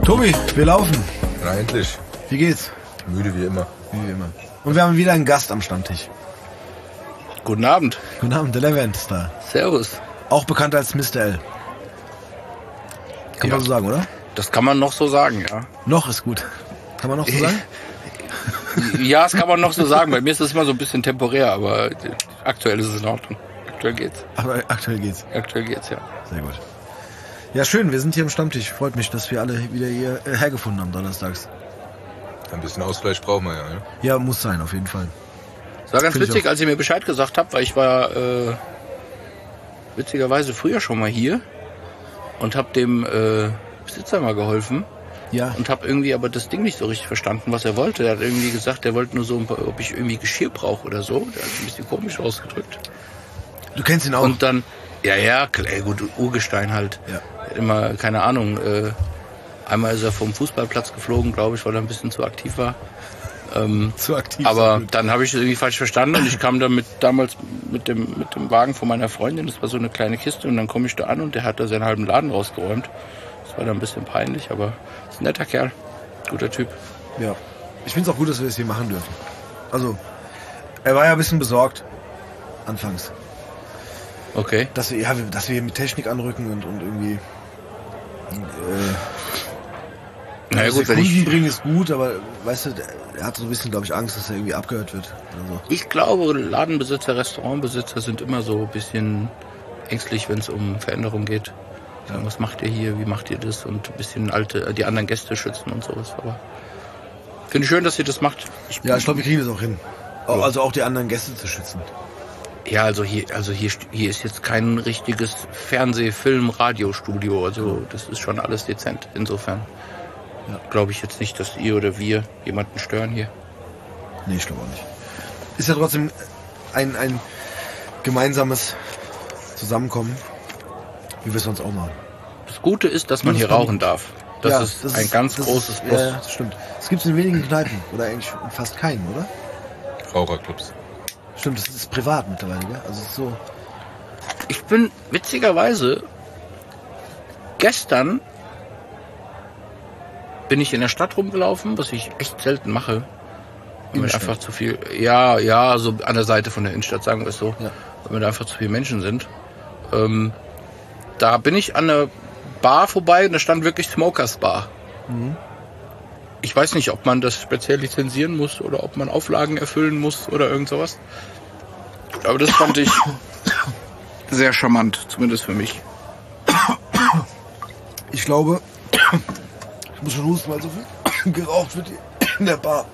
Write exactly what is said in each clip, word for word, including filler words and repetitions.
Tobi, wir laufen. Na endlich. Wie geht's? Müde wie immer. Wie immer. Und wir haben wieder einen Gast am Stammtisch. Guten Abend. Guten Abend, der Levent ist da. Servus. Auch bekannt als Mister L. Kann ja. man so sagen, oder? Das kann man noch so sagen, ja. Noch ist gut. Kann man noch so sagen? Ja, das kann man noch so sagen. Bei mir ist das immer so ein bisschen temporär, aber aktuell ist es in Ordnung. Aktuell geht's. Aber aktuell geht's. Aktuell geht's, ja. Sehr gut. Ja, schön, wir sind hier am Stammtisch. Freut mich, dass wir alle wieder hier äh, hergefunden haben, donnerstags. Ein bisschen Ausgleich brauchen wir ja, ne? Ja, muss sein, auf jeden Fall. Es war ganz Find witzig, als ihr mir Bescheid gesagt habt, weil ich war äh, witzigerweise früher schon mal hier und hab dem äh, Besitzer mal geholfen. Ja. Und hab irgendwie aber das Ding nicht so richtig verstanden, was er wollte. Er hat irgendwie gesagt, er wollte nur so, ob ich irgendwie Geschirr brauche oder so. Der hat ein bisschen komisch ausgedrückt. Du kennst ihn auch. Und dann, ja, ja, ey, gut, Urgestein halt. Ja. Immer, keine Ahnung, äh, einmal ist er vom Fußballplatz geflogen, glaube ich, weil er ein bisschen zu aktiv war. Ähm, zu aktiv. aber dann habe ich es irgendwie falsch verstanden und ich kam dann mit, damals mit dem, mit dem Wagen von meiner Freundin, das war so eine kleine Kiste, und dann komme ich da an und der hat da seinen halben Laden rausgeräumt. Das war dann ein bisschen peinlich, aber ist ein netter Kerl, guter Typ. Ja, ich finde es auch gut, dass wir das hier machen dürfen. Also, er war ja ein bisschen besorgt, anfangs. Okay. Dass wir, ja, dass wir hier mit Technik anrücken und, und irgendwie... Äh, naja, gut, wenn Kunden ich... bringen ist gut, aber weißt du, er hat so ein bisschen, glaube ich, Angst, dass er irgendwie abgehört wird. Oder so. Ich glaube, Ladenbesitzer, Restaurantbesitzer sind immer so ein bisschen ängstlich, wenn es um Veränderung geht. Sagen, was macht ihr hier, wie macht ihr das, und ein bisschen alte, die anderen Gäste schützen und sowas. Aber finde ich schön, dass ihr das macht. Ich Ja, ich glaube, wir kriegen das auch hin. Auch, also auch die anderen Gäste zu schützen. Ja, also hier, also hier, hier ist jetzt kein richtiges Fernseh-, Film-, Radiostudio. Also das ist schon alles dezent. Insofern ja. glaube ich jetzt nicht, dass ihr oder wir jemanden stören hier. Nee, ich glaube auch nicht. Ist ja trotzdem ein, ein gemeinsames Zusammenkommen, wie wir es sonst auch machen. Das Gute ist, dass man hier rauchen darf. Das ja, ist das ein ist, ganz großes ist, Plus. Ja, das stimmt. Das gibt es in wenigen Kneipen. Oder eigentlich fast keinen, oder? Raucherclubs. Stimmt, das ist privat mittlerweile, gell? Also es ist so. Ich bin witzigerweise gestern bin ich in der Stadt rumgelaufen, was ich echt selten mache. Weil einfach zu viel. Ja, ja, so an der Seite von der Innenstadt, sagen wir es so. Ja. Weil da einfach zu viele Menschen sind. Ähm, da bin ich an einer Bar vorbei und da stand wirklich Smokers Bar. Mhm. Ich weiß nicht, ob man das speziell lizenzieren muss oder ob man Auflagen erfüllen muss oder irgend sowas. Aber das fand ich sehr charmant, zumindest für mich. Ich glaube, ich muss schon husten, weil so viel geraucht wird in der Bar.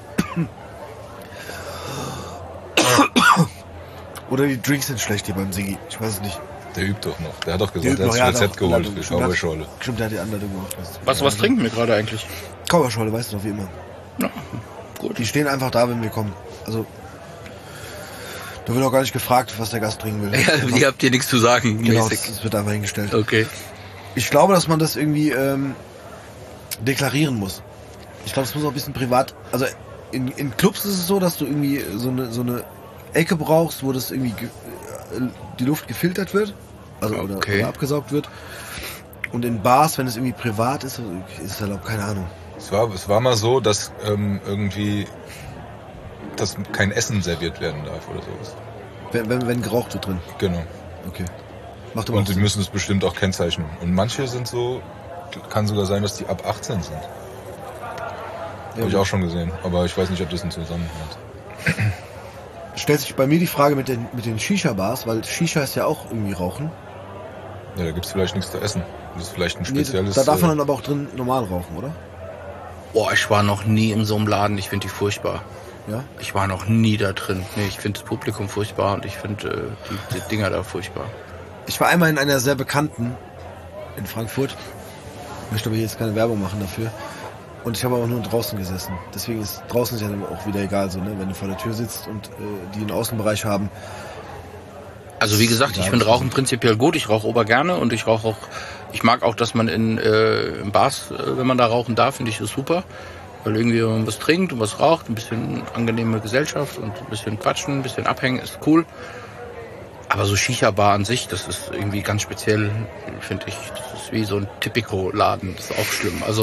Oder die Drinks sind schlecht hier beim Sigi. Ich weiß es nicht. Der übt doch noch. Der hat doch gesagt, der hat das Rezept geholt für Schauberschorle. Stimmt, der hat die Anleitung gemacht. Was, was trinken wir gerade eigentlich? Schauberschorle, weißt du noch, wie immer. Ja, gut. Die stehen einfach da, wenn wir kommen. Also, da wird auch gar nicht gefragt, was der Gast trinken will. Ja, ihr habt hier nichts zu sagen. Genau, es wird einfach hingestellt. Okay. Ich glaube, dass man das irgendwie ähm, deklarieren muss. Ich glaube, es muss auch ein bisschen privat... Also, in, in Clubs ist es so, dass du irgendwie so eine, so eine Ecke brauchst, wo das irgendwie... die Luft gefiltert wird, also okay. oder, oder abgesaugt wird. Und in Bars, wenn es irgendwie privat ist, ist es erlaubt, keine Ahnung. Es war, es war mal so, dass ähm, irgendwie dass kein Essen serviert werden darf oder sowas. Wenn, wenn, wenn geraucht wird drin? Genau. Okay. Macht Und die müssen es bestimmt auch kennzeichnen. Und manche sind so, kann sogar sein, dass die ab achtzehn sind. Ja, Habe ich auch schon gesehen, aber ich weiß nicht, ob das einen Zusammenhang hat. Stellt sich bei mir die Frage mit den, mit den Shisha-Bars, weil Shisha ist ja auch irgendwie Rauchen. Ja, da gibt's vielleicht nichts zu essen. Das ist vielleicht ein spezielles... Nee, da darf man dann aber auch drin normal rauchen, oder? Boah, ich war noch nie in so einem Laden. Ich finde die furchtbar. Ja? Ich war noch nie da drin. Nee, ich finde das Publikum furchtbar und ich finde äh, die, die Dinger da furchtbar. Ich war einmal in einer sehr bekannten in Frankfurt. Ich möchte aber jetzt keine Werbung machen dafür. Und ich habe auch nur draußen gesessen. Deswegen ist draußen ist ja dann auch wieder egal, so, ne? Wenn du vor der Tür sitzt und äh, die einen Außenbereich haben. Also wie gesagt, ich finde Rauchen prinzipiell gut. Ich rauche ober gerne und ich rauche auch, ich mag auch, dass man in, äh, in Bars, äh, wenn man da rauchen darf, finde ich das super. Weil irgendwie man was trinkt und was raucht, ein bisschen angenehme Gesellschaft und ein bisschen quatschen, ein bisschen abhängen, ist cool. Aber so Shisha-Bar an sich, das ist irgendwie ganz speziell, finde ich. Das ist wie so ein Tipico-Laden, das ist auch schlimm. Also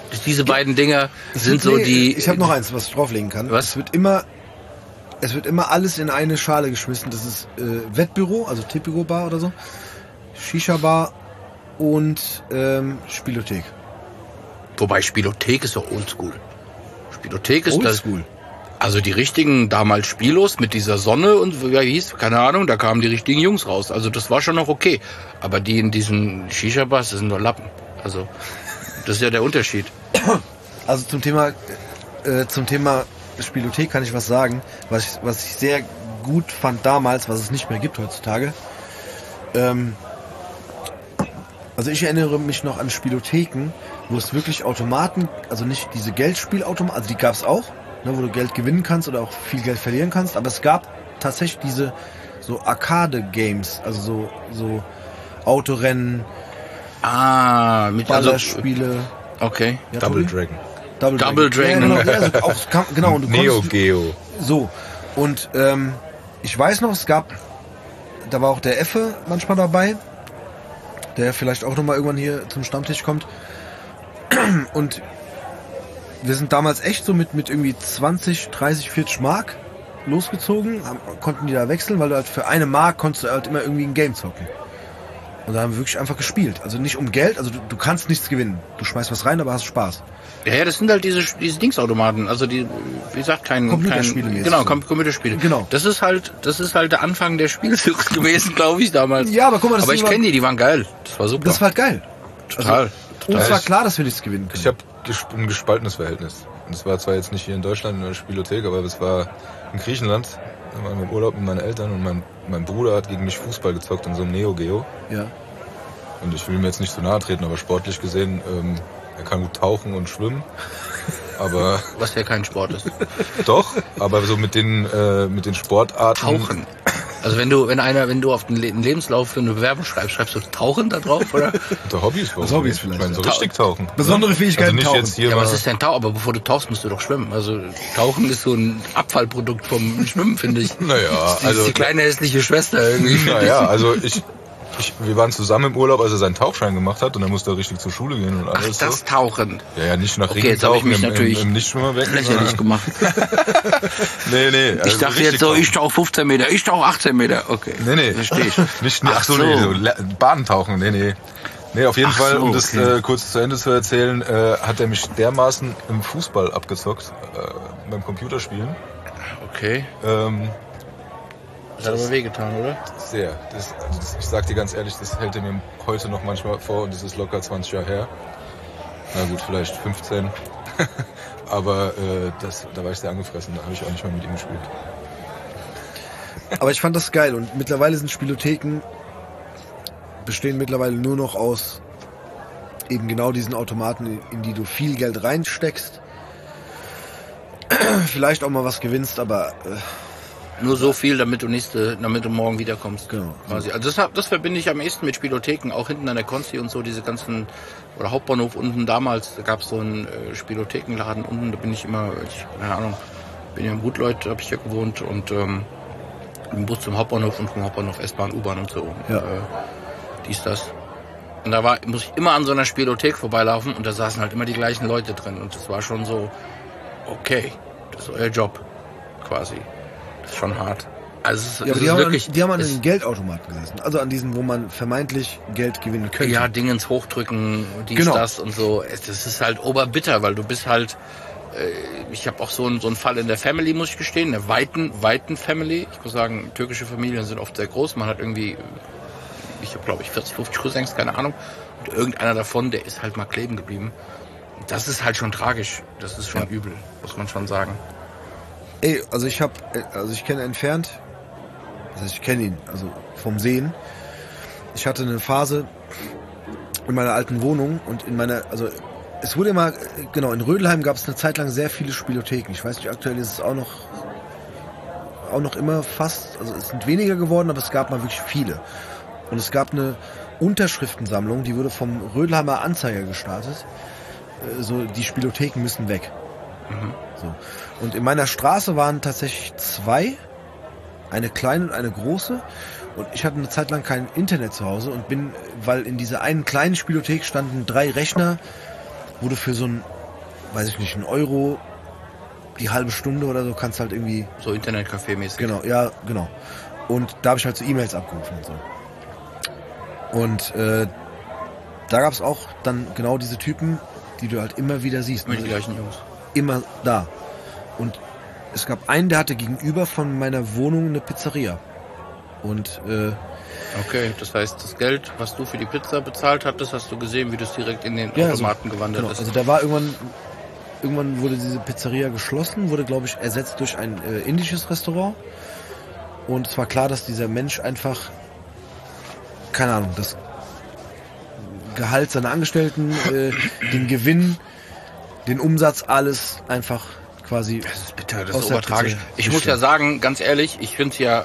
diese beiden Dinger sind so nee, die... Ich habe noch eins, was ich drauflegen kann. Was? Es wird immer, es wird immer alles in eine Schale geschmissen. Das ist äh, Wettbüro, also Tipico-Bar oder so, Shisha-Bar und ähm, Spielothek. Wobei Spielothek ist doch oldschool. Spielothek ist das... Oldschool. Also die richtigen damals Spielos mit dieser Sonne und wie hieß, keine Ahnung, da kamen die richtigen Jungs raus. Also das war schon noch okay. Aber die in diesen Shisha-Bars, das sind nur Lappen. Also das ist ja der Unterschied. Also zum Thema äh, zum Thema Spielothek kann ich was sagen, was ich, was ich sehr gut fand damals, was es nicht mehr gibt heutzutage. Ähm, also ich erinnere mich noch an Spielotheken, wo es wirklich Automaten, also nicht diese Geldspielautomaten, also die gab es auch, ne, wo du Geld gewinnen kannst oder auch viel Geld verlieren kannst, aber es gab tatsächlich diese so Arcade-Games, also so, so Autorennen, Ah, mit Ballerspiele. Also, okay. Ja, Double Tobi? Dragon. Double, Double Dragon. Dragon. Ja, genau, ja, so, auch, kam, genau, und du Neo konntest, Geo. so, und ähm, ich weiß noch, es gab, da war auch der Effe manchmal dabei, der vielleicht auch nochmal irgendwann hier zum Stammtisch kommt. Und wir sind damals echt so mit, mit irgendwie zwanzig, dreißig, vierzig Mark losgezogen, haben, konnten die da wechseln, weil du halt für eine Mark konntest du halt immer irgendwie ein Game zocken. Und da haben wir wirklich einfach gespielt. Also nicht um Geld, also du, du kannst nichts gewinnen. Du schmeißt was rein, aber hast Spaß. Ja, ja, das sind halt diese, diese Dingsautomaten. Also die, wie gesagt, kein... Computerspiele kein, Genau, Com- Computerspiele. Genau. Das ist halt, das ist halt der Anfang der Spielsucht gewesen, glaube ich, damals. Ja, aber guck mal, das Aber ich war- kenne die, die waren geil. Das war super. Das war halt geil. total. Also, total. uns war klar, dass wir nichts gewinnen können. Ich habe gesp- ein gespaltenes Verhältnis. Und es war zwar jetzt nicht hier in Deutschland in der Spielothek, aber es war in Griechenland. Da waren wir im Urlaub mit meinen Eltern und mein, mein Bruder hat gegen mich Fußball gezockt in so einem Neo Geo. Ja. Und ich will mir jetzt nicht zu nahe treten, aber sportlich gesehen, ähm, er kann gut tauchen und schwimmen. Aber Was ja kein Sport ist. doch, aber so mit den äh, mit den Sportarten. Tauchen. Also wenn du, wenn einer, wenn du auf den Le- einen Lebenslauf für eine Bewerbung schreibst, schreibst du Tauchen da drauf, oder? Unter Hobbys, warum Als Hobbys nicht? vielleicht, Ich meine, so ja. richtig tauchen. Besondere Fähigkeiten also nicht tauchen. jetzt hier Ja, mal. was ist denn Tauchen? Aber bevor du tauchst, musst du doch schwimmen. Also Tauchen ist so ein Abfallprodukt vom Schwimmen, finde ich. Naja, Das ist also die kleine hässliche Schwester irgendwie. naja, also ich, ich, wir waren zusammen im Urlaub, als er seinen Tauchschein gemacht hat und er musste richtig zur Schule gehen und Ach, alles das so. Tauchen. Ja, ja, nicht nach Okay, Regen jetzt habe ich tauchen mich im, natürlich im, im Nichtschwimmerbecken. lächerlich sondern- gemacht. Nee, nee. Also Ich dachte richtig jetzt so, tauchen. ich tauche fünfzehn Meter, ich tauche achtzehn Meter. Okay. Nee, nee. Verstehe ich. Nicht, ach, Ach so, so. nee, so Le- Badentauchen, nee, nee. Nee, auf jeden Ach Fall, so, um das okay. äh, kurz zu Ende zu erzählen, äh, hat er mich dermaßen im Fußball abgezockt, äh, beim Computerspielen. Okay. Ähm, Das hat aber wehgetan, oder? sehr. Das, also das, ich sag dir ganz ehrlich, das hält er mir heute noch manchmal vor und das ist locker zwanzig Jahre her. Na gut, vielleicht fünfzehn. Aber äh, das, da war ich sehr angefressen, da habe ich auch nicht mal mit ihm gespielt. Aber ich fand das geil und mittlerweile sind Spielotheken bestehen mittlerweile nur noch aus eben genau diesen Automaten, in die du viel Geld reinsteckst. Vielleicht auch mal was gewinnst, aber äh, Nur so viel, damit du nächste, damit du morgen wiederkommst. Genau. Quasi. Also das, hab- das verbinde ich am ehesten mit Spielotheken, auch hinten an der Konsti und so, diese ganzen, oder Hauptbahnhof unten damals, da gab es so einen äh, Spielothekenladen unten, da bin ich immer, ich, keine Ahnung, bin ja im Gutleut, habe ich ja gewohnt und ähm, im Bus zum Hauptbahnhof und vom Hauptbahnhof S-Bahn, U-Bahn und so. Ja. Äh, dies, das. Und da war, muss ich immer an so einer Spielothek vorbeilaufen und da saßen halt immer die gleichen Leute drin und das war schon so, okay, das ist euer Job, quasi. Das ist schon hart. Also es ist, ja, es aber die, ist haben wirklich, an, die haben an es- den Geldautomaten gesessen. Also an diesen, wo man vermeintlich Geld gewinnen könnte. ja, Dingens hochdrücken, dies, Genau. das und so. Es- Das ist halt oberbitter, weil du bist halt, äh, ich habe auch so einen, so einen Fall in der Family, muss ich gestehen, in der weiten, weiten Family. Ich muss sagen, türkische Familien sind oft sehr groß. Man hat irgendwie, ich habe glaube ich vierzig, fünfzig Cousins, keine Ahnung. Und irgendeiner davon, der ist halt mal kleben geblieben. Das ist halt schon tragisch. Das ist schon Ja. übel, muss man schon sagen. Ey, also ich habe, also ich kenne entfernt, also ich kenne ihn, also vom Sehen. Ich hatte eine Phase in meiner alten Wohnung und in meiner, also es wurde immer, genau, in Rödelheim gab es eine Zeit lang sehr viele Spielotheken. Ich weiß nicht, aktuell ist es auch noch, auch noch immer fast, also es sind weniger geworden, aber es gab mal wirklich viele. Und es gab eine Unterschriftensammlung, die wurde vom Rödelheimer Anzeiger gestartet. Äh, So, die Spielotheken müssen weg. So. Und in meiner Straße waren tatsächlich zwei, eine kleine und eine große. Und ich hatte eine Zeit lang kein Internet zu Hause und bin, weil in dieser einen kleinen Spielothek standen drei Rechner, wo du für so ein weiß ich nicht, einen Euro die halbe Stunde oder so, kannst halt irgendwie... So Internetcafé-mäßig. Genau, ja, genau. Und da habe ich halt so E-Mails abgerufen und so. Und äh, da gab es auch dann genau diese Typen, die du halt immer wieder siehst. Mit den gleichen Jungs. Immer da. Und es gab einen, der hatte gegenüber von meiner Wohnung eine Pizzeria. Und äh, okay, das heißt, das Geld, was du für die Pizza bezahlt hattest, hast du gesehen, wie das direkt in den ja, Automaten also, gewandert genau, ist. Also da war irgendwann, irgendwann wurde diese Pizzeria geschlossen, wurde, glaube ich, ersetzt durch ein äh, indisches Restaurant. Und es war klar, dass dieser Mensch einfach, keine Ahnung, das Gehalt seiner Angestellten, äh, den Gewinn, den Umsatz, alles einfach quasi... Das ist bitter, das ist obertragisch. Ich muss ja sagen, ganz ehrlich, ich finde es ja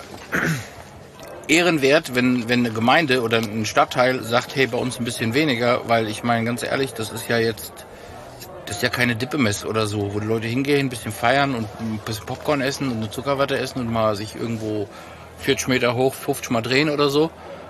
ehrenwert, wenn, wenn eine Gemeinde oder ein Stadtteil sagt, hey, bei uns ein bisschen weniger, weil ich meine, ganz ehrlich, das ist ja jetzt, das ist ja keine Dippemess oder so, wo die Leute hingehen, ein bisschen feiern und ein bisschen Popcorn essen und eine Zuckerwatte essen und mal sich irgendwo vierzig Meter hoch, fünfzig Mal drehen oder so.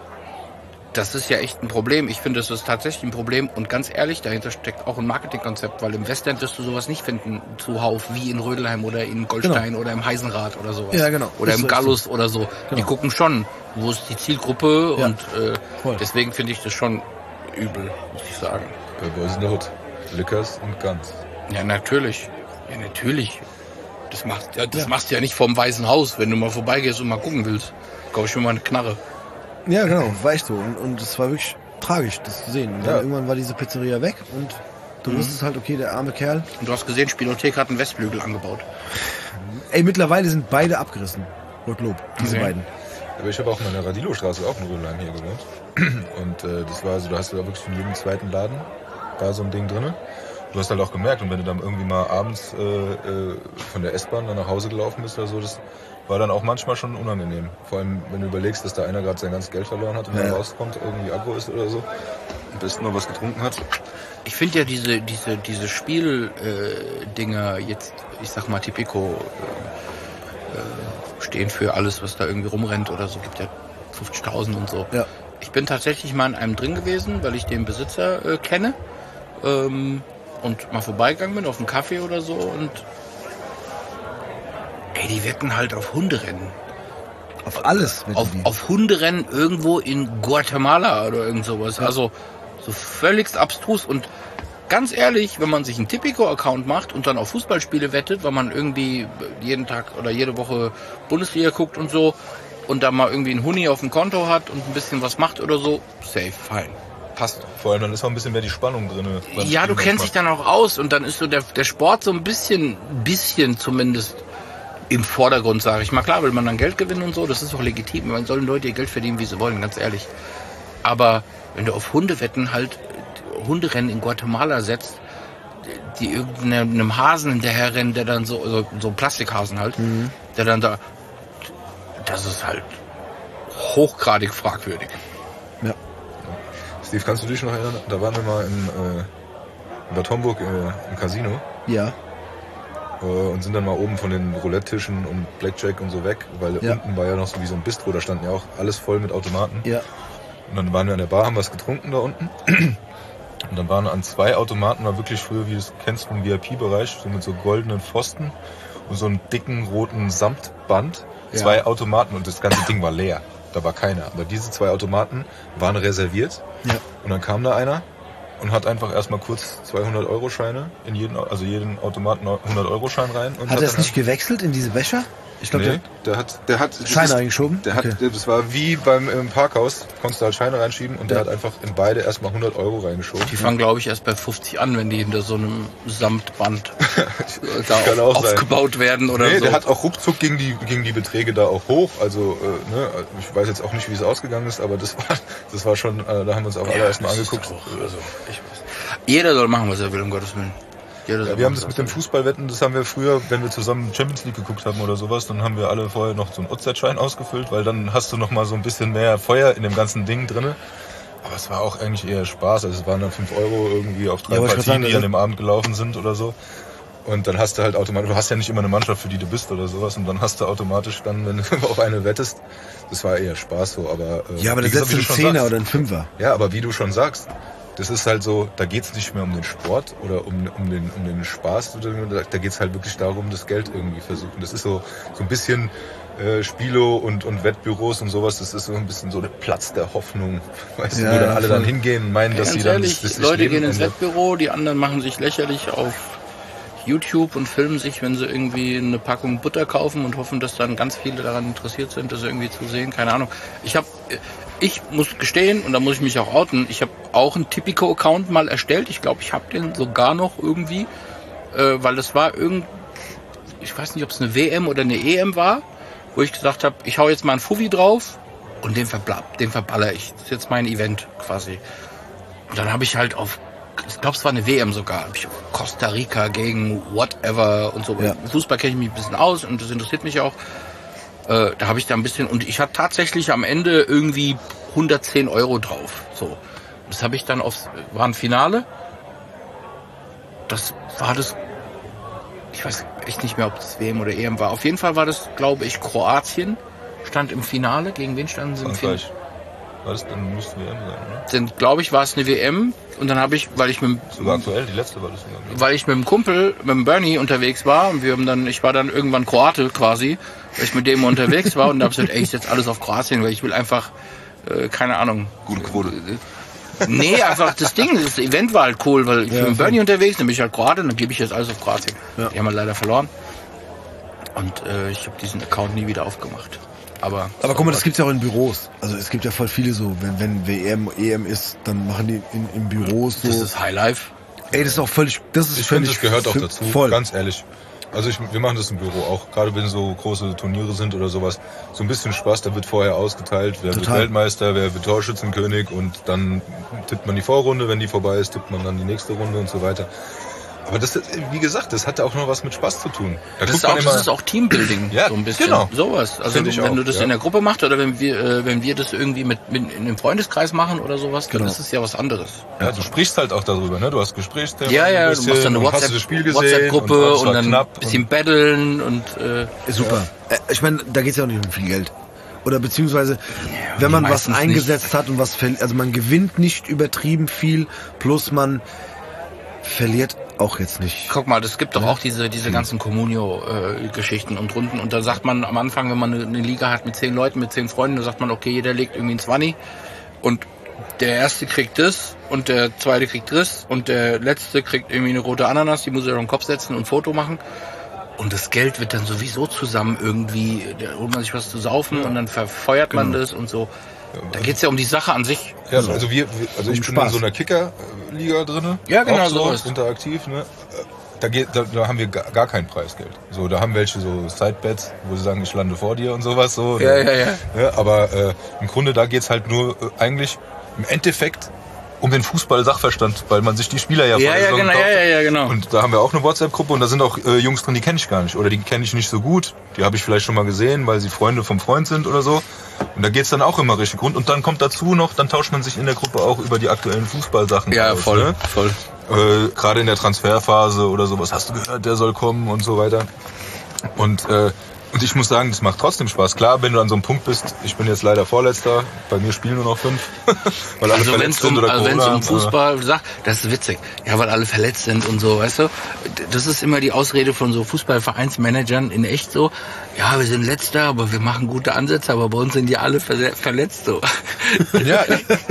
Das ist ja echt ein Problem. Ich finde, das ist tatsächlich ein Problem. Und ganz ehrlich, dahinter steckt auch ein Marketingkonzept, weil im Westend wirst du sowas nicht finden zuhauf wie in Rödelheim oder in Goldstein genau. oder im Heisenrad oder sowas. Ja, genau. Oder ist im so, Gallus so. oder so. Genau. Die gucken schon, wo ist die Zielgruppe ja. und äh, deswegen finde ich das schon übel, muss ich sagen. Bei Boys in the Hood. Liquors und Guns. Ja, natürlich. Ja, natürlich. Das machst, ja, das ja. machst du ja nicht vorm Weißen Haus, wenn du mal vorbeigehst und mal gucken willst. Kauf ich mir mal eine Knarre. Ja, genau, war echt so. Und, und es war wirklich tragisch, das zu sehen. Und dann ja. irgendwann war diese Pizzeria weg und du mhm. wusstest halt, okay, der arme Kerl. Und du hast gesehen, Spinothek hat einen Westflügel angebaut. Ey, mittlerweile sind beide abgerissen. Gottlob, diese okay. beiden. Aber ich habe auch in der Radilo-Straße auch in Rödelheim hier gewohnt. Und äh, das war so, da hast du da wirklich von jedem zweiten Laden da so ein Ding drin. Du hast halt auch gemerkt, und wenn du dann irgendwie mal abends äh, äh, von der S-Bahn dann nach Hause gelaufen bist oder so, das war dann auch manchmal schon unangenehm. Vor allem, wenn du überlegst, dass da einer gerade sein ganzes Geld verloren hat und ja. dann rauskommt, irgendwie aggro ist oder so. Am besten noch was getrunken hat. Ich finde ja diese diese diese Spiel-Dinger äh, jetzt, ich sag mal, Tipico äh, stehen für alles, was da irgendwie rumrennt oder so. Gibt ja fünfzigtausend und so. Ja. Ich bin tatsächlich mal in einem drin gewesen, weil ich den Besitzer äh, kenne ähm, und mal vorbeigegangen bin auf einen Kaffee oder so und ey, die wetten halt auf Hunderennen. Auf alles? Auf, auf Hunderennen irgendwo in Guatemala oder irgend sowas. Ja. Also so völligst abstrus. Und ganz ehrlich, wenn man sich einen Tipico-Account macht und dann auf Fußballspiele wettet, weil man irgendwie jeden Tag oder jede Woche Bundesliga guckt und so und da mal irgendwie einen Huni auf dem Konto hat und ein bisschen was macht oder so, safe, fein. Passt. Vor allem dann ist auch ein bisschen mehr die Spannung drin. Ja, du kennst dich dann auch aus und dann ist so der, der Sport so ein bisschen, bisschen zumindest im Vordergrund, sage ich mal. Klar will man dann Geld gewinnen und so, das ist auch legitim. Man sollen Leute ihr Geld verdienen, wie sie wollen, ganz ehrlich. Aber wenn du auf Hundewetten halt Hunderennen in Guatemala setzt, die irgendeinem Hasen hinterherrennen, der dann so, so, so ein Plastikhasen halt, mhm. der dann da, das ist halt hochgradig fragwürdig. Ja. Steve, kannst du dich noch erinnern? Da waren wir mal in, äh, in Bad Homburg äh, im Casino. Ja. Und sind dann mal oben von den Roulette-Tischen und Blackjack und so weg, weil ja. unten war ja noch so wie so ein Bistro, da standen ja auch alles voll mit Automaten. Ja. Und dann waren wir an der Bar, haben was getrunken da unten. Und dann waren an zwei Automaten, war wirklich früher, wie du es kennst, vom V I P-Bereich, so mit so goldenen Pfosten und so einem dicken roten Samtband. Ja. Zwei Automaten und das ganze Ding war leer. Da war keiner. Aber diese zwei Automaten waren reserviert. Ja. Und dann kam da einer und hat einfach erstmal kurz zweihundert-Euro-Scheine in jeden, also jeden Automaten hundert-Euro-Schein rein. Und hat er es nicht gewechselt in diese Becher? Ich glaube, nee, der, der hat, der hat Scheine eingeschoben. Der hat, okay. Das war wie beim im Parkhaus, konntest du halt Scheine reinschieben und ja. der hat einfach in beide erstmal hundert Euro reingeschoben. Die fangen, glaube ich, erst bei fünfzig an, wenn die hinter so einem Samtband da aufgebaut sein. werden oder nee, so. Nee, der hat auch ruckzuck gegen die gegen die Beträge da auch hoch. Also äh, ne, ich weiß jetzt auch nicht, wie es ausgegangen ist, aber das war das war schon, äh, da haben wir uns auch ja, alle erstmal angeguckt. Auch, also, ich weiß. Jeder soll machen, was er will, um Gottes Willen. Ja, wir haben das mit dem Fußballwetten, das haben wir früher, wenn wir zusammen Champions League geguckt haben oder sowas, dann haben wir alle vorher noch so einen Outset-Schein ausgefüllt, weil dann hast du noch mal so ein bisschen mehr Feuer in dem ganzen Ding drinne. Aber es war auch eigentlich eher Spaß, also es waren dann fünf Euro irgendwie auf drei ja, Partien, sagen, die an dem Abend gelaufen sind oder so. Und dann hast du halt automatisch, du hast ja nicht immer eine Mannschaft, für die du bist oder sowas, und dann hast du automatisch dann, wenn du auf eine wettest, das war eher Spaß so, aber... Äh, ja, aber das setzt ein Zehner oder ein Fünfer. Ja, aber wie du schon sagst, das ist halt so, da geht's nicht mehr um den Sport oder um, um, den, um den Spaß, da geht's halt wirklich darum, das Geld irgendwie versuchen. Das ist so, so ein bisschen äh, Spilo und, und Wettbüros und sowas, das ist so ein bisschen so der Platz der Hoffnung, weißt Ja, du, wo dann alle voll. dann hingehen und meinen, Ja, dass ganz sie dann ehrlich, das, das Leute Leben gehen ins ändern. Wettbüro, die anderen machen sich lächerlich auf YouTube und filmen sich, wenn sie irgendwie eine Packung Butter kaufen und hoffen, dass dann ganz viele daran interessiert sind, das irgendwie zu sehen. Keine Ahnung. Ich habe, ich muss gestehen, und da muss ich mich auch outen, ich habe auch einen Tipico-Account mal erstellt. Ich glaube, ich habe den sogar noch irgendwie, äh, weil das war irgend, ich weiß nicht, ob es eine W M oder eine E M war, wo ich gesagt habe, ich hau jetzt mal einen Fuffi drauf und den, verbla- den verballer ich. Das ist jetzt mein Event quasi. Und dann habe ich halt auf, ich glaube, es war eine W M sogar, hab ich Costa Rica gegen whatever und so. Ja. Fußball kenne ich mich ein bisschen aus und das interessiert mich auch. Äh, da habe ich da ein bisschen, und ich hatte tatsächlich am Ende irgendwie hundertzehn Euro drauf. So. Das habe ich dann aufs, war ein Finale. Das war das, ich weiß echt nicht mehr, ob das W M oder E M war. Auf jeden Fall war das, glaube ich, Kroatien stand im Finale. Gegen wen standen sie im Finale? Frankreich. War das dann, müsste W M sein, oder? Dann, glaube ich, war es eine W M. Und dann habe ich, weil ich mit, Sogar aktuell, die letzte war das sogar. weil ich mit dem Kumpel, mit dem Bernie unterwegs war, und wir haben dann, ich war dann irgendwann Kroate quasi, weil ich mit dem unterwegs war, und da habe ich gesagt, ey, ich setze alles auf Kroatien, weil ich will einfach, äh, keine Ahnung. Gute Quote. Nee, einfach das Ding, das Event war halt cool, weil ich bin mit dem Bernie unterwegs, dann bin ich halt Kroate, und dann gebe ich jetzt alles auf Kroatien. Ja. Die haben wir leider verloren. Und äh, ich habe diesen Account nie wieder aufgemacht. Aber, Aber guck mal, das gibt's ja auch in Büros. Also es gibt ja voll viele so, wenn, wenn W M, E M ist, dann machen die in, in Büros so. das ist Highlife. Ey, das ist auch völlig, das ist Ich finde, völlig das gehört auch f- dazu, Voll. ganz ehrlich. Also ich, wir machen das im Büro auch, gerade wenn so große Turniere sind oder sowas. So ein bisschen Spaß, da wird vorher ausgeteilt, wer wird Total. Weltmeister, wer wird Torschützenkönig, und dann tippt man die Vorrunde, wenn die vorbei ist, tippt man dann die nächste Runde und so weiter. Aber das, wie gesagt, das hat auch noch was mit Spaß zu tun. Da Das guckt ist, auch, man das immer, ist auch Teambuilding, Ja, so ein bisschen. genau. Sowas. Also Finde ich wenn auch, du das ja. in der Gruppe machst oder wenn wir, äh, wenn wir das irgendwie mit, mit in einem Freundeskreis machen oder sowas, dann Genau. ist es ja was anderes. ja, du sprichst halt auch darüber, ne? Du hast Gesprächsthemen. Ja, ja, ein du bisschen machst dann eine und hast du das Spiel gesehen WhatsApp-Gruppe und, und, war dann ein knapp bisschen battlen und äh, Super. Äh, Ich meine, da geht's ja auch nicht um viel Geld. Oder beziehungsweise, wenn man was meistens eingesetzt hat und was verliert, also man gewinnt nicht übertrieben viel, plus man verliert auch jetzt nicht. guck mal, das gibt doch auch diese diese ganzen Communio-Geschichten und Runden. Und da sagt man am Anfang, wenn man eine, eine Liga hat mit zehn Leuten, mit zehn Freunden, da sagt man, okay, jeder legt irgendwie ein zwanzig und der erste kriegt das und der zweite kriegt das und der letzte kriegt irgendwie eine rote Ananas, die muss er auf den Kopf setzen und ein Foto machen. Und das Geld wird dann sowieso zusammen irgendwie, da holt man sich was zu saufen und dann verfeuert man das und so. Da geht's ja um die Sache an sich. Ja, also wir, wir also Um ich bin Spaß. in so einer Kicker-Liga drinne. Ja, genau, auch so, sowas. interaktiv, ne? Da geht, da, da haben wir gar, gar kein Preisgeld. So, da haben welche so Sidebets, wo sie sagen, ich lande vor dir und sowas so. Ja, ja, ja. Ja, aber äh, im Grunde da geht's halt nur äh, eigentlich im Endeffekt um den Fußball-Sachverstand, weil man sich die Spieler ja Ja, vor der ja, Saison genau, kauft. ja, ja, ja, genau. Und da haben wir auch eine WhatsApp-Gruppe und da sind auch äh, Jungs drin, die kenne ich gar nicht. Oder die kenne ich nicht so gut. Die habe ich vielleicht schon mal gesehen, weil sie Freunde vom Freund sind oder so. Und da geht's dann auch immer richtig rund. Und dann kommt dazu noch, dann tauscht man sich in der Gruppe auch über die aktuellen Fußballsachen Ja, aus. voll, Ne? voll. Äh, Gerade in der Transferphase oder sowas. Hast du gehört, der soll kommen und so weiter. Und äh, und ich muss sagen, das macht trotzdem Spaß. Klar, wenn du an so einem Punkt bist, ich bin jetzt leider Vorletzter, bei mir spielen nur noch fünf, weil alle Also wenn verletzt es sind um, oder also wenn's Corona. um Fußball sagt, das ist witzig. Ja, weil alle verletzt sind und so, weißt du. Das ist immer die Ausrede von so Fußballvereinsmanagern in echt so. Ja, wir sind Letzter, aber wir machen gute Ansätze, aber bei uns sind die alle verle- verletzt so. Ja,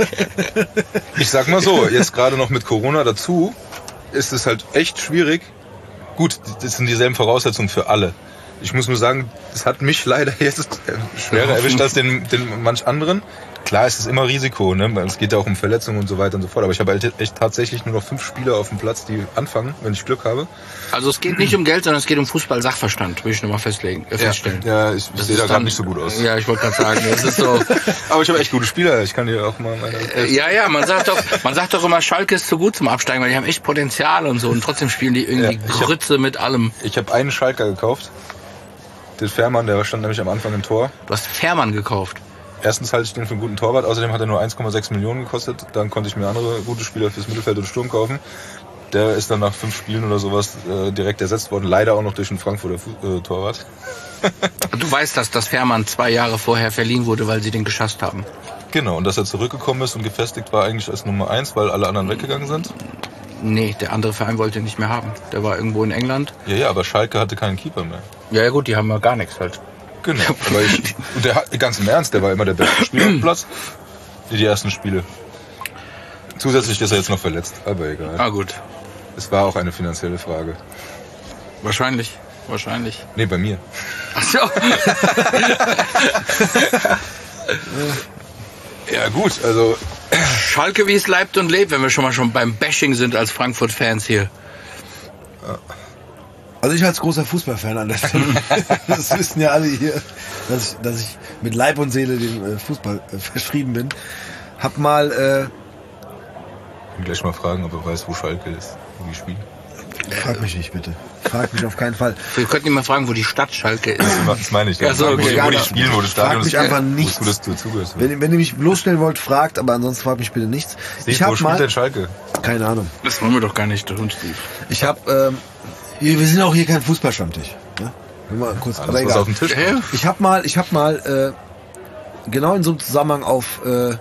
ich sag mal so, jetzt gerade noch mit Corona dazu, ist es halt echt schwierig. Gut, das sind dieselben Voraussetzungen für alle. Ich muss nur sagen, es hat mich leider jetzt schwerer erwischt als den, den manch anderen. Klar, es ist immer Risiko, ne? Es geht ja auch um Verletzungen und so weiter und so fort. Aber ich habe halt echt tatsächlich nur noch fünf Spieler auf dem Platz, die anfangen, wenn ich Glück habe. Also es geht nicht um Geld, sondern es geht um Fußball-Sachverstand, will ich nochmal festlegen, äh, feststellen. Ja, ich, ich Das sehe da ist gerade dann- nicht so gut aus. Ja, ich wollte gerade sagen, das ist so. Aber ich habe echt gute Spieler. Ich kann dir auch mal meine... Äh, Ja, ja, man sagt doch, man sagt doch immer, Schalke ist zu gut zum Absteigen, weil die haben echt Potenzial und so und trotzdem spielen die irgendwie Ja, ich hab- Grütze mit allem. Ich habe einen Schalker gekauft. Den Fährmann, der stand nämlich am Anfang im Tor. Du hast Fährmann gekauft. Erstens halte ich den für einen guten Torwart, außerdem hat er nur eins Komma sechs Millionen gekostet. Dann konnte ich mir andere gute Spieler fürs Mittelfeld und Sturm kaufen. Der ist dann nach fünf Spielen oder sowas äh, direkt ersetzt worden. Leider auch noch durch einen Frankfurter Fu- äh, Torwart. Du weißt, dass das Fährmann zwei Jahre vorher verliehen wurde, weil sie den geschasst haben. Genau, und dass er zurückgekommen ist und gefestigt war eigentlich als Nummer eins, weil alle anderen weggegangen sind? Nee, der andere Verein wollte ihn nicht mehr haben. Der war irgendwo in England. Ja, ja, aber Schalke hatte keinen Keeper mehr. Ja, ja gut, die haben ja gar nichts halt. Genau, aber ich, und der hat, ganz im Ernst, der war immer der beste Spieler auf dem Platz. Die ersten Spiele. Zusätzlich ist er jetzt noch verletzt, aber egal. Ah gut. Es war auch eine finanzielle Frage. Wahrscheinlich, wahrscheinlich. Nee, bei mir. Ach so. Ja gut, also... Schalke, wie es leibt und lebt, wenn wir schon mal schon beim Bashing sind als Frankfurt-Fans hier. Also ich als großer Fußballfan an der Stelle, das wissen ja alle hier, dass ich, dass ich mit Leib und Seele dem Fußball äh, verschrieben bin. Hab mal... Äh, ich will gleich mal fragen, ob er weiß, wo Schalke ist, wo die spielen. Frag mich nicht, bitte. Frag mich auf keinen Fall. Wir könnten ihn mal fragen, wo die Stadt Schalke ist. Das meine ich. Ja, so, wo, okay. die, wo die spielen, wo das Stadion Frag mich ist. einfach nichts. Wo du das zugehörst. Wenn, wenn ihr mich bloßstellen wollt, fragt, aber ansonsten fragt mich bitte nichts. Steve, Ich wo hab spielt mal... denn Schalke? Keine Ahnung. Das wollen wir doch gar nicht tun, Steve. Ich hab... Ähm, wir wir sind auch hier kein Fußballstammtisch. Ne? Mal kurz, Alles, aber was egal. auf dem Tisch Ja. kommt. Ich hab mal... Ich hab mal... Äh, genau in so einem Zusammenhang auf... Äh,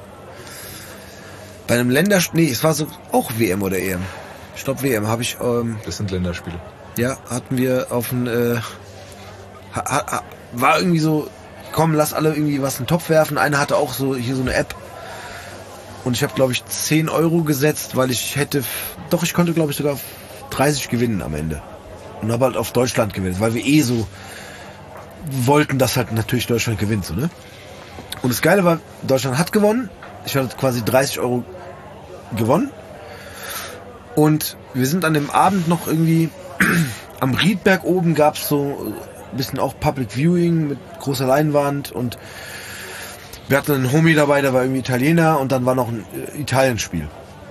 bei einem Länderspiel... Nee, es war so auch W M oder E M. Ich glaube W M habe ich... Ähm, Das sind Länderspiele. Ja, hatten wir auf ein, äh, ha, ha, war irgendwie so, komm, lass alle irgendwie was in den Topf werfen. Einer hatte auch so hier so eine App und ich habe, glaube ich, zehn Euro gesetzt, weil ich hätte, doch, ich konnte, glaube ich, sogar dreißig gewinnen am Ende. Und habe halt auf Deutschland gewinnt, weil wir eh so wollten, dass halt natürlich Deutschland gewinnt, so, ne? Und das Geile war, Deutschland hat gewonnen. Ich hatte quasi dreißig Euro gewonnen. Und wir sind an dem Abend noch irgendwie am Riedberg oben, gab's so ein bisschen auch Public Viewing mit großer Leinwand und wir hatten einen Homie dabei, der war irgendwie Italiener und dann war noch ein äh, Italien-Spiel.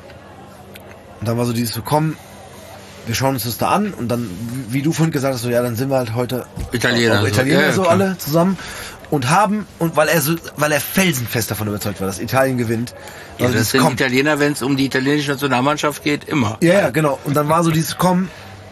Und dann war so dieses so, komm, wir schauen uns das da an und dann, wie, wie du vorhin gesagt hast, so ja, dann sind wir halt heute Italiener, auch Italiener so, ja, so klar. alle zusammen und haben, und weil er so, weil er felsenfest davon überzeugt war, dass Italien gewinnt. Ja, Also das dieses, sind komm, Italiener, wenn es um die italienische Nationalmannschaft geht, immer. ja, ja, genau. Und dann war so dieses Komm.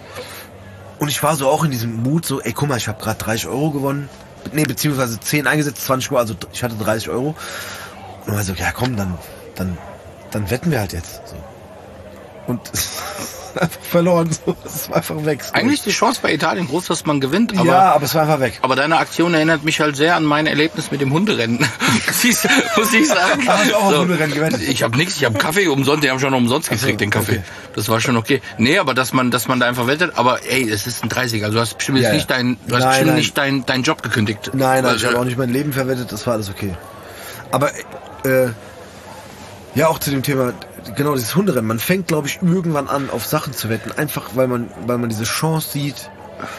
Und ich war so auch in diesem Mut, so, ey, guck mal, ich habe gerade dreißig Euro gewonnen. Nee, beziehungsweise zehn eingesetzt, zwanzig Euro, also ich hatte dreißig Euro. Und dann war so, ja komm, dann, dann, dann wetten wir halt jetzt. So. Und einfach verloren, so. Es war einfach weg. So. Eigentlich ist die Chance bei Italien groß, dass man gewinnt, aber... ja, aber es war einfach weg. Aber deine Aktion erinnert mich halt sehr an mein Erlebnis mit dem Hunderennen. muss ich muss ich sagen. Hast du auch auf Hunderennen gewettet? Ich habe nichts, ich habe Kaffee umsonst, die haben schon umsonst gekriegt, so, den Kaffee. okay. Das war schon okay. Nee, aber dass man, dass man da einfach wettet, aber ey, es ist ein dreißiger. Also du hast bestimmt Ja, jetzt ja. nicht dein, du hast Nein, bestimmt nein. nicht dein, dein Job gekündigt. Nein, nein, Weil, ich habe auch nicht mein Leben verwettet, das war alles okay. Aber, äh, ja, auch zu dem Thema, genau, dieses Hunderennen. Man fängt, glaube ich, irgendwann an, auf Sachen zu wetten. Einfach, weil man, weil man diese Chance sieht,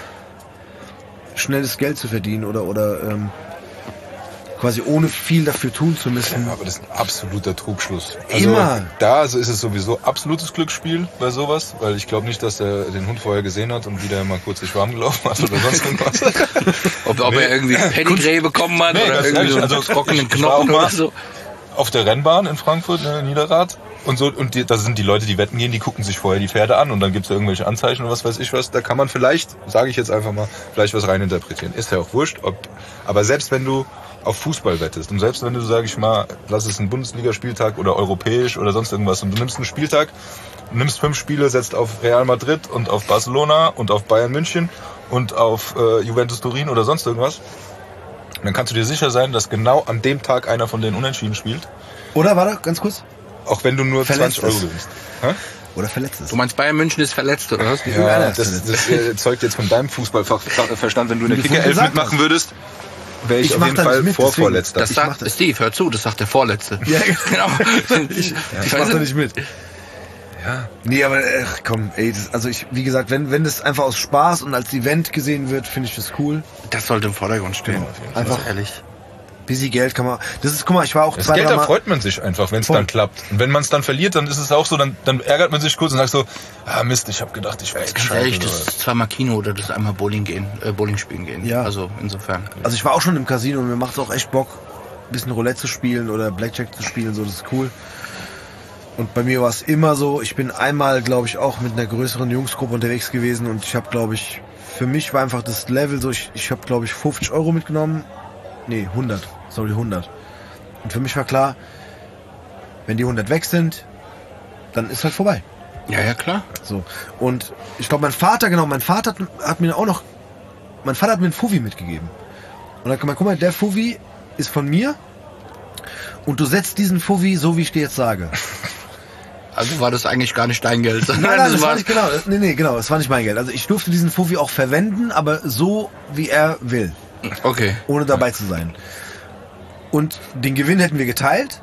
schnelles Geld zu verdienen oder, oder, ähm, quasi ohne viel dafür tun zu müssen. Ja, aber das ist ein absoluter Trugschluss. Also Immer. Da ist es sowieso absolutes Glücksspiel bei sowas, weil ich glaube nicht, dass er den Hund vorher gesehen hat und wieder mal kurz sich warm gelaufen hat oder sonst irgendwas. ob, ob Nee. er irgendwie Pedigree bekommen hat Nee, oder ganz irgendwie ehrlich, so einen also trockenen ich- ich war auch Knochen mal- oder so. Auf der Rennbahn in Frankfurt, ne, in Niederrad. Und so, und die, da sind die Leute, die wetten gehen, die gucken sich vorher die Pferde an und dann gibt's da irgendwelche Anzeichen oder was weiß ich was. Da kann man vielleicht, sage ich jetzt einfach mal, vielleicht was reininterpretieren. Ist ja auch wurscht. Ob, aber selbst wenn du auf Fußball wettest und selbst wenn du, sage ich mal, lass es ein Bundesligaspieltag oder europäisch oder sonst irgendwas und du nimmst einen Spieltag, nimmst fünf Spiele, setzt auf Real Madrid und auf Barcelona und auf Bayern München und auf äh, Juventus Turin oder sonst irgendwas, dann kannst du dir sicher sein, dass genau an dem Tag einer von denen unentschieden spielt. Oder, warte, ganz kurz. Auch wenn du nur Verletzt zwanzig Euro ist. gewinnst. Hä? Oder verletzt ist. Du meinst, Bayern München ist verletzt, oder was? irgendeiner Ja, ist das, das äh, zeugt jetzt von deinem Fußballverstand. Wenn du in der Wie du vorhin Kicker elf gesagt mitmachen hast. würdest, wäre ich, Ich auf mach jeden da Fall nicht mit, Vorvorletzter. Das Ich mach sagt, das. Steve, hör zu, das sagt der Vorletzte. Ja, genau. ich, ich mach weiß da nicht. nicht mit. Ja. Nee, aber ach, komm, ey, das, also ich, wie gesagt, wenn wenn das einfach aus Spaß und als Event gesehen wird, finde ich das cool. Das sollte im Vordergrund stehen. Einfach ehrlich. busy Geld kann man. Das ist, guck mal, ich war auch Das zwei, Geld, drei da Mal. freut man sich einfach, wenn es Voll. dann klappt. Und wenn man es dann verliert, dann ist es auch so, dann, dann ärgert man sich kurz und sagt so, ah Mist, ich habe gedacht, ich wäre jetzt Ganz ehrlich, gescheit. das ist zweimal Kino oder das ist einmal Bowling gehen, äh, Bowling spielen gehen. Ja. Also insofern. Also ich war auch schon im Casino und mir macht es auch echt Bock, ein bisschen Roulette zu spielen oder Blackjack zu spielen, so, das ist cool. Und bei mir war es immer so, ich bin einmal, glaube ich, auch mit einer größeren Jungsgruppe unterwegs gewesen und ich habe, glaube ich, für mich war einfach das Level so, ich, ich habe, glaube ich, fünfzig Euro mitgenommen. Nee, hundert. Sorry, hundert. Und für mich war klar, Wenn die hundert weg sind, dann ist halt vorbei. Ja, ja, klar. So. Und ich glaube, mein Vater, genau, mein Vater hat, hat mir auch noch, mein Vater hat mir einen Fuffi mitgegeben. Und dann kann man, guck mal, der Fuffi ist von mir und du setzt diesen Fuffi so, wie ich dir jetzt sage. Also war das eigentlich gar nicht dein Geld. Nein, nein, das, das war nicht, genau, nee, nee, genau, das war nicht mein Geld. Also ich durfte diesen Fuffi auch verwenden, aber so, wie er will. Okay. Ohne dabei zu sein. Und den Gewinn hätten wir geteilt,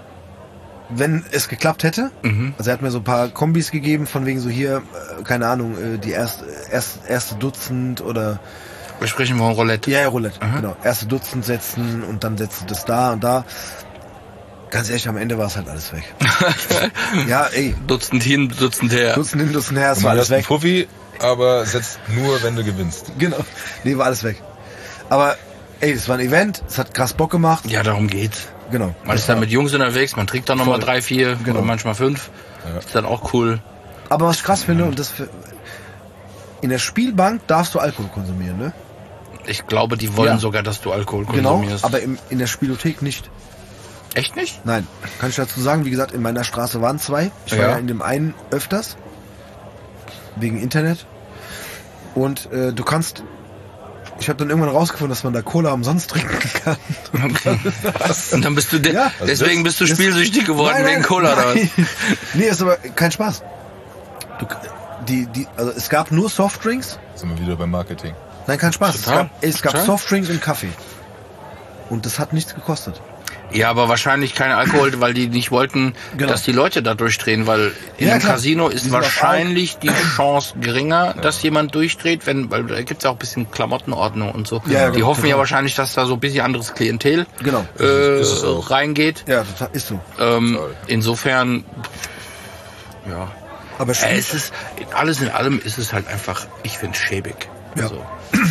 wenn es geklappt hätte. Mhm. Also er hat mir so ein paar Kombis gegeben, von wegen so hier, keine Ahnung, die erste, erste, erste Dutzend oder... Wir sprechen von Roulette. Ja, ja, Roulette, Aha. genau. Erste Dutzend setzen und dann setzt du das da und da. Ganz ehrlich, am Ende war es halt alles weg. Ja, ey. Dutzend hin, Dutzend her. Dutzend hin, Dutzend her, es war alles weg. Fuffi, aber setzt nur, wenn du gewinnst. Genau. Nee, war alles weg. Aber, ey, es war ein Event, es hat krass Bock gemacht. Ja, darum geht's. Genau. Man ist dann mit Jungs unterwegs, man trinkt dann nochmal drei, vier, genau. oder manchmal fünf. Ja. Ist dann auch cool. Aber was ich krass finde, und das für, in der Spielbank darfst du Alkohol konsumieren, ne? Ich glaube, die wollen ja. sogar, dass du Alkohol konsumierst. Genau, aber im, in der Spielothek nicht. Echt nicht? Nein. Kann ich dazu sagen, wie gesagt, in meiner Straße waren zwei. Ich war ja, ja in dem einen öfters. Wegen Internet. Und äh, du kannst... Ich habe dann irgendwann rausgefunden, dass man da Cola umsonst trinken kann. Okay. Und dann bist du... De- ja, deswegen bist du spielsüchtig geworden nein, nein, wegen Cola. Nein. Nee, ist aber kein Spaß. Du, die, die, also es gab nur Softdrinks. Sind wir wieder beim Marketing. Nein, kein Spaß. Es gab, es gab Softdrinks und Kaffee. Und das hat nichts gekostet. Ja, aber wahrscheinlich kein Alkohol, weil die nicht wollten, genau. dass die Leute da durchdrehen, weil in ja, einem klar. Casino ist wahrscheinlich die Chance geringer, ja. dass jemand durchdreht, wenn, weil da gibt's ja auch ein bisschen Klamottenordnung und so. Ja, die genau. hoffen ja wahrscheinlich, dass da so ein bisschen anderes Klientel genau. äh, reingeht. Ja, das ist so. Ähm, insofern, ja. Aber äh, es ist, alles in allem ist es halt einfach, ich finde schäbig. Ja. Also.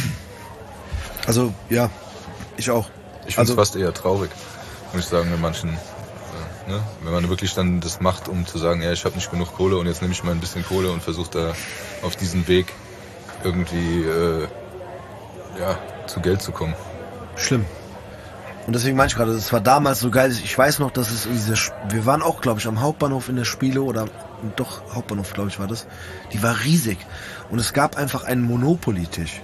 also, ja, ich auch. Ich finde es also, fast eher traurig, muss ich sagen, wenn manchen, äh, ne? wenn man wirklich dann das macht, um zu sagen, ja, ich habe nicht genug Kohle und jetzt nehme ich mal ein bisschen Kohle und versuche da auf diesen Weg irgendwie äh, ja, zu Geld zu kommen. Schlimm. Und deswegen meine ich gerade, es war damals so geil, ich weiß noch, dass es diese, wir waren auch, glaube ich, am Hauptbahnhof in der Spiele oder doch, Hauptbahnhof, glaube ich, war das. Die war riesig. Und es gab einfach einen Monopoly-Tisch.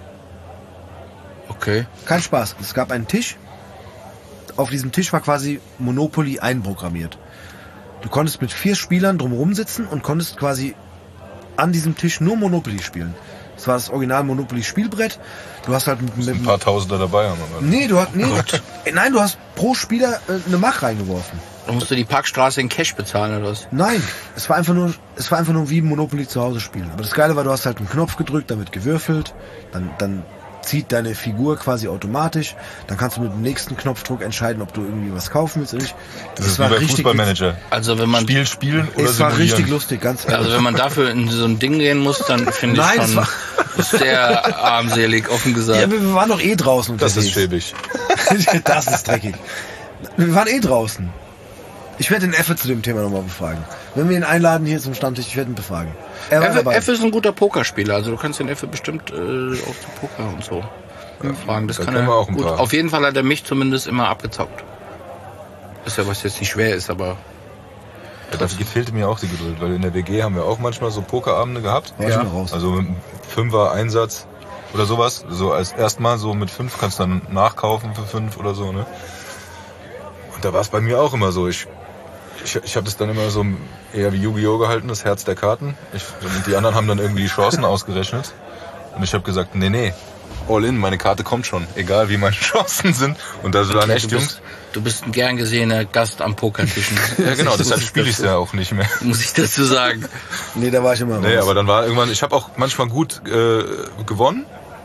Okay. Kein Spaß. Es gab einen Tisch. Auf diesem Tisch war quasi Monopoly einprogrammiert. Du konntest mit vier Spielern drumherum sitzen und konntest quasi an diesem Tisch nur Monopoly spielen. Das war das Original Monopoly-Spielbrett. Du hast halt mit, mit ein paar Tausender dabei haben. Nee, du hast nee, nein, du hast pro Spieler äh, eine Mach reingeworfen. Da musst du die Parkstraße in Cash bezahlen oder was? Nein, es war einfach nur, es war einfach nur wie Monopoly zu Hause spielen. Aber das Geile war, du hast halt einen Knopf gedrückt, damit gewürfelt, dann dann zieht deine Figur quasi automatisch. Dann kannst du mit dem nächsten Knopfdruck entscheiden, ob du irgendwie was kaufen willst oder nicht. Das, das ist war wie bei Fußballmanager. Also wenn man Spiel spielen oder es war richtig lustig, ganz ehrlich. Also wenn man dafür in so ein Ding gehen muss, dann finde ich schon sehr armselig, offen gesagt. Ja, wir waren doch eh draußen unterwegs. Das ist schäbig. Das ist dreckig. Wir waren eh draußen. Ich werde den Effe zu dem Thema nochmal befragen. Wenn wir ihn einladen hier zum Stammtisch, ich werde ihn befragen. Er Effe, Effe ist ein guter Pokerspieler, also du kannst den Effe bestimmt äh, auch zu Poker und so ja, fragen. Das da kann er auch gut. Paar. Auf jeden Fall hat er mich zumindest immer abgezockt. Ist ja was jetzt nicht schwer ist, aber... Ja, dafür fehlte mir auch die Geduld, weil in der W G haben wir auch manchmal so Pokerabende gehabt. Ja. Also mit einem Fünfer Einsatz oder sowas. So als erstmal so mit fünf kannst du dann nachkaufen für fünf oder so, ne? Und da war es bei mir auch immer so. Ich Ich, ich habe das dann immer so eher wie Yu-Gi-Oh! Gehalten, das Herz der Karten. Ich, und die anderen haben dann irgendwie die Chancen ausgerechnet. Und ich habe gesagt, nee, nee, all in, meine Karte kommt schon. Egal wie meine Chancen sind. Und da waren echt du bist, Jungs. Du bist ein gern gesehener Gast am Pokertischen. Ja genau, deshalb spiele ich es ja auch nicht mehr. Muss ich dazu sagen. Nee, da war ich immer raus. Nee, aber dann war irgendwann, ich habe auch manchmal gut äh, gewonnen.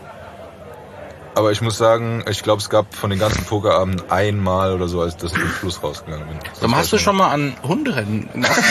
Aber ich muss sagen, ich glaube, es gab von den ganzen Pokerabenden einmal oder so, als dass ich im Plus rausgegangen bin. Dann hast du schon mal an Hunderennen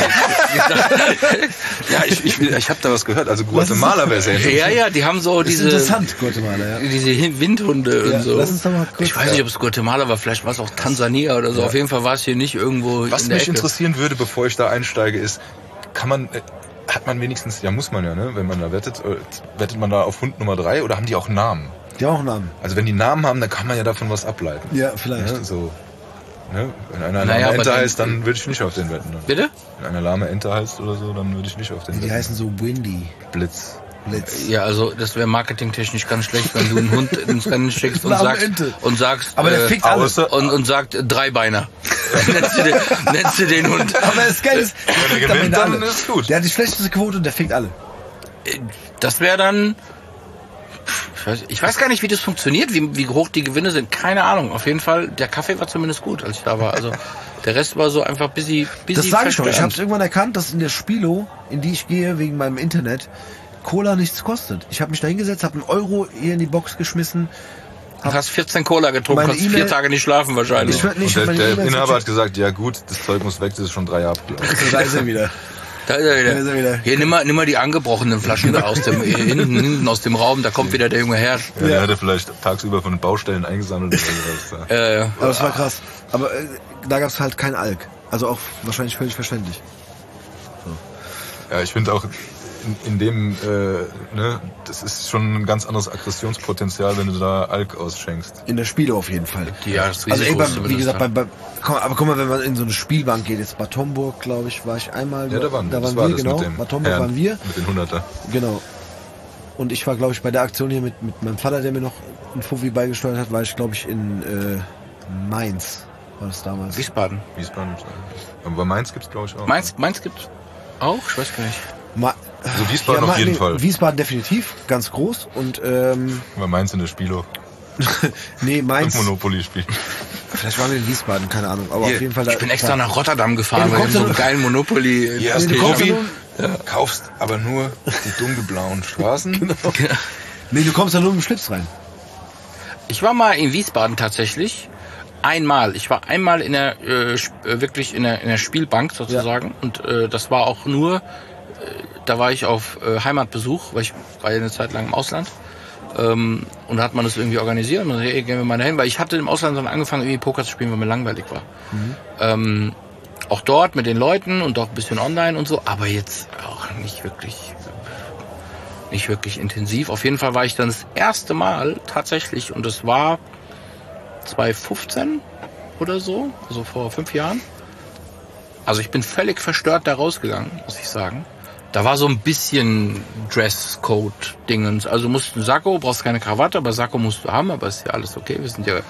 Ja, ich, ich, ich habe da was gehört. Also Guatemala wäre sehr interessant. Ja, ja, die haben so diese... interessant, Guatemala, ja. Diese Windhunde ja, und so. Lass uns doch mal kurz ich weiß nicht, ob es Guatemala war, vielleicht war es auch Tansania oder so. Ja. Auf jeden Fall war es hier nicht irgendwo Was in der mich Ecke. interessieren würde, bevor ich da einsteige, ist, kann man... Hat man wenigstens... Ja, muss man ja, ne? Wenn man da wettet. Wettet man da auf Hund Nummer drei oder haben die auch Namen? Die haben auch Namen. Also wenn die Namen haben, dann kann man ja davon was ableiten. Ja, vielleicht. Ja, so. ne, wenn einer Naja, lahme aber Ente dann- heißt, dann würde ich nicht auf den wetten. Dann. Bitte? Wenn einer lahme Ente heißt oder so, dann würde ich nicht auf den Die wetten. heißen so Windy. Blitz. Blitz. Ja, also das wäre marketingtechnisch ganz schlecht, wenn du einen Hund ins Rennen schickst und Lahme sagst, Ente. und sagst, Aber der äh, fickt alle. außer- und, und sagt äh, Dreibeiner. nennst, du den, nennst du den Hund. Aber das Geile ist, der der fickt am gewinnt, Ende dann alle. ist gut. Der hat die schlechteste Quote und der fickt alle. Das wäre dann, ich weiß, ich weiß gar nicht, wie das funktioniert, wie, wie hoch die Gewinne sind. Keine Ahnung. Auf jeden Fall, der Kaffee war zumindest gut, als ich da war. Also der Rest war so einfach busy, busy Das sage ich doch. Ich habe verstörend. es irgendwann erkannt, dass in der Spilo, in die ich gehe wegen meinem Internet, Cola nichts kostet. Ich habe mich da hingesetzt, habe einen Euro hier in die Box geschmissen. Du hast vierzehn Cola getrunken, Meine konntest vier E-Mail- Tage nicht schlafen wahrscheinlich. Ich werd nicht Und der, meine der E-Mails Inhaber checken. hat gesagt, ja gut, das Zeug muss weg, das ist schon drei Jahre abgelaufen. So, da ist er wieder. Da ist er wieder. Da ist er wieder. Hier, nimm mal, nimm mal die angebrochenen Flaschen da aus dem, hinten, hinten aus dem Raum, da kommt wieder der junge Herr. Ja, der hatte vielleicht tagsüber von den Baustellen eingesammelt oder sowas. Äh, Aber das war krass. Aber äh, da gab es halt kein Alk. Also auch wahrscheinlich völlig verständlich. Ja, ich finde auch in, in dem, äh, ne, das ist schon ein ganz anderes Aggressionspotenzial, wenn du da Alk ausschenkst. In der Spilo auf jeden Fall. die, ja, das Also ey, Risiko bei, ist wie zumindest gesagt, da. bei, bei, komm, aber guck mal, wenn man in so eine Spielbank geht, jetzt Bad Homburg, glaube ich, war ich einmal. Ja, da waren, da das waren war wir, das genau. mit dem Bad Homburg Herrn, waren wir. Mit den Hunderter. Genau. Und ich war, glaube ich, bei der Aktion hier mit, mit meinem Vater, der mir noch einen Fuffi beigesteuert hat, war ich, glaube ich, in äh, Mainz. War das damals. Wiesbaden. Wiesbaden. Aber bei Mainz gibt's glaube ich auch. Mainz, Mainz gibt's auch? Ich weiß gar nicht. Ma Also Wiesbaden auf Ma- jeden Fall. Wiesbaden definitiv, ganz groß. Und ähm, Bei Mainz in der Spielo. nee, Mainz. Monopoly spielen. Vielleicht waren wir in Wiesbaden, keine Ahnung. Aber Hier, auf jeden Fall. Da, Ich bin extra da, nach Rotterdam gefahren, Ja, du weil ich kommst so ja einen nur- geilen Monopoly... Hier hast du du kommst Hobby, ja kaufst aber nur die dunkelblauen Straßen. Genau. Nee, du kommst da nur mit dem Schlips rein. Ich war mal in Wiesbaden tatsächlich. Einmal. Ich war einmal in der äh, sp- äh, wirklich in der, in der Spielbank sozusagen. Und äh, das war auch nur, äh, da war ich auf äh, Heimatbesuch, weil ich war ja eine Zeit lang im Ausland. Ähm, und da hat man das irgendwie organisiert. Und man sagt, hey, gehen wir mal dahin, weil ich hatte im Ausland dann angefangen, irgendwie Poker zu spielen, weil mir langweilig war. Mhm. Ähm, auch dort mit den Leuten und auch ein bisschen online und so, aber jetzt auch nicht wirklich nicht wirklich intensiv. Auf jeden Fall war ich dann das erste Mal tatsächlich, und das war zwanzig fünfzehn oder so, also vor fünf Jahren. Also ich bin völlig verstört da rausgegangen, muss ich sagen. Da war so ein bisschen Dresscode-Dingens. Also du musst einen Sakko, brauchst keine Krawatte, aber Sakko musst du haben, aber ist ja alles okay. Wir sind ja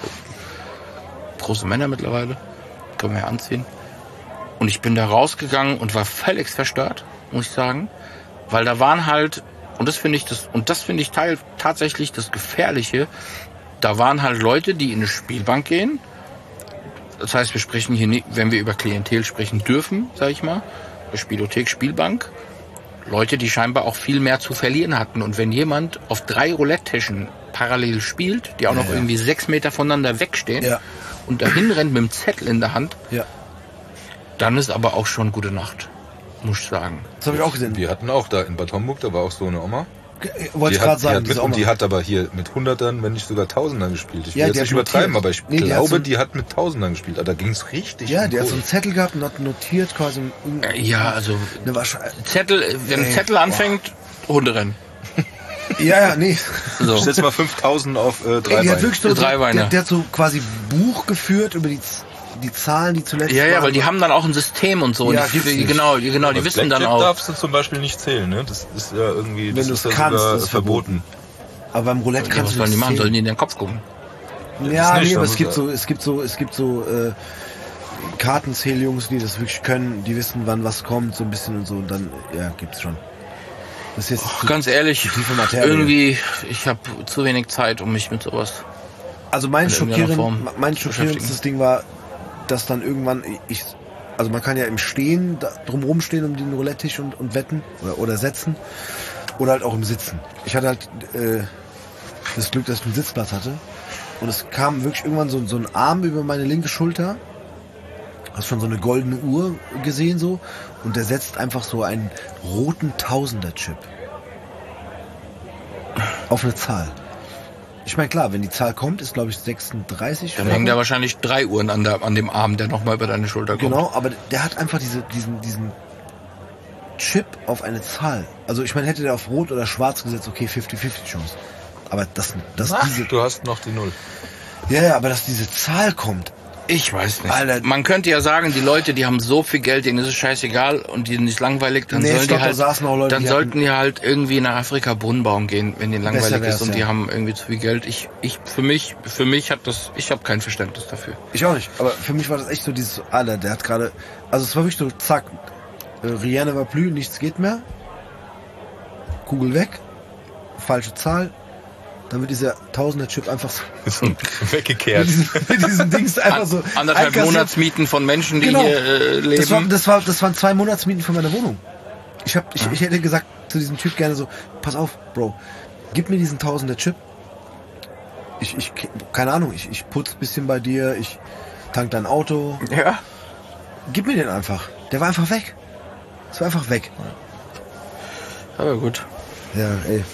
große Männer mittlerweile. Können wir ja anziehen. Und ich bin da rausgegangen und war völlig verstört, muss ich sagen. Weil da waren halt, und das finde ich das, und das finde ich teil, tatsächlich das Gefährliche, da waren halt Leute, die in eine Spielbank gehen. Das heißt, wir sprechen hier nicht, wenn wir über Klientel sprechen dürfen, sage ich mal, Spielothek, Spielbank, Leute, die scheinbar auch viel mehr zu verlieren hatten. Und wenn jemand auf drei Roulette-Tischen parallel spielt, die auch noch Ja. irgendwie sechs Meter voneinander wegstehen Ja. und dahin rennt mit dem Zettel in der Hand, Ja. dann ist aber auch schon gute Nacht, muss ich sagen. Das habe ich auch gesehen. Wir hatten auch da in Bad Homburg, da war auch so eine Oma. Äh, Wollte Die ich hat, gerade die, sagen, hat mit, diese und Oma. die hat aber hier mit Hundertern, wenn nicht sogar Tausendern gespielt. Ich will Ja, jetzt die nicht hat übertreiben, notiert. aber ich Nee, die hat glaube, so- die hat mit Tausendern gespielt. Aber da ging es richtig Ja, um der hat so Kohle. einen Zettel gehabt und hat notiert quasi eine Ja, also Wahrscheinlich. Zettel, wenn ein Ey, Zettel anfängt, Hunderennen. Ja, ja, nee. So. Ich setze mal fünftausend auf äh, drei Ey, die hat Beine. wirklich so, Drei der, Beine. der, der hat so quasi Buch geführt über die, Z- die Zahlen, die zuletzt Ja, ja, waren. weil die haben dann auch ein System und so. Ja, und gibt's die, nicht. genau, die, genau, die Aber wissen dann Blackjack auch. darfst du zum Beispiel nicht zählen, ne? Das ist ja irgendwie, Wenn das du ist es ja kannst, sogar ist es verboten. Aber beim Roulette Ja, kannst was du sollen die nicht machen? Sollen die zählen. in den Kopf gucken? Ja, das nicht, nee, aber aber es gibt so- so, es gibt so, es gibt so äh, Kartenzähljungs, die das wirklich können, die wissen, wann was kommt, so ein bisschen und so, und dann, ja, gibt's schon. Das ist jetzt Ach, ganz ehrlich, tiefe Materie. irgendwie, ich habe zu wenig Zeit, um mich mit sowas. Also mein in irgendeiner schockierend, Form mein zu schockierendstes Ding war, dass dann irgendwann ich, also man kann ja im Stehen da, drumherum stehen um den Roulette-Tisch und, und wetten oder, oder setzen oder halt auch im Sitzen. Ich hatte halt äh, das Glück, dass ich einen Sitzplatz hatte und es kam wirklich irgendwann so, so ein Arm über meine linke Schulter. Hast schon so eine goldene Uhr gesehen so und der setzt einfach so einen roten Tausender-Chip auf eine Zahl. Ich meine, klar, wenn die Zahl kommt, ist glaube ich sechsunddreißig. Dann oder hängen so. da wahrscheinlich drei Uhren an, der, an dem Arm, der nochmal über deine Schulter kommt. Genau, aber der hat einfach diese, diesen, diesen Chip auf eine Zahl. Also ich meine, hätte der auf Rot oder Schwarz gesetzt, okay, fünfzig fünfzig Chance. Aber das, das Ach, diese, du hast noch die Null. ja, ja, aber dass diese Zahl kommt, Ich weiß nicht. Alter. Man könnte ja sagen, die Leute, die haben so viel Geld, denen ist es scheißegal und die sind nicht langweilig, dann Nee, ich sollen glaub, die da halt, saßen auch Leute, dann die sollten hatten- die halt irgendwie nach Afrika Brunnen bauen gehen, wenn denen langweilig Besser wär's, ist und die ja. haben irgendwie zu viel Geld. Ich, ich, für mich, für mich hat das, ich habe kein Verständnis dafür. Ich auch nicht, aber für mich war das echt so dieses, Alter, der hat gerade, also es war wirklich so, zack, äh, Rihanna war blüh, nichts geht mehr, Kugel weg, falsche Zahl, dann wird dieser Tausender-Chip einfach so, So mit weggekehrt. diesem, mit diesem Dings einfach so Anderthalb einkassiert. Monatsmieten von Menschen, die Genau. hier äh, leben. Das, war, das, war, das waren zwei Monatsmieten von meiner Wohnung. Ich, hab, ich, ich hätte gesagt zu diesem Typ gerne so, pass auf, Bro, gib mir diesen Tausender-Chip. Ich, ich, keine Ahnung, ich, ich putz ein bisschen bei dir, ich tank dein Auto. Ja. Gib mir den einfach. Der war einfach weg. Es war einfach weg. Aber gut. Ja, ey.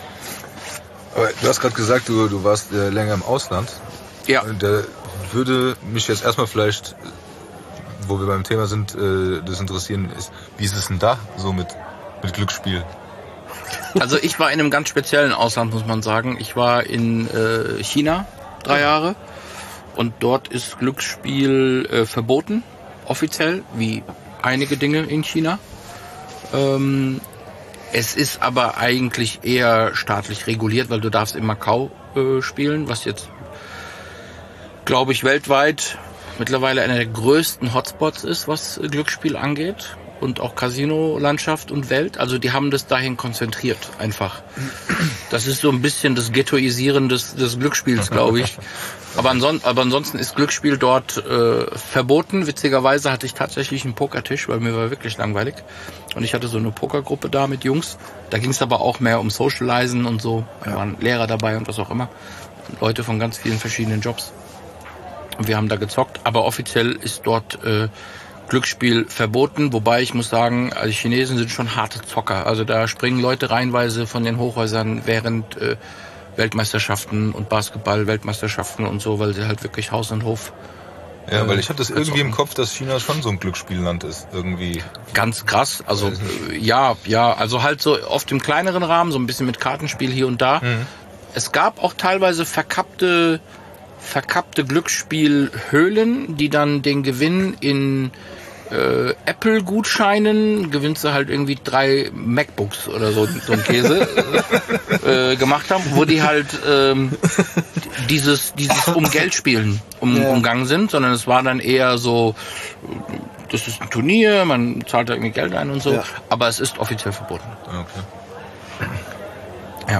Aber du hast gerade gesagt, du, du warst äh, länger im Ausland. Ja. Und da würde mich jetzt erstmal vielleicht, wo wir beim Thema sind, äh, das interessieren, ist, wie ist es denn da so mit, mit Glücksspiel? Also ich war in einem ganz speziellen Ausland, muss man sagen. Ich war in äh, China drei Jahre und dort ist Glücksspiel äh, verboten, offiziell, wie einige Dinge in China. Ähm, es ist aber eigentlich eher staatlich reguliert, weil du darfst in Macau äh, spielen, was jetzt, glaube ich, weltweit mittlerweile einer der größten Hotspots ist, was äh, Glücksspiel angeht. Und auch Casino-Landschaft und Welt. Also die haben das dahin konzentriert, einfach. Das ist so ein bisschen das Ghettoisieren des, des Glücksspiels, glaube ich. Aber, anson aber ansonsten ist Glücksspiel dort äh, verboten. Witzigerweise hatte ich tatsächlich einen Pokertisch, weil mir war wirklich langweilig. Und ich hatte so eine Pokergruppe da mit Jungs. Da ging es aber auch mehr um Socializen und so. Da Ja. waren Lehrer dabei und was auch immer. Leute von ganz vielen verschiedenen Jobs. Und wir haben da gezockt. Aber offiziell ist dort äh, Glücksspiel verboten, wobei ich muss sagen, also die Chinesen sind schon harte Zocker. Also da springen Leute reihenweise von den Hochhäusern während äh, Weltmeisterschaften und Basketball-Weltmeisterschaften und so, weil sie halt wirklich Haus und Hof. Ja, äh, weil ich hatte das irgendwie zocken. im Kopf, dass China schon so ein Glücksspielland ist. Irgendwie. Ganz krass. Also äh, ja, ja, also halt so oft im kleineren Rahmen, so ein bisschen mit Kartenspiel hier und da. Mhm. Es gab auch teilweise verkappte, verkappte Glücksspielhöhlen, die dann den Gewinn in äh, Apple-Gutscheinen, gewinnst du halt irgendwie drei MacBooks oder so, so ein Käse, äh, gemacht haben, wo die halt ähm, dieses, dieses um Geld spielen um, Ja. umgangen sind, sondern es war dann eher so, das ist ein Turnier, man zahlt da irgendwie Geld ein und so, Ja. aber es ist offiziell verboten. Okay. Ja.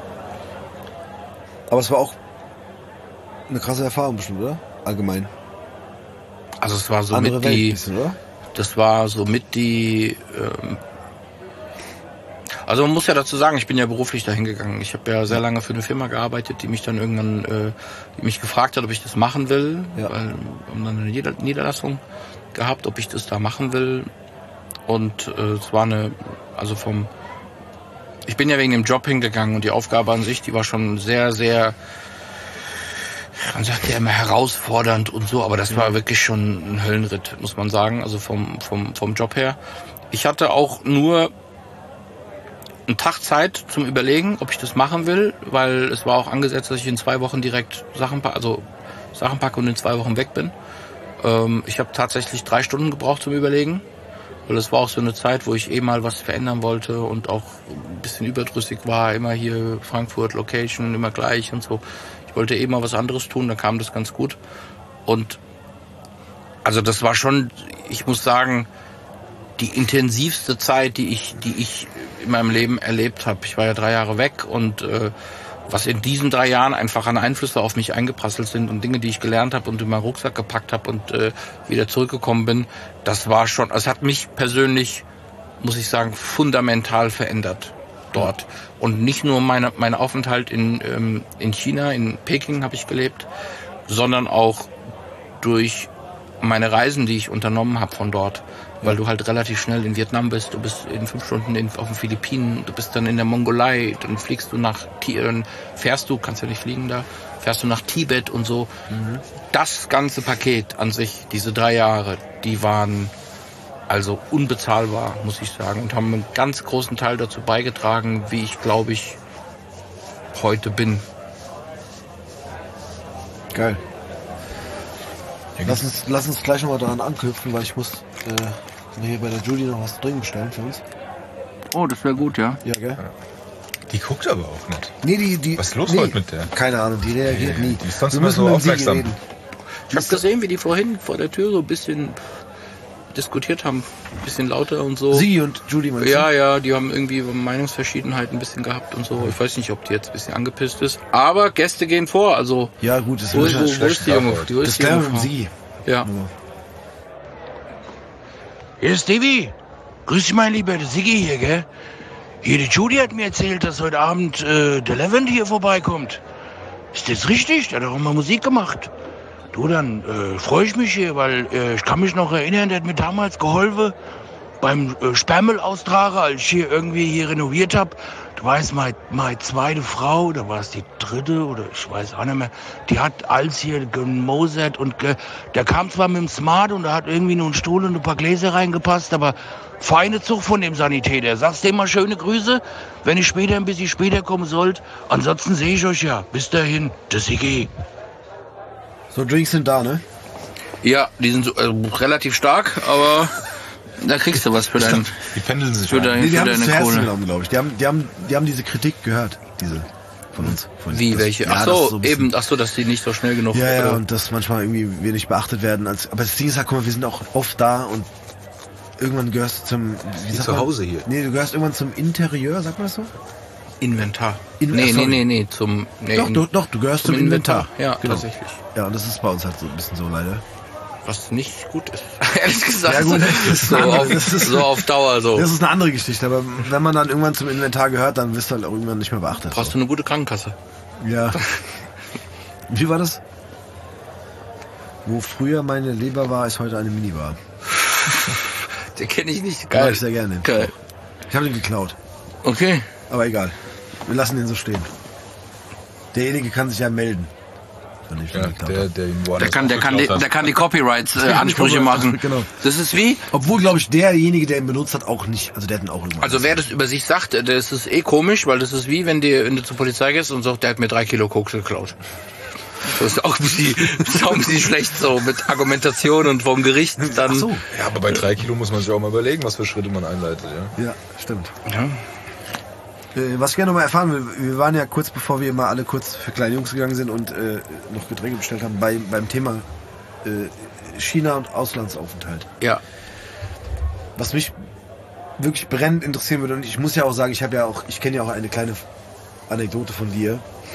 Aber es war auch eine krasse Erfahrung bestimmt, oder? Allgemein. Also es war so Andere mit Welt ein die, bisschen, oder? das war so mit die, ähm, also man muss ja dazu sagen, ich bin ja beruflich dahin gegangen. Ich habe ja sehr lange für eine Firma gearbeitet, die mich dann irgendwann, äh, die mich gefragt hat, ob ich das machen will, Ja. weil wir haben dann eine Nieder Niederlassung gehabt, ob ich das da machen will. Und äh, es war eine, also vom, ich bin ja wegen dem Job hingegangen und die Aufgabe an sich, die war schon sehr, sehr, man sagt ja immer herausfordernd und so, aber das war wirklich schon ein Höllenritt, muss man sagen, also vom, vom, vom Job her. Ich hatte auch nur einen Tag Zeit zum Überlegen, ob ich das machen will, weil es war auch angesetzt, dass ich in zwei Wochen direkt Sachen, pa- also Sachen packe und in zwei Wochen weg bin. Ähm, ich habe tatsächlich drei Stunden gebraucht zum Überlegen, weil es war auch so eine Zeit, wo ich eh mal was verändern wollte und auch ein bisschen überdrüssig war, immer hier Frankfurt, Location, immer gleich und so. Ich wollte eh mal was anderes tun, da kam das ganz gut. Und also das war schon, ich muss sagen, die intensivste Zeit, die ich, die ich in meinem Leben erlebt habe. Ich war ja drei Jahre weg und äh, was in diesen drei Jahren einfach an Einflüsse auf mich eingeprasselt sind und Dinge, die ich gelernt habe und in meinen Rucksack gepackt habe und äh, wieder zurückgekommen bin, das war schon, es hat mich persönlich, muss ich sagen, fundamental verändert dort. Und nicht nur meine, mein Aufenthalt in, ähm, in China, in Peking habe ich gelebt, sondern auch durch meine Reisen, die ich unternommen habe von dort. Weil du halt relativ schnell in Vietnam bist, du bist in fünf Stunden in, auf den Philippinen, du bist dann in der Mongolei, dann fliegst du nach, dann fährst du, kannst ja nicht fliegen da, fährst du nach Tibet und so. Mhm. Das ganze Paket an sich, diese drei Jahre, die waren also unbezahlbar, muss ich sagen, und haben einen ganz großen Teil dazu beigetragen, wie ich, glaube ich, heute bin. Geil. Lass uns, lass uns gleich nochmal daran anknüpfen, weil ich muss äh, hier bei der Judy noch was dringend bestellen für uns. Oh, das wäre gut, ja. Ja, gell? Die guckt aber auch nicht. Nee, die, die, Was ist los nee, heute mit der? Keine Ahnung, die reagiert Nee, nie. die ist sonst Wir immer müssen so mit Sigi aufmerksam. reden. Ich habe gesehen, wie die vorhin vor der Tür so ein bisschen diskutiert haben, ein bisschen lauter und so. Sigi und Judy, meinst du? Ja, ja, die haben irgendwie Meinungsverschiedenheiten ein bisschen gehabt und so. Ich weiß nicht, ob die jetzt ein bisschen angepisst ist. Aber Gäste gehen vor, also. Ja, gut, das Wo, ist wo, wo schlecht ist die junge, Frau. wo das ist die klären junge wir mit Frau? Sigi. Ja. Hier ist Stevie. Grüß dich, mein Lieber, der Siggi hier, gell? Hier, die Judy hat mir erzählt, dass heute Abend äh, der Levent hier vorbeikommt. Ist das richtig? Der hat doch immer Musik gemacht. Du, dann äh, freue ich mich hier, weil äh, ich kann mich noch erinnern, der hat mir damals geholfen beim äh, Sperrmüll-Austragen, als ich hier irgendwie hier renoviert hab. Du weißt, meine, meine zweite Frau, da war es die dritte oder ich weiß auch nicht mehr, die hat alles hier gemosert und ge der kam zwar mit dem Smart und da hat irgendwie nur ein Stuhl und ein paar Gläser reingepasst, aber feine Zug von dem Sanitäter. Sagst dem mal schöne Grüße, wenn ich später ein bisschen später kommen sollt. Ansonsten sehe ich euch ja. Bis dahin, das Siggi. So, Drinks sind da, ne? Ja, die sind so, äh, relativ stark, aber da kriegst du was für deinen, Die pendeln sich für, ein. dein, Nee, die für haben das deine zu Herzen Kohle. genommen, glaube ich. Die haben, die, haben, die haben diese Kritik gehört, diese von uns. Von Wie, das, welche? ja, Ach das so, ist so ein bisschen- eben, ach so, dass die nicht so schnell genug... Ja, ja, äh, und das manchmal irgendwie wenig beachtet werden. Als, aber das Ding ist halt, guck mal, wir sind auch oft da und irgendwann gehörst du zum... Wie sagt zu man? Hause hier. Nee, du gehörst irgendwann zum Interieur, sagt man das so? Inventar. In- nee, ach, nee, sorry. nee, nee, zum... Nee, Doch, in, du, doch, du gehörst zum, zum Inventar. Inventar. Ja, Genau. tatsächlich. Ja, und das ist bei uns halt so ein bisschen so leider. Was nicht gut ist. Ehrlich gesagt. Ja, gut, das ist so, eine andere- auf, das ist- so auf Dauer so. Das ist eine andere Geschichte, aber wenn man dann irgendwann zum Inventar gehört, dann wirst du halt auch irgendwann nicht mehr beachtet. Brauchst du eine gute Krankenkasse. Ja. Wie war das? Wo früher meine Leber war, ist heute eine Minibar. Den kenne ich nicht. Mag Geil. ich sehr gerne. Geil. Ich habe den geklaut, Okay. aber egal. Wir lassen den so stehen. Derjenige kann sich ja melden. Wenn ich Ja, den geklaut der, habe. der ihn Der woanders kann, der kann, die, geklaut hat. der kann die Copyrights-Ansprüche Copyright- machen. genau. Das ist wie, Obwohl, glaube ich, derjenige, der ihn benutzt hat, auch nicht. Also der hat ihn auch irgendwann. also wer das über sich sagt, das ist eh komisch, weil das ist wie, wenn, die, wenn du zur Polizei gehst und sagst, der hat mir drei Kilo Koks geklaut. Das ist auch ein bisschen, das ist auch ein bisschen schlecht so mit Argumentation und vom Gericht dann. Ach so. Ja, aber bei drei Kilo muss man sich auch mal überlegen, was für Schritte man einleitet. Ja? Ja, stimmt. Ja. Äh, Was ich gerne noch mal erfahren will, wir waren ja kurz bevor wir mal alle kurz für kleine Jungs gegangen sind und äh, noch Getränke bestellt haben, bei, beim Thema äh, China und Auslandsaufenthalt. Ja. Was mich wirklich brennend interessieren würde, und ich muss ja auch sagen, ich habe ja auch, ich kenne ja auch eine kleine Anekdote von dir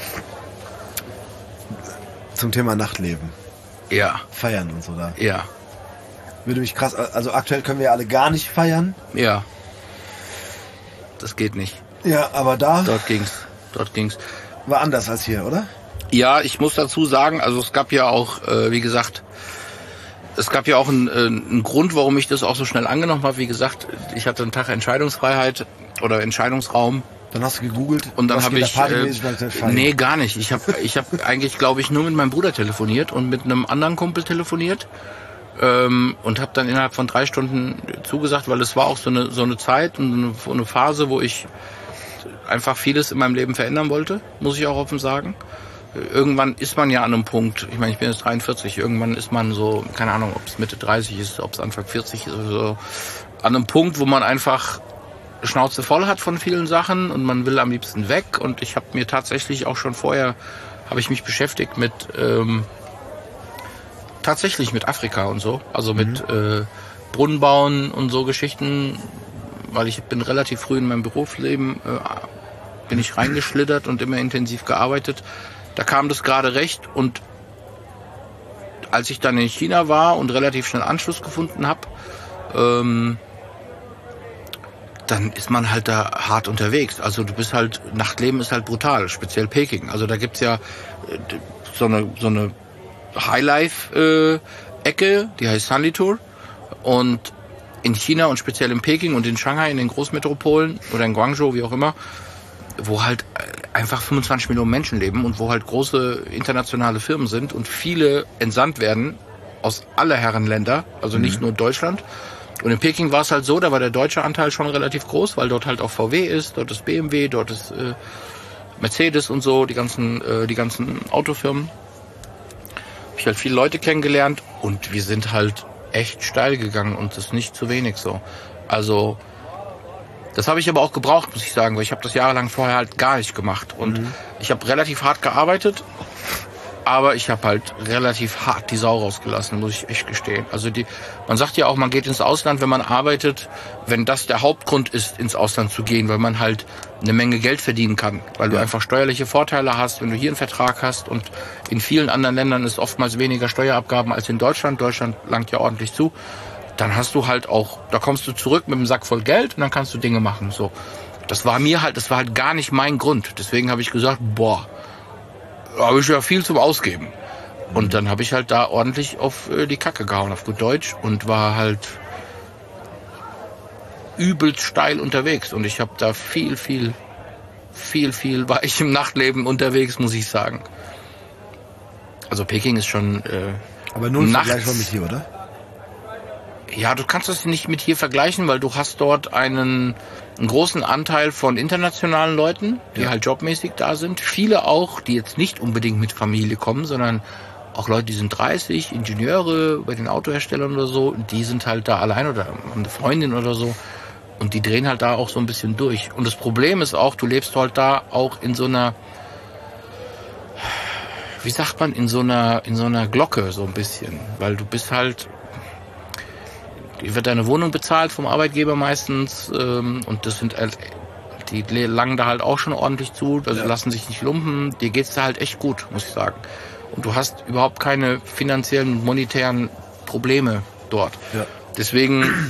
zum Thema Nachtleben, Ja. Feiern und so da. Ja. Würde mich krass, also aktuell können wir ja alle gar nicht feiern. Ja. Das geht nicht. Ja, aber da Dort ging's. Dort ging's. war anders als hier, oder? Ja, ich muss dazu sagen, also es gab ja auch, äh, wie gesagt, es gab ja auch einen, äh, einen Grund, warum ich das auch so schnell angenommen habe. Wie gesagt, ich hatte einen Tag Entscheidungsfreiheit oder Entscheidungsraum. Dann hast du gegoogelt Und dann was habe geht da ich, partymäßig, äh, weil du feiern. nee, gar nicht. Ich habe ich hab eigentlich, glaube ich, nur mit meinem Bruder telefoniert und mit einem anderen Kumpel telefoniert ähm, und habe dann innerhalb von drei Stunden zugesagt, weil es war auch so eine so eine Zeit und eine, so eine Phase, wo ich einfach vieles in meinem Leben verändern wollte, muss ich auch offen sagen. Irgendwann ist man ja an einem Punkt, ich meine, ich bin jetzt dreiundvierzig, irgendwann ist man so, keine Ahnung, ob es Mitte dreißig ist, ob es Anfang vierzig ist oder so, an einem Punkt, wo man einfach Schnauze voll hat von vielen Sachen und man will am liebsten weg. Und ich habe mir tatsächlich auch schon vorher, habe ich mich beschäftigt mit, ähm, tatsächlich mit Afrika und so, also mit äh, Brunnen bauen und so Geschichten, weil ich bin relativ früh in meinem Berufsleben, äh, bin ich reingeschlittert und immer intensiv gearbeitet. Da kam das gerade recht und als ich dann in China war und relativ schnell Anschluss gefunden habe, ähm, dann ist man halt da hart unterwegs. Also du bist halt, Nachtleben ist halt brutal, speziell Peking. Also da gibt's ja äh, so eine so eine Highlife-Ecke, die heißt Sanlitun. Und in China und speziell in Peking und in Shanghai, in den Großmetropolen oder in Guangzhou, wie auch immer, wo halt einfach fünfundzwanzig Millionen Menschen leben und wo halt große internationale Firmen sind und viele entsandt werden aus aller Herren Länder, also nicht nur Deutschland. Und in Peking war es halt so, da war der deutsche Anteil schon relativ groß, weil dort halt auch V W ist, dort ist B M W, dort ist äh, Mercedes und so, die ganzen, äh, die ganzen Autofirmen. Hab ich ich halt viele Leute kennengelernt und wir sind halt echt steil gegangen und das ist nicht zu wenig so. Also das habe ich aber auch gebraucht, muss ich sagen, weil ich habe das jahrelang vorher halt gar nicht gemacht. Und mhm. ich habe relativ hart gearbeitet, aber ich habe halt relativ hart die Sau rausgelassen, muss ich echt gestehen. Also die, man sagt ja auch, man geht ins Ausland, wenn man arbeitet, wenn das der Hauptgrund ist, ins Ausland zu gehen, weil man halt eine Menge Geld verdienen kann, weil du einfach steuerliche Vorteile hast, wenn du hier einen Vertrag hast. Und in vielen anderen Ländern ist oftmals weniger Steuerabgaben als in Deutschland. Deutschland langt ja ordentlich zu. Dann hast du halt auch, da kommst du zurück mit einem Sack voll Geld und dann kannst du Dinge machen. So, das war mir halt, das war halt gar nicht mein Grund. Deswegen habe ich gesagt, boah, habe ich ja viel zum Ausgeben. Und dann habe ich halt da ordentlich auf äh, die Kacke gehauen, auf gut Deutsch, und war halt übelst steil unterwegs. Und ich habe da viel, viel, viel, viel war ich im Nachtleben unterwegs, muss ich sagen. Also Peking ist schon äh, aber null vergleichbar mit hier, oder? Ja, du kannst das nicht mit hier vergleichen, weil du hast dort einen, einen großen Anteil von internationalen Leuten, die ja. halt jobmäßig da sind. Viele auch, die jetzt nicht unbedingt mit Familie kommen, sondern auch Leute, die sind dreißig, Ingenieure bei den Autoherstellern oder so, die sind halt da allein oder haben eine Freundin oder so. Und die drehen halt da auch so ein bisschen durch. Und das Problem ist auch, du lebst halt da auch in so einer, wie sagt man, in so einer, in so einer Glocke so ein bisschen. Weil du bist halt, die wird deine Wohnung bezahlt vom Arbeitgeber meistens, ähm, und das sind halt, die langen da halt auch schon ordentlich zu, also ja. lassen sich nicht lumpen. Dir geht's da halt echt gut, muss ich sagen. Und du hast überhaupt keine finanziellen, monetären Probleme dort. Ja. Deswegen,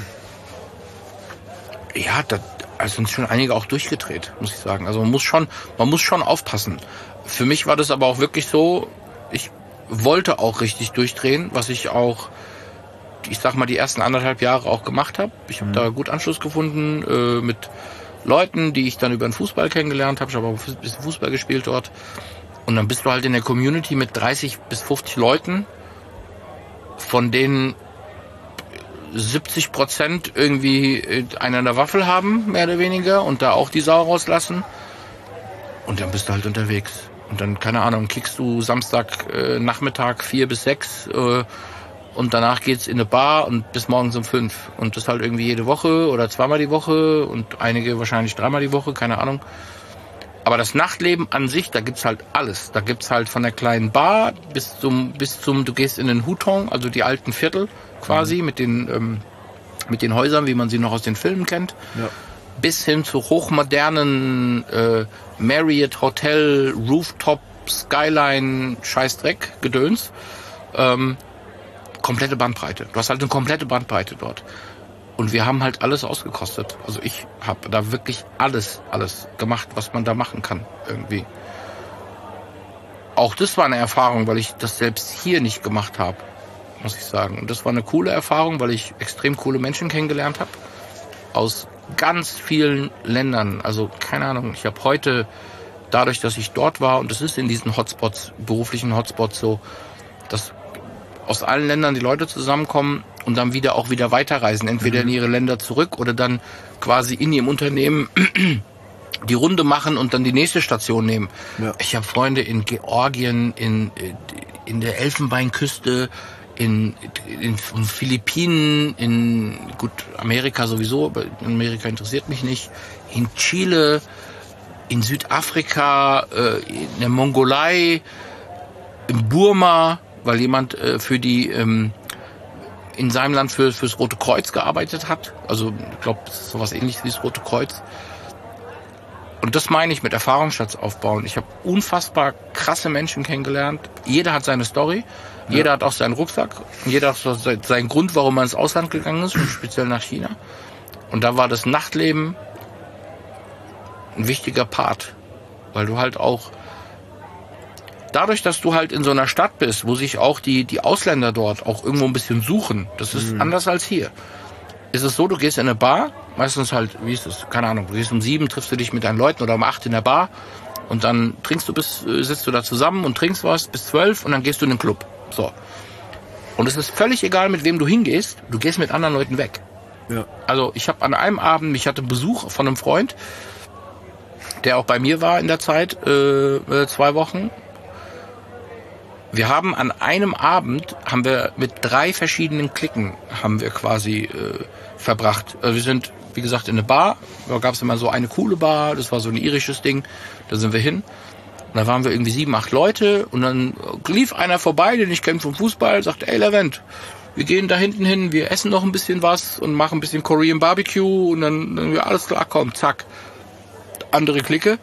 ja, da also sind schon einige auch durchgedreht, muss ich sagen. Also man muss schon, man muss schon aufpassen. Für mich war das aber auch wirklich so, ich wollte auch richtig durchdrehen, was ich auch, ich sag mal, die ersten anderthalb Jahre auch gemacht habe. Ich habe mhm. da gut Anschluss gefunden äh, mit Leuten, die ich dann über den Fußball kennengelernt habe. Ich habe auch ein bisschen Fußball gespielt dort. Und dann bist du halt in der Community mit dreißig bis fünfzig Leuten, von denen siebzig Prozent irgendwie einen an der Waffel haben, mehr oder weniger, und da auch die Sau rauslassen. Und dann bist du halt unterwegs. Und dann, keine Ahnung, kickst du Samstag äh, Nachmittag vier bis sechs äh, und danach geht's in eine Bar und bis morgens um fünf. Und das halt irgendwie jede Woche oder zweimal die Woche und einige wahrscheinlich dreimal die Woche, keine Ahnung. Aber das Nachtleben an sich, da gibt's halt alles. Da gibt's halt von der kleinen Bar bis zum, bis zum, du gehst in den Huton, also die alten Viertel quasi, mhm. mit den, ähm, mit den Häusern, wie man sie noch aus den Filmen kennt. Ja. Bis hin zu hochmodernen äh, Marriott Hotel, Rooftop, Skyline, Scheißdreck, Gedöns. Ähm, komplette Bandbreite. Du hast halt eine komplette Bandbreite dort. Und wir haben halt alles ausgekostet. Also ich habe da wirklich alles, alles gemacht, was man da machen kann irgendwie. Auch das war eine Erfahrung, weil ich das selbst hier nicht gemacht habe, muss ich sagen. Und das war eine coole Erfahrung, weil ich extrem coole Menschen kennengelernt habe. Aus ganz vielen Ländern. Also keine Ahnung, ich habe heute, dadurch, dass ich dort war, und das ist in diesen Hotspots, beruflichen Hotspots so, dass aus allen Ländern die Leute zusammenkommen und dann wieder auch wieder weiterreisen, entweder in ihre Länder zurück oder dann quasi in ihrem Unternehmen die Runde machen und dann die nächste Station nehmen. Ja. Ich habe Freunde in Georgien, in, in der Elfenbeinküste, in, in, in Philippinen, in gut Amerika sowieso, aber Amerika interessiert mich nicht, in Chile, in Südafrika, in der Mongolei, in Burma, weil jemand äh, für die ähm, in seinem Land für fürs Rote Kreuz gearbeitet hat. Also ich glaube, sowas ähnliches wie das Rote Kreuz. Und das meine ich mit Erfahrungsschatz aufbauen. Ich habe unfassbar krasse Menschen kennengelernt. Jeder hat seine Story, ja. Jeder hat auch seinen Rucksack und jeder hat seinen Grund, warum man ins Ausland gegangen ist, und speziell nach China. Und da war das Nachtleben ein wichtiger Part, weil du halt auch dadurch, dass du halt in so einer Stadt bist, wo sich auch die, die Ausländer dort auch irgendwo ein bisschen suchen, das ist mhm. anders als hier. Ist es so, du gehst in eine Bar, meistens halt, wie ist es, keine Ahnung, du gehst um sieben, triffst du dich mit deinen Leuten oder um acht in der Bar und dann trinkst du bis, sitzt du da zusammen und trinkst was bis zwölf und dann gehst du in den Club. So. Und es ist völlig egal, mit wem du hingehst, du gehst mit anderen Leuten weg. Ja. Also ich habe an einem Abend, ich hatte Besuch von einem Freund, der auch bei mir war in der Zeit, äh, zwei Wochen. wir haben an einem Abend, haben wir mit drei verschiedenen Klicken, haben wir quasi äh, verbracht. Also wir sind, wie gesagt, in eine Bar, da gab es immer so eine coole Bar, das war so ein irisches Ding, da sind wir hin. Und da waren wir irgendwie sieben, acht Leute und dann lief einer vorbei, den ich kenne vom Fußball, sagte, ey Levent, wir gehen da hinten hin, wir essen noch ein bisschen was und machen ein bisschen Korean Barbecue und dann, dann wir alles klar, komm, zack. Andere Clique.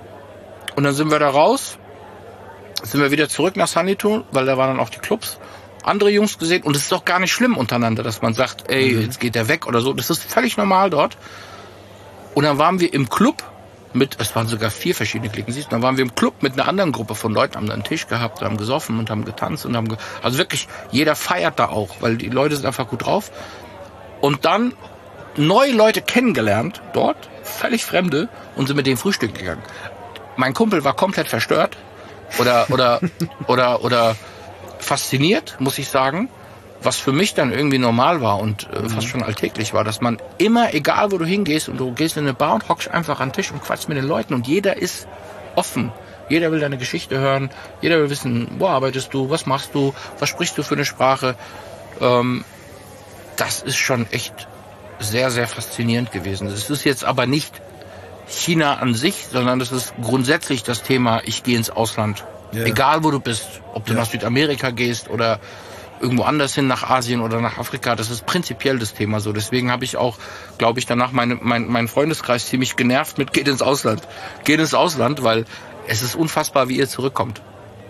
Und dann sind wir da raus, sind wir wieder zurück nach Sanito, weil da waren dann auch die Clubs. Andere Jungs gesehen und es ist doch gar nicht schlimm untereinander, dass man sagt, ey, mhm. jetzt geht der weg oder so. Das ist völlig normal dort. Und dann waren wir im Club mit, es waren sogar vier verschiedene Klicken, siehst du, dann waren wir im Club mit einer anderen Gruppe von Leuten, haben da einen Tisch gehabt, haben gesoffen und haben getanzt und haben, ge also wirklich, jeder feiert da auch, weil die Leute sind einfach gut drauf. Und dann neue Leute kennengelernt dort, völlig Fremde, und sind mit denen frühstücken gegangen. Mein Kumpel war komplett verstört oder, oder, oder, oder fasziniert, muss ich sagen. Was für mich dann irgendwie normal war und äh, fast schon alltäglich war, dass man immer, egal wo du hingehst und du gehst in eine Bar und hockst einfach an den Tisch und quatschst mit den Leuten und jeder ist offen. Jeder will deine Geschichte hören, jeder will wissen, wo arbeitest du, was machst du, was sprichst du für eine Sprache. Ähm, das ist schon echt sehr, sehr faszinierend gewesen. Es ist jetzt aber nicht China an sich, sondern das ist grundsätzlich das Thema, ich gehe ins Ausland. Yeah. Egal wo du bist, ob du yeah. nach Südamerika gehst oder irgendwo anders hin, nach Asien oder nach Afrika, das ist prinzipiell das Thema so. Deswegen habe ich auch, glaube ich, danach meine, mein, meinen Freundeskreis ziemlich genervt mit geht ins Ausland. Geht ins Ausland, weil es ist unfassbar, wie ihr zurückkommt.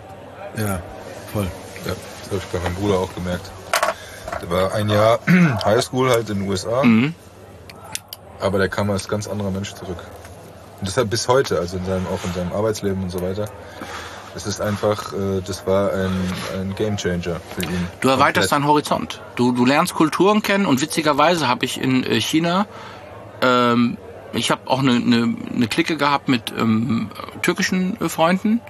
Ja, voll. Ja, das habe ich bei meinem Bruder auch gemerkt. Der war ein Jahr Highschool halt in den U S A, mhm. aber der kam als ganz anderer Mensch zurück. Und deshalb bis heute, also in seinem, auch in seinem Arbeitsleben und so weiter. Es ist einfach, äh, das war ein, ein Gamechanger für ihn. Du erweiterst deinen Horizont. Du, du lernst Kulturen kennen und witzigerweise habe ich in äh, China, ähm, ich habe auch eine, eine, eine Clique gehabt mit ähm, türkischen äh, Freunden.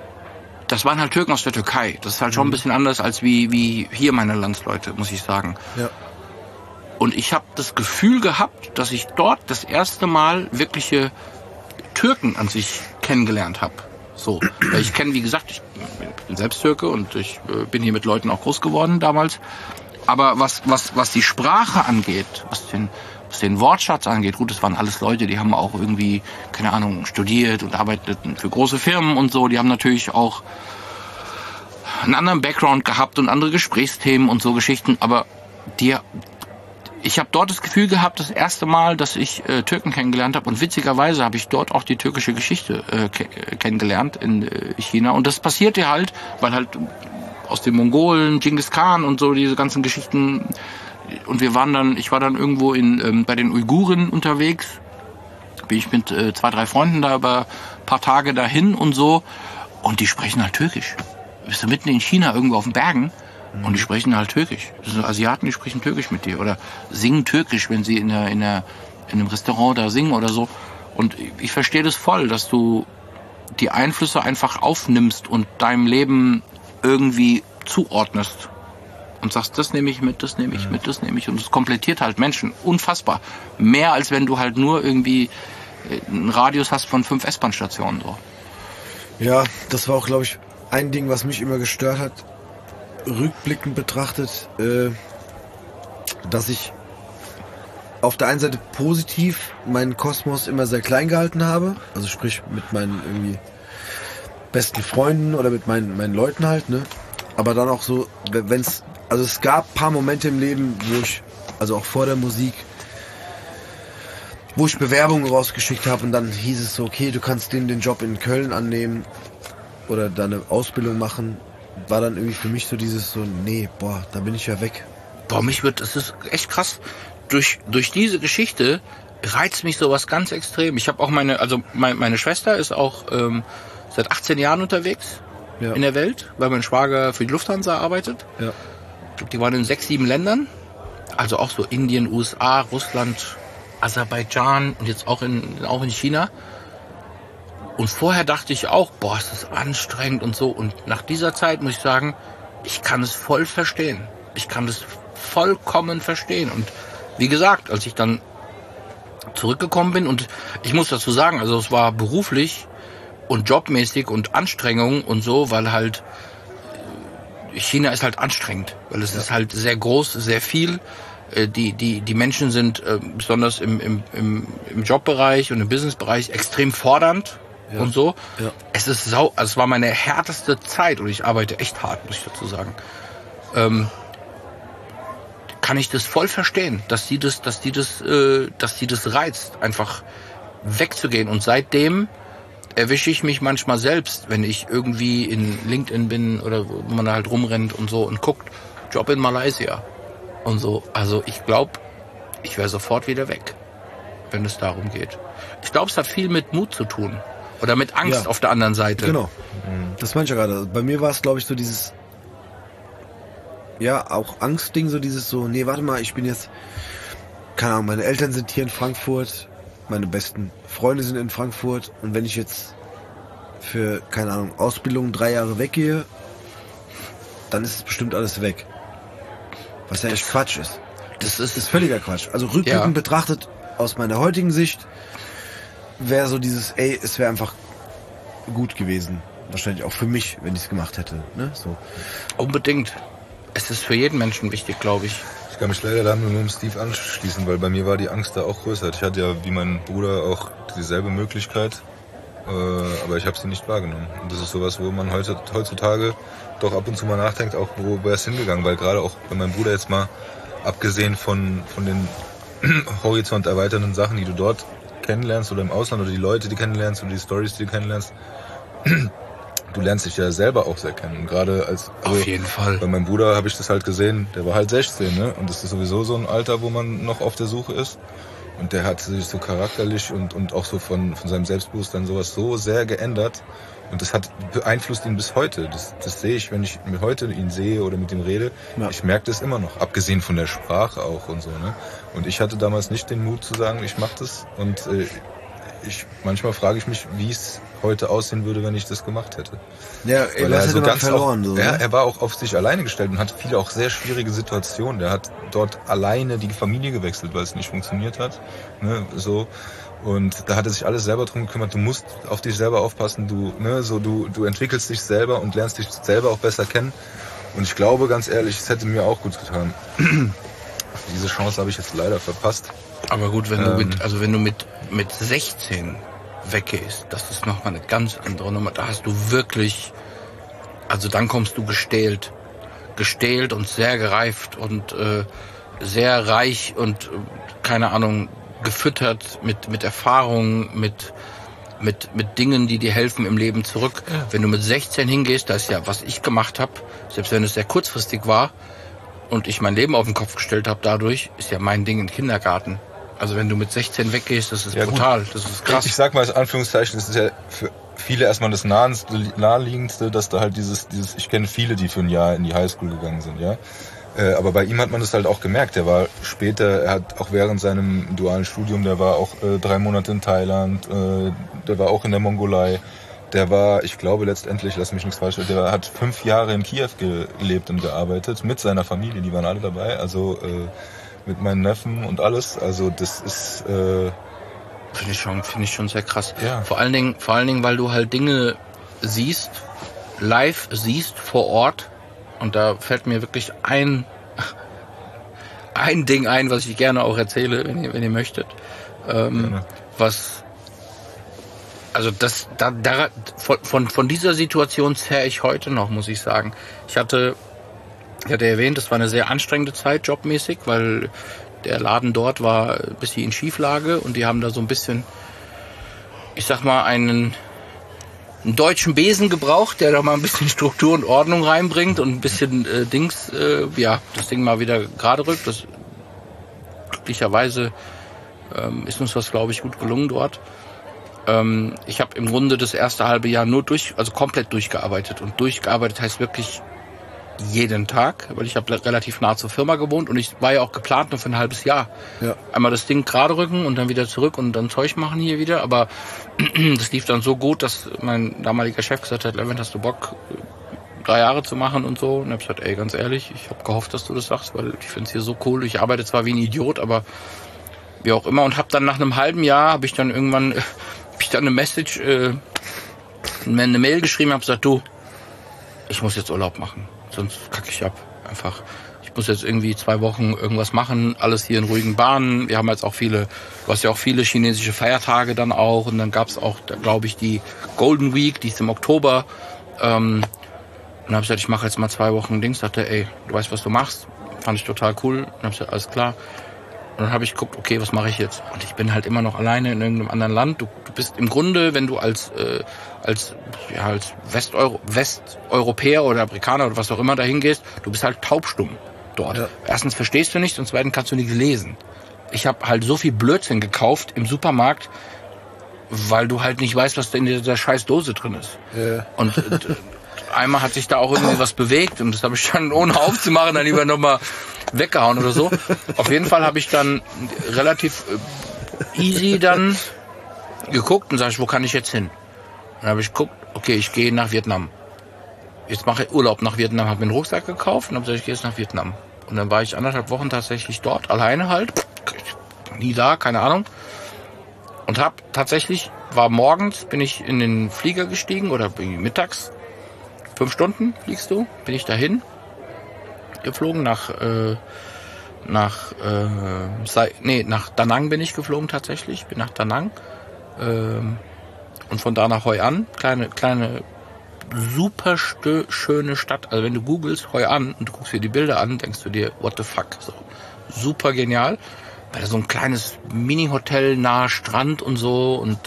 Das waren halt Türken aus der Türkei. Das ist halt schon mhm. ein bisschen anders als wie, wie hier meine Landsleute, muss ich sagen. Ja. Und ich habe das Gefühl gehabt, dass ich dort das erste Mal wirkliche Türken an sich kennengelernt habe. So, ich kenne, wie gesagt, ich bin selbst Türke und ich äh, bin hier mit Leuten auch groß geworden damals. Aber was was was die Sprache angeht, was den was den Wortschatz angeht, gut, das waren alles Leute, die haben auch irgendwie, keine Ahnung, studiert und arbeiteten für große Firmen und so. Die haben natürlich auch einen anderen Background gehabt und andere Gesprächsthemen und so Geschichten. Aber die Ich habe dort das Gefühl gehabt, das erste Mal, dass ich äh, Türken kennengelernt habe. Und witzigerweise habe ich dort auch die türkische Geschichte äh, ke kennengelernt in äh, China. Und das passierte halt, weil halt aus den Mongolen, Genghis Khan und so diese ganzen Geschichten. Und wir waren dann, ich war dann irgendwo in ähm, bei den Uiguren unterwegs. Bin ich mit äh, zwei, drei Freunden da über ein paar Tage dahin und so. Und die sprechen halt Türkisch. Du bist du mitten in China irgendwo auf den Bergen. Und die sprechen halt Türkisch. Das sind Asiaten, die sprechen Türkisch mit dir. Oder singen Türkisch, wenn sie in, der, in, der, in einem Restaurant da singen oder so. Und ich verstehe das voll, dass du die Einflüsse einfach aufnimmst und deinem Leben irgendwie zuordnest. Und sagst, das nehme ich mit, das nehme ich mit, das nehme ich. Und es komplettiert halt Menschen. Unfassbar. Mehr als wenn du halt nur irgendwie einen Radius hast von fünf S-Bahn-Stationen. So. Ja, das war auch, glaube ich, ein Ding, was mich immer gestört hat. Rückblickend betrachtet, äh, dass ich auf der einen Seite positiv meinen Kosmos immer sehr klein gehalten habe, also sprich mit meinen irgendwie besten Freunden oder mit meinen, meinen Leuten halt, ne? Aber dann auch so, wenn es, also es gab ein paar Momente im Leben, wo ich, also auch vor der Musik, wo ich Bewerbungen rausgeschickt habe und dann hieß es so, okay, du kannst den, den Job in Köln annehmen oder deine Ausbildung machen. War dann irgendwie für mich so dieses so, nee, boah, da bin ich ja weg. Boah, mich wird, das ist echt krass. Durch, durch diese Geschichte reizt mich sowas ganz extrem. Ich habe auch meine, also mein, meine Schwester ist auch ähm, seit achtzehn Jahren unterwegs ja. in der Welt, weil mein Schwager für die Lufthansa arbeitet. Ja. Ich glaube, die waren in sechs, sieben Ländern. Also auch so Indien, U S A, Russland, Aserbaidschan und jetzt auch in, auch in China. Und vorher dachte ich auch, boah, ist das anstrengend und so. Und nach dieser Zeit muss ich sagen, ich kann es voll verstehen. Ich kann es vollkommen verstehen. Und wie gesagt, als ich dann zurückgekommen bin, und ich muss dazu sagen, also es war beruflich und jobmäßig und Anstrengung und so, weil halt China ist halt anstrengend, weil es ja. ist halt sehr groß, sehr viel. Die, die, die Menschen sind äh, besonders im, im, im, im Jobbereich und im Businessbereich extrem fordernd ja. und so. Ja. Es ist sau, also es war meine härteste Zeit und ich arbeite echt hart, muss ich dazu sagen. Ähm, kann ich das voll verstehen, dass die das, dass die das, äh, dass die das reizt, einfach wegzugehen. Und seitdem erwische ich mich manchmal selbst, wenn ich irgendwie in LinkedIn bin oder wo man halt rumrennt und so und guckt, Job in Malaysia. Und so, also ich glaube, ich wäre sofort wieder weg, wenn es darum geht. Ich glaube, es hat viel mit Mut zu tun. Oder mit Angst ja. auf der anderen Seite. Genau. Das meine ich ja gerade. Bei mir war es, glaube ich, so dieses, ja, auch Angstding, so dieses so, nee, warte mal, ich bin jetzt, keine Ahnung, meine Eltern sind hier in Frankfurt, meine besten Freunde sind in Frankfurt und wenn ich jetzt für, keine Ahnung, Ausbildung drei Jahre weggehe, dann ist es bestimmt alles weg. Was ja echt Quatsch ist. Das ist, ist völliger Quatsch. Also rückblickend ja. betrachtet, aus meiner heutigen Sicht, wäre so dieses, ey, es wäre einfach gut gewesen. Wahrscheinlich auch für mich, wenn ich es gemacht hätte. Ne? So. Unbedingt. Es ist für jeden Menschen wichtig, glaube ich. Ich kann mich leider da nur mit dem Steve anschließen, weil bei mir war die Angst da auch größer. Ich hatte ja wie mein Bruder auch dieselbe Möglichkeit, äh, aber ich habe sie nicht wahrgenommen. Und das ist sowas, wo man heute, heutzutage doch ab und zu mal nachdenkt, auch wo wäre es hingegangen, weil gerade auch bei meinem Bruder jetzt mal, abgesehen von, von den horizont erweiternden Sachen, die du dort kennenlernst oder im Ausland oder die Leute, die kennenlernst oder die Stories, die du kennenlernst, du lernst dich ja selber auch sehr kennen. Und gerade als, also auf jeden Fall. Bei meinem Bruder habe ich das halt gesehen, der war halt sechzehn, ne? Und das ist sowieso so ein Alter, wo man noch auf der Suche ist. Und der hat sich so charakterlich und, und auch so von, von seinem Selbstbewusstsein sowas so sehr geändert. Und das hat beeinflusst ihn bis heute. Das, das sehe ich, wenn ich heute ihn sehe oder mit ihm rede. Ja. Ich merke das immer noch, abgesehen von der Sprache auch und so. Ne? Und ich hatte damals nicht den Mut zu sagen, ich mache das. Und äh, ich manchmal frage ich mich, wie es heute aussehen würde, wenn ich das gemacht hätte. Ja, weil er so ganz verloren, auch, so, ja, ne? er war auch auf sich alleine gestellt und hatte viele auch sehr schwierige Situationen. Der hat dort alleine die Familie gewechselt, weil es nicht funktioniert hat. Ne, so. Und da hat er sich alles selber drum gekümmert. Du musst auf dich selber aufpassen. Du, ne, so du, du entwickelst dich selber und lernst dich selber auch besser kennen. Und ich glaube, ganz ehrlich, es hätte mir auch gut getan. Diese Chance habe ich jetzt leider verpasst. Aber gut, wenn ähm, du mit, also wenn du mit mit sechzehn weggehst, das ist nochmal eine ganz andere Nummer. Da hast du wirklich, also dann kommst du gestählt, gestählt und sehr gereift und äh, sehr reich und äh, keine Ahnung, gefüttert mit mit Erfahrungen, mit mit mit Dingen, die dir helfen im Leben zurück. Ja. Wenn du mit sechzehn hingehst, das ist ja, was ich gemacht habe, selbst wenn es sehr kurzfristig war und ich mein Leben auf den Kopf gestellt habe dadurch, ist ja mein Ding im Kindergarten. Also wenn du mit sechzehn weggehst, das ist ja, brutal, gut. Das ist krass. Ich sag mal als Anführungszeichen, das ist ja für viele erstmal das naheliegendste, dass da halt dieses, dieses, ich kenne viele, die für ein Jahr in die Highschool gegangen sind, ja. Äh, aber bei ihm hat man das halt auch gemerkt. Der war später, er hat auch während seinem dualen Studium, der war auch äh, drei Monate in Thailand, äh, der war auch in der Mongolei. Der war, ich glaube letztendlich, lass mich nichts falsch sagen, der hat fünf Jahre in Kiew gelebt und gearbeitet, mit seiner Familie, die waren alle dabei, also äh, mit meinen Neffen und alles. Also das ist... Äh, finde ich schon, finde ich schon sehr krass. Ja. Vor allen Dingen, vor allen Dingen, weil du halt Dinge siehst, live siehst, vor Ort. Und da fällt mir wirklich ein, ein Ding ein, was ich gerne auch erzähle, wenn ihr, wenn ihr möchtet. Ähm, was, also das, da, da, von, von, von dieser Situation zerre ich heute noch, muss ich sagen. Ich hatte, ich hatte erwähnt, es war eine sehr anstrengende Zeit, jobmäßig, weil der Laden dort war ein bisschen in Schieflage und die haben da so ein bisschen, ich sag mal, einen, einen deutschen Besen gebraucht, der da mal ein bisschen Struktur und Ordnung reinbringt und ein bisschen äh, Dings, äh, ja, das Ding mal wieder gerade rückt. Das, glücklicherweise ähm, ist uns das, glaube ich, gut gelungen dort. Ähm, ich habe im Grunde das erste halbe Jahr nur durch, also komplett durchgearbeitet. Und durchgearbeitet heißt wirklich jeden Tag, weil ich habe relativ nah zur Firma gewohnt und ich war ja auch geplant nur für ein halbes Jahr. Ja. Einmal das Ding gerade rücken und dann wieder zurück und dann Zeug machen hier wieder, aber das lief dann so gut, dass mein damaliger Chef gesagt hat, Levent, hast du Bock, drei Jahre zu machen und so? Und ich habe gesagt, ey, ganz ehrlich, ich habe gehofft, dass du das sagst, weil ich finde es hier so cool. Ich arbeite zwar wie ein Idiot, aber wie auch immer, und habe dann nach einem halben Jahr, habe ich dann irgendwann, äh, habe ich dann eine Message, äh, eine Mail geschrieben, habe gesagt, du, ich muss jetzt Urlaub machen. sonst kacke ich ab. Einfach. Ich muss jetzt irgendwie zwei Wochen irgendwas machen, alles hier in ruhigen Bahnen. Wir haben jetzt auch viele, du hast ja auch viele chinesische Feiertage dann auch. Und dann gab's auch, glaube ich, die Golden Week, die ist im Oktober. Ähm, und dann habe ich gesagt, ich mache jetzt mal zwei Wochen Dings. Dachte, ey, du weißt, was du machst. Fand ich total cool. Dann habe ich gesagt, alles klar. Und dann habe ich geguckt, okay, was mache ich jetzt? Und ich bin halt immer noch alleine in irgendeinem anderen Land. Du, du bist im Grunde, wenn du als äh, als ja als Westeuro- Westeuropäer oder Amerikaner oder was auch immer dahin gehst, du bist halt taubstumm dort. Ja. Erstens verstehst du nichts und zweitens kannst du nichts lesen. Ich habe halt so viel Blödsinn gekauft im Supermarkt, weil du halt nicht weißt, was da in dieser scheiß Dose drin ist. Ja. Und äh, einmal hat sich da auch irgendwie was bewegt und das habe ich dann ohne aufzumachen dann lieber nochmal weggehauen oder so. Auf jeden Fall habe ich dann relativ easy dann geguckt und sage ich, wo kann ich jetzt hin? Dann habe ich geguckt, okay, ich gehe nach Vietnam. Jetzt mache ich Urlaub nach Vietnam, habe mir einen Rucksack gekauft und habe gesagt, ich gehe jetzt nach Vietnam. Und dann war ich anderthalb Wochen tatsächlich dort, alleine halt. Nie da, keine Ahnung. Und habe tatsächlich, war morgens, bin ich in den Flieger gestiegen oder mittags. Fünf Stunden fliegst du, bin ich dahin geflogen nach äh, nach äh, Sai, nee, nach Da Nang bin ich geflogen tatsächlich, bin nach Da Nang ähm, und von da nach Hoi An, kleine kleine super stö- schöne Stadt. Also wenn du googelst Hoi An und du guckst dir die Bilder an, denkst du dir, what the fuck, so super genial, weil da so ein kleines Mini-Hotel nahe Strand und so und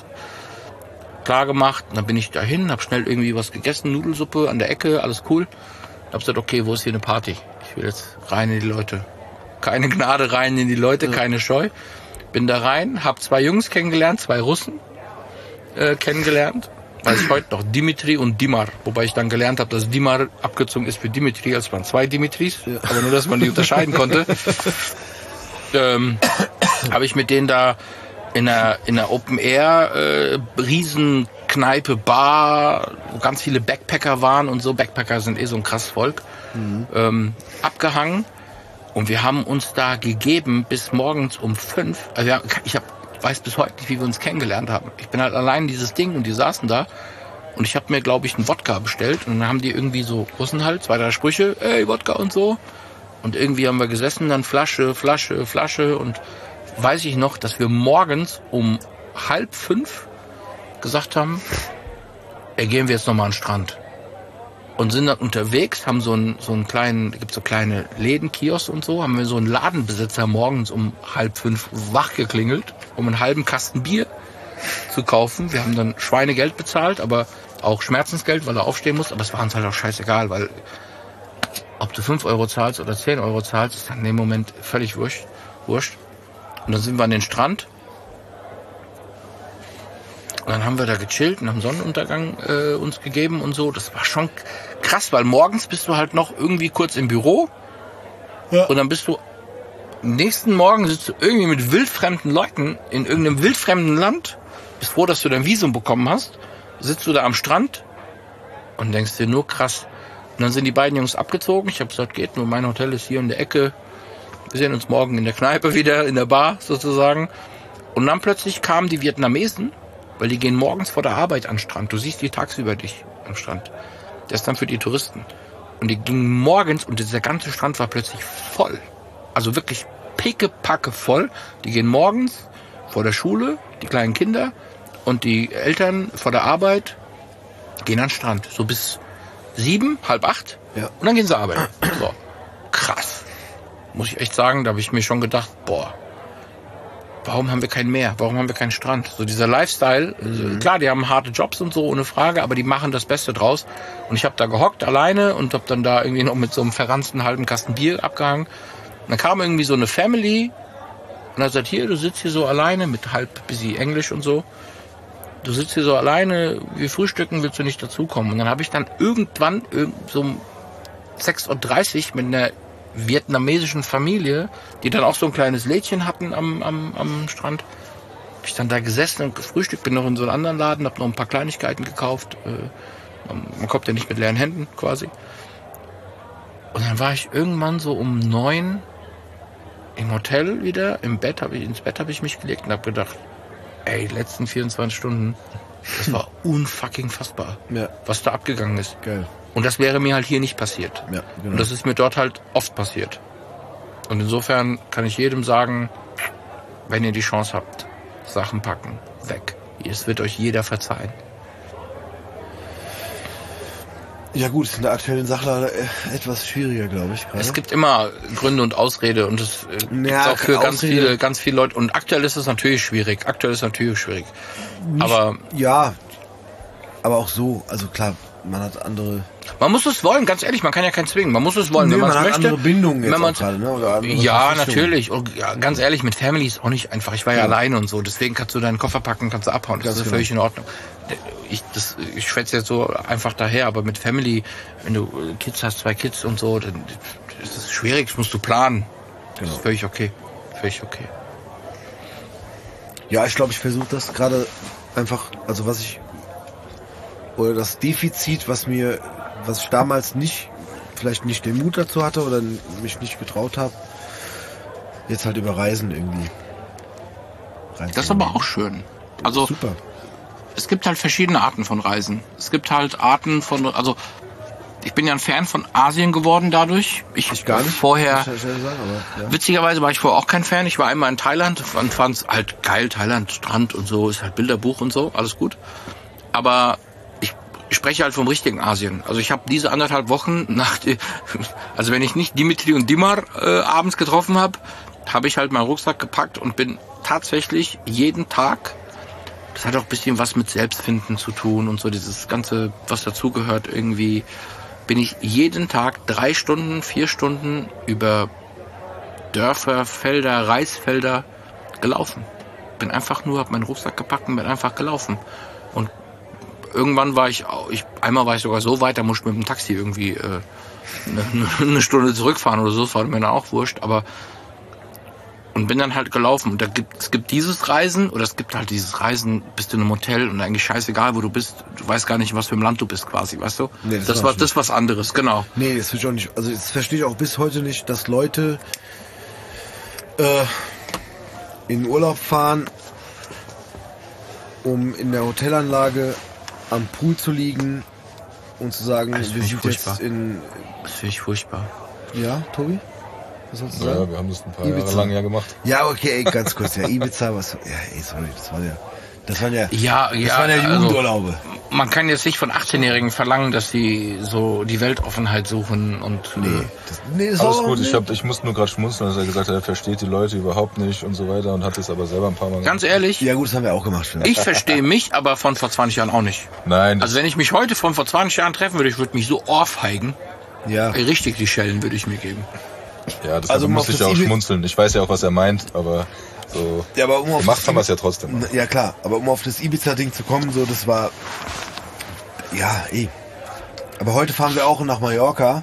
klar gemacht. Und dann bin ich dahin, hab schnell irgendwie was gegessen, Nudelsuppe an der Ecke, alles cool. Hab gesagt, okay, wo ist hier eine Party? Ich will jetzt rein in die Leute. Keine Gnade, rein in die Leute, ja. Keine Scheu. Bin da rein, hab zwei Jungs kennengelernt, zwei Russen äh, kennengelernt. Weiß ich heute noch, Dimitri und Dimar. Wobei ich dann gelernt habe, dass Dimar abgezogen ist für Dimitri, als waren zwei Dimitris. Ja. Aber nur, dass man die unterscheiden konnte. ähm, habe ich mit denen da in einer, in einer Open-Air äh, Riesenkneipe, Bar, wo ganz viele Backpacker waren und so. Backpacker sind eh so ein krasses Volk. Mhm. Ähm, abgehangen. Und wir haben uns da gegeben bis morgens um fünf. Also wir, ich hab, weiß bis heute nicht, wie wir uns kennengelernt haben. Ich bin halt allein dieses Ding und die saßen da. Und ich habe mir, glaube ich, einen Wodka bestellt. Und dann haben die irgendwie so Russen halt, zwei, drei Sprüche, ey, Wodka und so. Und irgendwie haben wir gesessen, dann Flasche, Flasche, Flasche und weiß ich noch, dass wir morgens um halb fünf gesagt haben, ey, gehen wir jetzt nochmal an den Strand. Und sind dann unterwegs, haben so einen, so einen kleinen, gibt so kleine Läden, Kiosk und so, haben wir so einen Ladenbesitzer morgens um halb fünf wach geklingelt, um einen halben Kasten Bier zu kaufen. Wir haben dann Schweinegeld bezahlt, aber auch Schmerzensgeld, weil er aufstehen muss. Aber es war uns halt auch scheißegal, weil ob du fünf Euro zahlst oder zehn Euro zahlst, ist dann in dem Moment völlig wurscht. wurscht. Und dann sind wir an den Strand. Und dann haben wir da gechillt und haben Sonnenuntergang äh, uns gegeben und so. Das war schon krass, weil morgens bist du halt noch irgendwie kurz im Büro. Ja. Und dann bist du, nächsten Morgen sitzt du irgendwie mit wildfremden Leuten in irgendeinem wildfremden Land. Bist froh, dass du dein Visum bekommen hast. Sitzt du da am Strand und denkst dir nur krass. Und dann sind die beiden Jungs abgezogen. Ich habe gesagt, geht nur, mein Hotel ist hier in der Ecke. Wir sehen uns morgen in der Kneipe wieder, in der Bar sozusagen. Und dann plötzlich kamen die Vietnamesen, weil die gehen morgens vor der Arbeit an den Strand. Du siehst die tagsüber dich am Strand. Der ist dann für die Touristen. Und die gingen morgens und dieser ganze Strand war plötzlich voll. Also wirklich pickepacke voll. Die gehen morgens vor der Schule, die kleinen Kinder und die Eltern vor der Arbeit gehen an den Strand. So bis sieben, halb acht. Ja. Und dann gehen sie arbeiten. So. Krass. Muss ich echt sagen, da habe ich mir schon gedacht, boah, warum haben wir kein Meer? Warum haben wir keinen Strand? So dieser Lifestyle, mhm. Klar, die haben harte Jobs und so, ohne Frage, aber die machen das Beste draus. Und ich habe da gehockt alleine und habe dann da irgendwie noch mit so einem verranzten halben Kasten Bier abgehangen. Und dann kam irgendwie so eine Family und hat gesagt, hier, du sitzt hier so alleine mit halb busy Englisch und so. Du sitzt hier so alleine, wir frühstücken, willst du nicht dazukommen? Und dann habe ich dann irgendwann so um sechs Uhr dreißig mit einer vietnamesischen Familie, die dann auch so ein kleines Lädchen hatten am, am, am Strand, habe ich dann da gesessen und gefrühstückt, bin noch in so einen anderen Laden, habe noch ein paar Kleinigkeiten gekauft. Man kommt ja nicht mit leeren Händen quasi. Und dann war ich irgendwann so um neun im Hotel wieder, im Bett, hab ich, ins Bett habe ich mich gelegt und habe gedacht, ey, die letzten vierundzwanzig Stunden, das war unfucking fassbar, ja. Was da abgegangen ist. Geil. Und das wäre mir halt hier nicht passiert. Ja, genau. Und das ist mir dort halt oft passiert. Und insofern kann ich jedem sagen, wenn ihr die Chance habt, Sachen packen, weg. Es wird euch jeder verzeihen. Ja gut, ist in der aktuellen Sache etwas schwieriger, glaube ich. Gerade. Es gibt immer Gründe und Ausrede und es äh, gibt Ja, auch für ganz Ausrede. viele, ganz viele Leute. Und aktuell ist es natürlich schwierig. Aktuell ist es natürlich schwierig. Nicht, Aber ja, aber auch so. Also klar, man hat andere. man muss es wollen, ganz ehrlich. Man kann ja keinen zwingen. Man muss es wollen, Nee, wenn man man es hat möchte. andere Bindungen jetzt wenn man auch gerade, ne? Oder andere ja, Verpflichtungen. natürlich. Und ja, ganz ehrlich, mit Family ist auch nicht einfach. Ich war ja, Ja. alleine und so. Deswegen kannst du deinen Koffer packen, kannst du abhauen. Das Ganz ist genau. völlig in Ordnung. Ich, das, ich schwätze jetzt so einfach daher, aber mit Family, wenn du Kids hast, zwei Kids und so, dann ist es schwierig, das musst du planen. Das Genau. ist völlig okay. Völlig okay. Ja, ich glaube, ich versuche das gerade einfach, also was ich, oder das Defizit, was mir, was ich damals nicht, vielleicht nicht den Mut dazu hatte oder mich nicht getraut habe, jetzt halt über Reisen irgendwie reinzunehmen. Das ist aber auch schön. Also Super. es gibt halt verschiedene Arten von Reisen. Es gibt halt Arten von, also ich bin ja ein Fan von Asien geworden dadurch. Ich, Ich gar nicht. Vorher, muss ich ehrlich sagen, aber, ja. witzigerweise war ich vorher auch kein Fan. Ich war einmal in Thailand und fand es halt geil. Thailand, Strand und so, ist halt Bilderbuch und so, alles gut. Aber ich, ich spreche halt vom richtigen Asien. Also ich habe diese anderthalb Wochen nach, die, also wenn ich nicht Dimitri und Dimar äh, abends getroffen habe, habe ich halt meinen Rucksack gepackt und bin tatsächlich jeden Tag. Das hat auch ein bisschen was mit Selbstfinden zu tun und so dieses Ganze, was dazugehört irgendwie. Bin ich jeden Tag drei Stunden, vier Stunden über Dörfer, Felder, Reisfelder gelaufen. Bin einfach nur, hab meinen Rucksack gepackt und bin einfach gelaufen. Und irgendwann war ich, ich einmal war ich sogar so weit, da musste ich mit dem Taxi irgendwie äh, eine, eine Stunde zurückfahren oder so, das war mir dann auch wurscht, aber und bin dann halt gelaufen. Und da gibt, es gibt dieses Reisen, oder es gibt halt dieses Reisen, bist du in einem Hotel und eigentlich scheißegal, wo du bist. Du weißt gar nicht, in was für einem Land du bist quasi, weißt du? Nee, das das war war schon- das ist was anderes, genau. Nee, das verstehe ich auch nicht. Also das verstehe ich auch bis heute nicht, dass Leute äh, in Urlaub fahren, um in der Hotelanlage am Pool zu liegen und zu sagen, Das wir finde ich sind furchtbar. jetzt in... Das finde ich furchtbar. Ja, Tobi? Was sollst du sagen? Ja, wir haben das ein paar Ibiza. Jahre lang ja gemacht. Ja, okay, ey, ganz kurz. Ja, Ibiza, was... Ja, ey, sorry, das war ja... Das waren ja... Ja, das ja, waren ja also- Jugendurlaube. Man kann jetzt nicht von achtzehnjährigen verlangen, dass sie so die Weltoffenheit suchen und Nee, äh, das, nee, das Alles war auch gut, ich, nicht- hab, ich musste nur gerade schmunzeln, dass er gesagt hat, er versteht die Leute überhaupt nicht und so weiter und hat es aber selber ein paar Mal ganz ehrlich, Ja gut, das haben wir auch gemacht. Phil. ich verstehe mich, aber von vor zwanzig Jahren auch nicht. Nein, Also wenn ich mich heute von vor zwanzig Jahren treffen würde, ich würde mich so ohrfeigen. Ja. Richtig die Schellen würde ich mir geben. ja, das Also, um musste auf ich das ja auch Ibi- schmunzeln. Ich weiß ja auch, was er meint, aber so Ja, aber um auf gemacht das haben wir es ja trotzdem. Ja klar, aber um auf das Ibiza-Ding zu kommen, so das war, ja, eh. Aber heute fahren wir auch nach Mallorca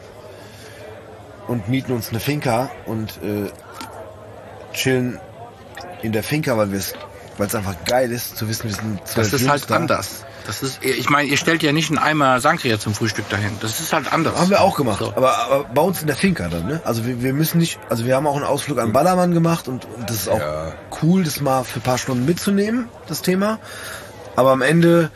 und mieten uns eine Finca und äh, chillen in der Finca, weil wir es, weil es einfach geil ist, zu wissen, wir sind zwölf Das ist Jungs halt da. anders. Das ist, ich meine, ihr stellt ja nicht einen Eimer Sangria zum Frühstück dahin. Das ist halt anders. Haben wir auch gemacht, So. aber, aber bei uns in der Finca dann, ne? Also wir, wir müssen nicht, also wir haben auch einen Ausflug an Ballermann gemacht und, und das ist auch Ja. cool, das mal für ein paar Stunden mitzunehmen, das Thema. Aber am Ende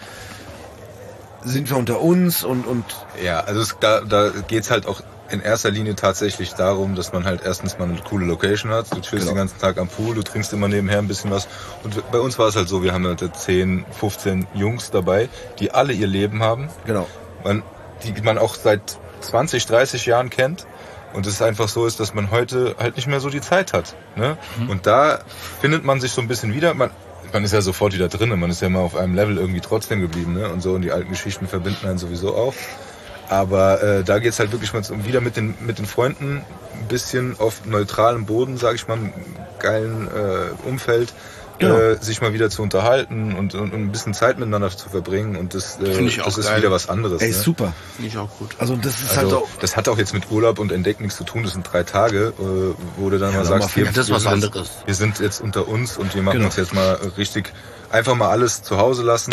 sind wir unter uns und, und Ja, also es, da, da geht's halt auch in erster Linie tatsächlich darum, dass man halt erstens mal eine coole Location hat. Du chillst Genau. den ganzen Tag am Pool, du trinkst immer nebenher ein bisschen was. Und bei uns war es halt so, wir haben halt zehn, fünfzehn Jungs dabei, die alle ihr Leben haben. genau. Man, die man auch seit zwanzig, dreißig Jahren kennt. Und es einfach so ist, dass man heute halt nicht mehr so die Zeit hat. Ne? Mhm. Und da findet man sich so ein bisschen wieder. Man, man ist ja sofort wieder drin. Man ist ja immer auf einem Level irgendwie trotzdem geblieben. Ne? Und so, und die alten Geschichten verbinden einen sowieso auch. Aber äh, da geht's halt wirklich mal um wieder mit den mit den Freunden ein bisschen auf neutralem Boden, sag ich mal, im geilen äh, Umfeld, Genau. äh, sich mal wieder zu unterhalten und, und, und ein bisschen Zeit miteinander zu verbringen. Und das, äh, Finde ich auch das ist geil. wieder was anderes. Ey, ne? super. Finde ich auch gut. Also das ist halt Also, auch, das hat auch jetzt mit Urlaub und Entdecken nichts zu tun. Das sind drei Tage, äh, wo du dann Ja, mal sag mal, sagst, hier, das ist wir was sind anderes. Jetzt, wir sind jetzt unter uns und wir machen Genau. uns jetzt mal richtig, einfach mal alles zu Hause lassen.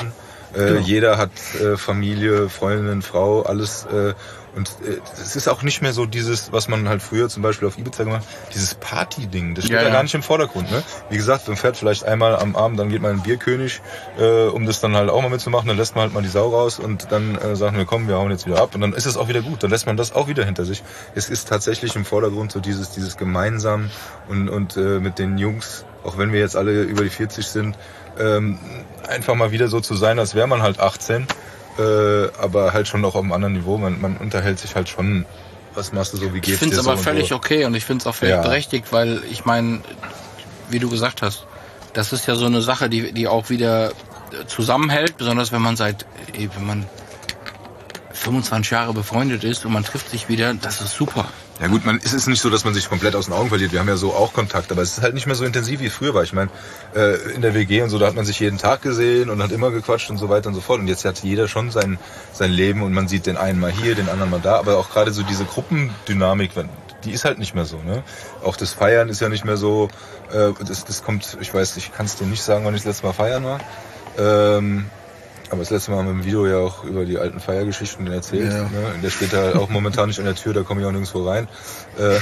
Äh, Genau. Jeder hat äh, Familie, Freundin, Frau, alles. Äh, und es äh, ist auch nicht mehr so dieses, was man halt früher zum Beispiel auf Ibiza gemacht hat, dieses Party-Ding. Das steht Ja, ja, ja. gar nicht im Vordergrund. Ne? Wie gesagt, man fährt vielleicht einmal am Abend, dann geht man in den Bierkönig, äh, um das dann halt auch mal mitzumachen. Dann lässt man halt mal die Sau raus und dann äh, sagen wir, komm, wir hauen jetzt wieder ab. Und dann ist es auch wieder gut. Dann lässt man das auch wieder hinter sich. Es ist tatsächlich im Vordergrund so dieses, dieses gemeinsam und, und äh, mit den Jungs, auch wenn wir jetzt alle über die vierzig sind, ähm, einfach mal wieder so zu sein, als wäre man halt achtzehn, äh, aber halt schon noch auf einem anderen Niveau. Man, man unterhält sich halt schon, was machst du so, wie geht's dir so? Ich finde es aber und völlig so. okay und ich finde es auch völlig Ja. berechtigt, weil ich meine, wie du gesagt hast, das ist ja so eine Sache, die, die auch wieder zusammenhält, besonders wenn man seit, eh, wenn man fünfundzwanzig Jahre befreundet ist und man trifft sich wieder, das ist super. Ja gut, man, es ist nicht so, dass man sich komplett aus den Augen verliert. Wir haben ja so auch Kontakt, aber es ist halt nicht mehr so intensiv wie früher war. Ich meine, äh, in der W G und so, da hat man sich jeden Tag gesehen und hat immer gequatscht und so weiter und so fort. Und jetzt hat jeder schon sein sein Leben und man sieht den einen mal hier, den anderen mal da. Aber auch gerade so diese Gruppendynamik, die ist halt nicht mehr so. Ne? Auch das Feiern ist ja nicht mehr so. Äh, das, das kommt, ich weiß, ich kann es dir nicht sagen, wann ich das letzte Mal feiern war. Ähm, Aber das letzte Mal haben wir im Video ja auch über die alten Feiergeschichten erzählt. Ja. Ne? Der steht da auch momentan nicht an der Tür, da komme ich auch nirgendwo rein. Äh,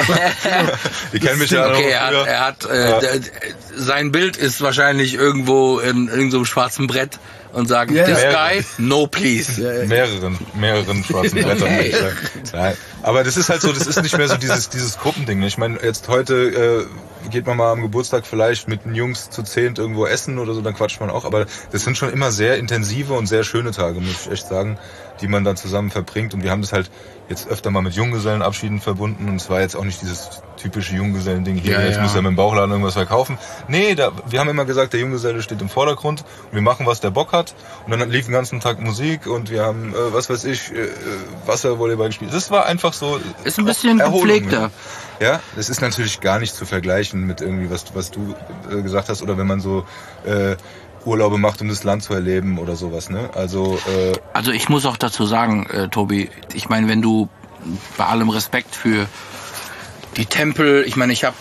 die kennen mich ja noch Okay, er hat, früher. er hat äh, Ja. d- d- sein Bild ist wahrscheinlich irgendwo in irgendeinem schwarzen Brett und sagen, Ja, this ja. guy, no please. mehreren, mehreren schwarzen Brettern. Okay. Nein. Aber das ist halt so, das ist nicht mehr so dieses, dieses Gruppending. ne? Ich meine, jetzt heute äh, geht man mal am Geburtstag vielleicht mit den Jungs zu zehnt irgendwo essen oder so, dann quatscht man auch. Aber das sind schon immer sehr intensive und sehr schöne Tage, muss ich echt sagen, die man dann zusammen verbringt. Und wir haben das halt jetzt öfter mal mit Junggesellenabschieden verbunden. Und es war jetzt auch nicht dieses typische Junggesellen-Ding hier, Ja, jetzt ja. muss er mit dem Bauchladen irgendwas verkaufen. Nee, da, wir haben immer gesagt, der Junggeselle steht im Vordergrund und wir machen, was der Bock hat. Und dann lief den ganzen Tag Musik und wir haben, äh, was weiß ich, äh, Wasservolleyball gespielt. Das war einfach so... Ist ein bisschen Erholung, gepflegter. ne? Ja, das ist natürlich gar nicht zu vergleichen mit irgendwie, was, was du äh, gesagt hast, oder wenn man so äh, Urlaube macht, um das Land zu erleben oder sowas. Ne? Also äh, Also ich muss auch dazu sagen, äh, Tobi, ich meine, wenn du bei allem Respekt für die Tempel, ich meine, ich habe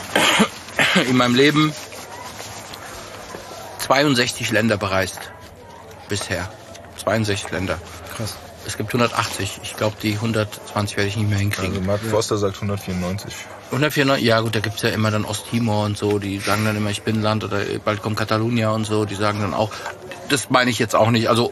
in meinem Leben zweiundsechzig Länder bereist. Bisher. zweiundsechzig Länder. Krass. Es gibt hundertachtzig. Ich glaube, die hundertzwanzig werde ich nicht mehr hinkriegen. also Mark Forster sagt hundertvierundneunzig. hundertvierundneunzig, ja gut, da gibt's ja immer dann Osttimor und so, die sagen dann immer, ich bin Land oder bald kommt Catalunya und so, die sagen dann auch, das meine ich jetzt auch nicht, also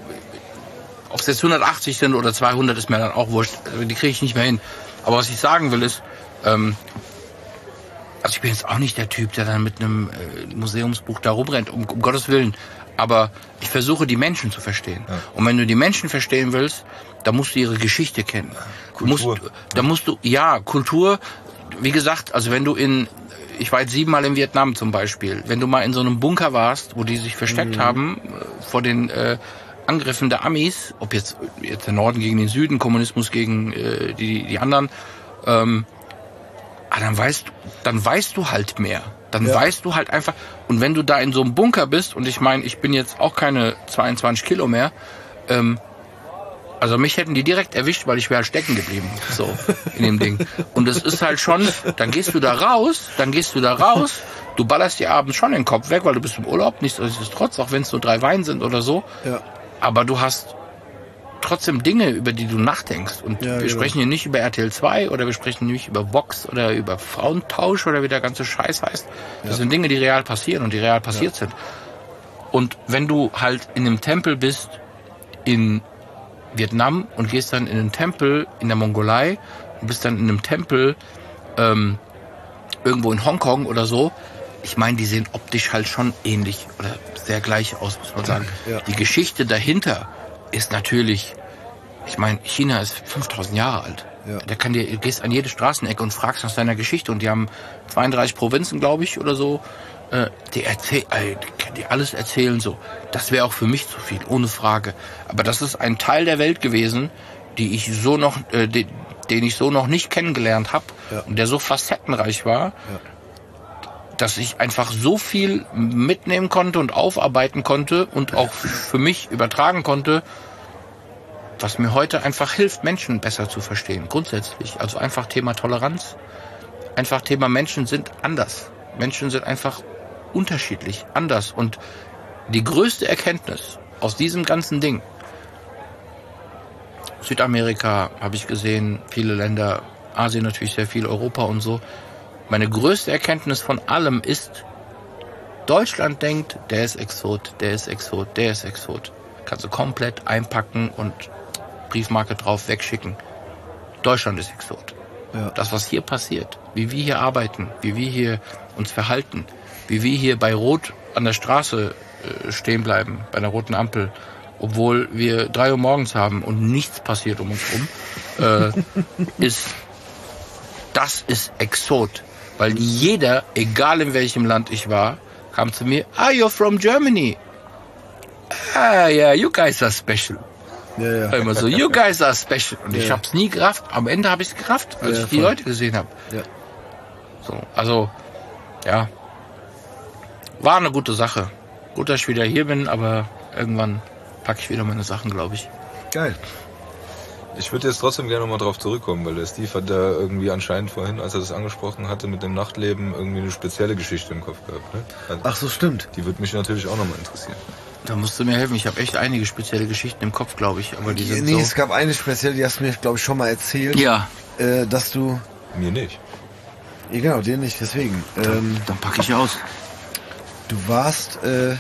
ob es jetzt hundertachtzig sind oder zweihundert ist mir dann auch wurscht, die kriege ich nicht mehr hin. Aber was ich sagen will ist, ähm, also ich bin jetzt auch nicht der Typ, der dann mit einem äh, Museumsbuch da rumrennt, um, um Gottes Willen. Aber ich versuche, die Menschen zu verstehen. Ja. Und wenn du die Menschen verstehen willst, dann musst du ihre Geschichte kennen. Du musst, Kultur. da musst du, ja, Kultur, wie gesagt, also wenn du in, ich war jetzt siebenmal in Vietnam zum Beispiel, wenn du mal in so einem Bunker warst, wo die sich versteckt haben äh, vor den äh, Angriffen der Amis, ob jetzt, jetzt der Norden gegen den Süden, Kommunismus gegen äh, die, die anderen, ähm, ah, dann weißt du, dann weißt du halt mehr. Dann Ja. weißt du halt einfach, und wenn du da in so einem Bunker bist, und ich meine, ich bin jetzt auch keine zweiundzwanzig Kilo mehr, ähm, also mich hätten die direkt erwischt, weil ich wäre halt stecken geblieben, so, in dem Ding. Und es ist halt schon, dann gehst du da raus, dann gehst du da raus, du ballerst dir abends schon den Kopf weg, weil du bist im Urlaub, nichtsdestotrotz, auch wenn es nur drei Wein sind oder so, Ja. aber du hast trotzdem Dinge, über die du nachdenkst. Und Ja, wir genau. sprechen hier nicht über R T L zwei oder wir sprechen nicht über Vox oder über Frauentausch oder wie der ganze Scheiß heißt. Das Ja. sind Dinge, die real passieren und die real passiert sind. Und wenn du halt in einem Tempel bist in Vietnam und gehst dann in einen Tempel in der Mongolei und bist dann in einem Tempel ähm, irgendwo in Hongkong oder so, ich meine, die sehen optisch halt schon ähnlich oder sehr gleich aus, muss man sagen. Ja. Die Geschichte dahinter ist natürlich, ich meine, China ist fünftausend Jahre alt. Ja. Der kann dir, du gehst an jede Straßenecke und fragst nach seiner Geschichte und die haben zweiunddreißig Provinzen, glaube ich, oder so. Äh, die erzählen, äh, die kann dir alles erzählen so. Das wäre auch für mich zu viel, ohne Frage. Aber das ist ein Teil der Welt gewesen, die ich so noch, äh, den, den ich so noch nicht kennengelernt habe Ja. und der so facettenreich war, Ja. dass ich einfach so viel mitnehmen konnte und aufarbeiten konnte und auch für mich übertragen konnte, was mir heute einfach hilft, Menschen besser zu verstehen, grundsätzlich. Also einfach Thema Toleranz, einfach Thema Menschen sind anders. Menschen sind einfach unterschiedlich, anders. Und die größte Erkenntnis, aus diesem ganzen Ding, Südamerika habe ich gesehen, viele Länder, Asien natürlich sehr viel, Europa und so. Meine größte Erkenntnis von allem ist, Deutschland denkt, der ist Exot, der ist Exot, der ist Exot. Kannst du komplett einpacken und Briefmarke drauf wegschicken. Deutschland ist Exot. Ja. Das, was hier passiert, wie wir hier arbeiten, wie wir hier uns verhalten, wie wir hier bei Rot an der Straße äh, stehen bleiben, bei einer roten Ampel, obwohl wir drei Uhr morgens haben und nichts passiert um uns rum, äh, ist, das ist Exot. Weil jeder, egal in welchem Land ich war, kam zu mir, ah, you're from Germany. Ah, yeah, you guys are special. Ja, ja. Immer so, you guys are special. Und ja. ich hab's nie gerafft. Am Ende habe ich's gerafft, als ja, ich die voll. Leute gesehen habe. Ja. So, also, ja. War eine gute Sache. Gut, dass ich wieder hier bin, aber irgendwann packe ich wieder meine Sachen, glaube ich. Geil. Ich würde jetzt trotzdem gerne nochmal drauf zurückkommen, weil der Steve hat da irgendwie anscheinend vorhin, als er das angesprochen hatte, mit dem Nachtleben irgendwie eine spezielle Geschichte im Kopf gehabt. Ne? Also, ach so, stimmt. Die würde mich natürlich auch nochmal interessieren. Da musst du mir helfen. Ich habe echt einige spezielle Geschichten im Kopf, glaube ich. Aber die sind nee, so es gab eine spezielle, die hast du mir, glaube ich, schon mal erzählt. Ja. Äh, dass du... Mir nicht. Ja, genau, dir nicht, deswegen. Dann, ähm, dann packe ich aus. Du warst äh,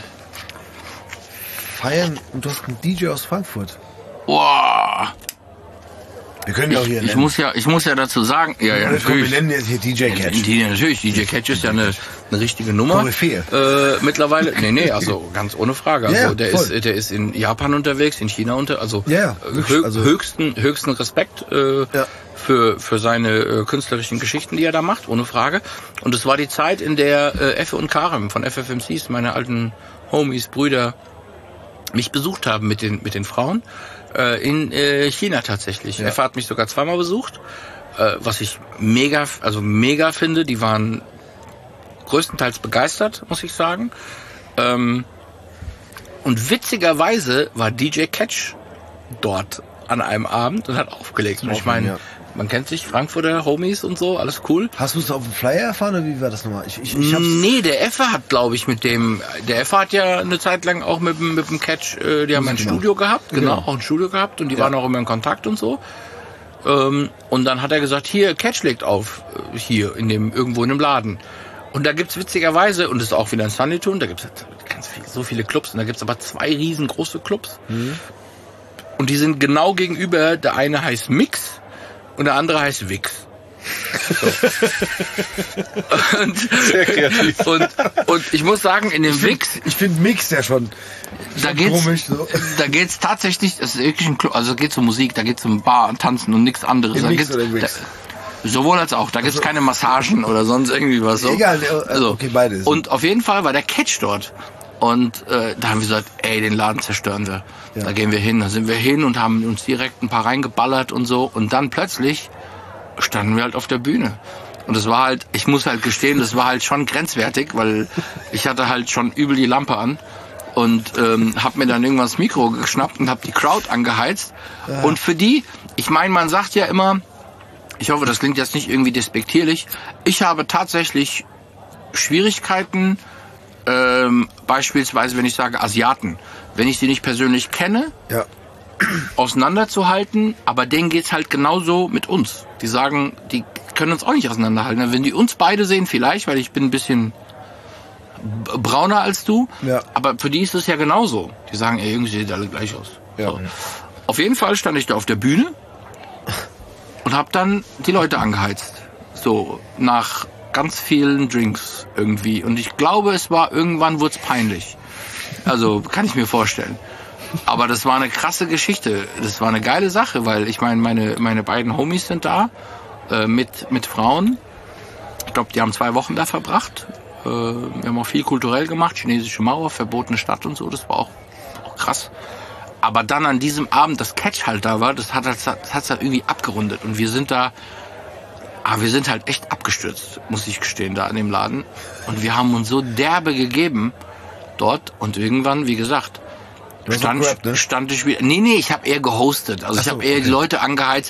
feiern und du hast einen D J aus Frankfurt. Boah. Wir können ja auch hier ich, ich muss ja, ich muss ja dazu sagen, ja, ja, natürlich. Wir nennen jetzt hier D J Catch. Ja, natürlich, D J Catch ist ja eine, eine richtige Nummer. Koryphäe. Äh, mittlerweile, nee, nee, also ganz ohne Frage. Also ja, der voll. ist, der ist in Japan unterwegs, in China unter, also, ja, hö also höchsten, höchsten Respekt äh, ja. für für seine äh, künstlerischen Geschichten, die er da macht, ohne Frage. Und es war die Zeit, in der äh, Effe und Karim von F F M Cs, meine alten Homies, Brüder, mich besucht haben mit den mit den Frauen. In äh, China tatsächlich. Ja. Effe hat mich sogar zweimal besucht, äh, was ich mega, also mega finde. Die waren größtenteils begeistert, muss ich sagen. Ähm, und witzigerweise war D J Catch dort an einem Abend und hat aufgelegt. Und ich meine, ja. man kennt sich, Frankfurter Homies und so, alles cool. Hast du es auf dem Flyer erfahren oder wie war das nochmal? Ich, ich, ich hab's nee, der Effe hat, glaube ich, mit dem, der Effe hat ja eine Zeit lang auch mit, mit dem Catch, äh, die haben ein Studio gehabt, genau, genau, auch ein Studio gehabt und die ja. waren auch immer in Kontakt und so. Ähm, und dann hat er gesagt, hier, Catch legt auf, äh, hier, in dem, irgendwo in dem Laden. Und da gibt's witzigerweise, und das ist auch wieder ein Sunnytune, da gibt's ganz viel, so viele Clubs, und da gibt's aber zwei riesengroße Clubs. Mhm. Und die sind genau gegenüber, der eine heißt Mix, und der andere heißt Wix. So. und, Sehr kreativ. Und, und ich muss sagen, in dem Wix... Ich finde Mix ja schon, da schon geht's, komisch. So. Da geht's tatsächlich, es ist wirklich ein Club, also geht's um Musik, da geht's um Bar und Tanzen und nichts anderes. Im da Mix geht's, oder im Wix? Da, sowohl als auch. Da gibt's also, keine Massagen oder sonst irgendwie was. So. Egal, also, okay, beides. Und auf jeden Fall war der Catch dort. Und äh, da haben wir gesagt, ey, den Laden zerstören wir. Ja. Da gehen wir hin. Da sind wir hin und haben uns direkt ein paar reingeballert und so. Und dann plötzlich standen wir halt auf der Bühne. Und es war halt, ich muss halt gestehen, das war halt schon grenzwertig, weil ich hatte halt schon übel die Lampe an. Und ähm, hab mir dann irgendwann das Mikro geschnappt und hab die Crowd angeheizt. Ja. Und für die, ich meine, man sagt ja immer, ich hoffe, das klingt jetzt nicht irgendwie despektierlich, ich habe tatsächlich Schwierigkeiten, ähm, beispielsweise, wenn ich sage Asiaten, wenn ich sie nicht persönlich kenne, ja. auseinanderzuhalten, aber denen geht's halt genauso mit uns. Die sagen, die können uns auch nicht auseinanderhalten. Wenn die uns beide sehen, vielleicht, weil ich bin ein bisschen brauner als du, ja. aber für die ist es ja genauso. Die sagen, ey, irgendwie sieht alle gleich aus. Ja. So. Auf jeden Fall stand ich da auf der Bühne und habe dann die Leute angeheizt. So, nach ganz vielen Drinks irgendwie. Und ich glaube, es war, irgendwann wurde es peinlich. Also, kann ich mir vorstellen. Aber das war eine krasse Geschichte. Das war eine geile Sache, weil ich meine, meine, meine beiden Homies sind da, äh, mit, mit Frauen. Ich glaube, die haben zwei Wochen da verbracht. Äh, wir haben auch viel kulturell gemacht. Chinesische Mauer, verbotene Stadt und so. Das war auch, auch krass. Aber dann an diesem Abend, das Catch halt da war, das hat es das hat's halt irgendwie abgerundet. Und wir sind da, ah, wir sind halt echt abgestürzt, muss ich gestehen, da in dem Laden. Und wir haben uns so derbe gegeben dort. Und irgendwann, wie gesagt, stand, gerappt, ne? stand ich wieder. Nee, nee, ich habe eher gehostet. Also Ach ich habe so, eher okay. die Leute angeheizt.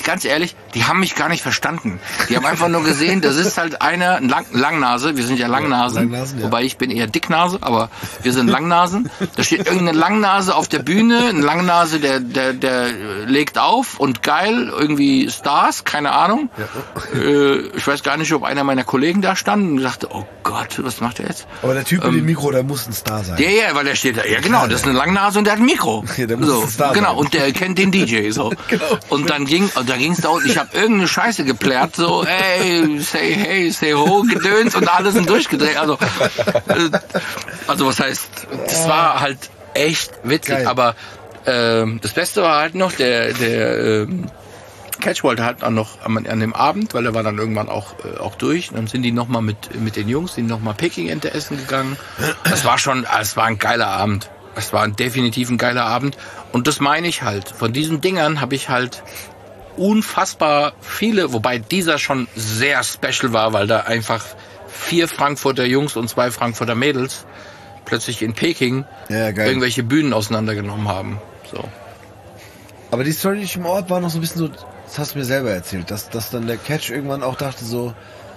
ganz ehrlich, die haben mich gar nicht verstanden. Die haben einfach nur gesehen, das ist halt einer, ein Lang, Langnase, wir sind ja Langnasen, ja, Langnasen ja. Wobei ich bin eher Dicknase, aber wir sind Langnasen. Da steht irgendeine Langnase auf der Bühne, ein Langnase, der, der, der legt auf und geil, irgendwie Stars, keine Ahnung. Ja. Äh, ich weiß gar nicht, ob einer meiner Kollegen da stand und dachte, oh Gott, was macht er jetzt? Aber der Typ ähm, mit dem Mikro, der muss ein Star sein. Ja, ja, weil der steht da, ja genau, das ist eine Langnase und der hat ein Mikro. Ja, der muss so, ein Star genau, sein. und der kennt den D J, so. Genau. Und dann ging, und da ging's da und ich habe irgendeine Scheiße geplärt, so, ey, say hey, say ho, Gedöns und alles sind durchgedreht. Also, äh, also was heißt, das war halt echt witzig, geil. Aber ähm, das Beste war halt noch, der, der ähm, Catch wollte halt auch noch an, an dem Abend, weil er war dann irgendwann auch äh, auch durch. Dann sind die nochmal mit mit den Jungs, sind nochmal Peking-Ente essen gegangen. Das war schon, es war ein geiler Abend. Es war ein, definitiv ein geiler Abend. Und das meine ich halt. Von diesen Dingern habe ich halt unfassbar viele, wobei dieser schon sehr special war, weil da einfach vier Frankfurter Jungs und zwei Frankfurter Mädels plötzlich in Peking ja, irgendwelche Bühnen auseinandergenommen haben. So. Aber die Story nicht im Ort war noch so ein bisschen so, das hast du mir selber erzählt, dass, dass dann der Catch irgendwann auch dachte so,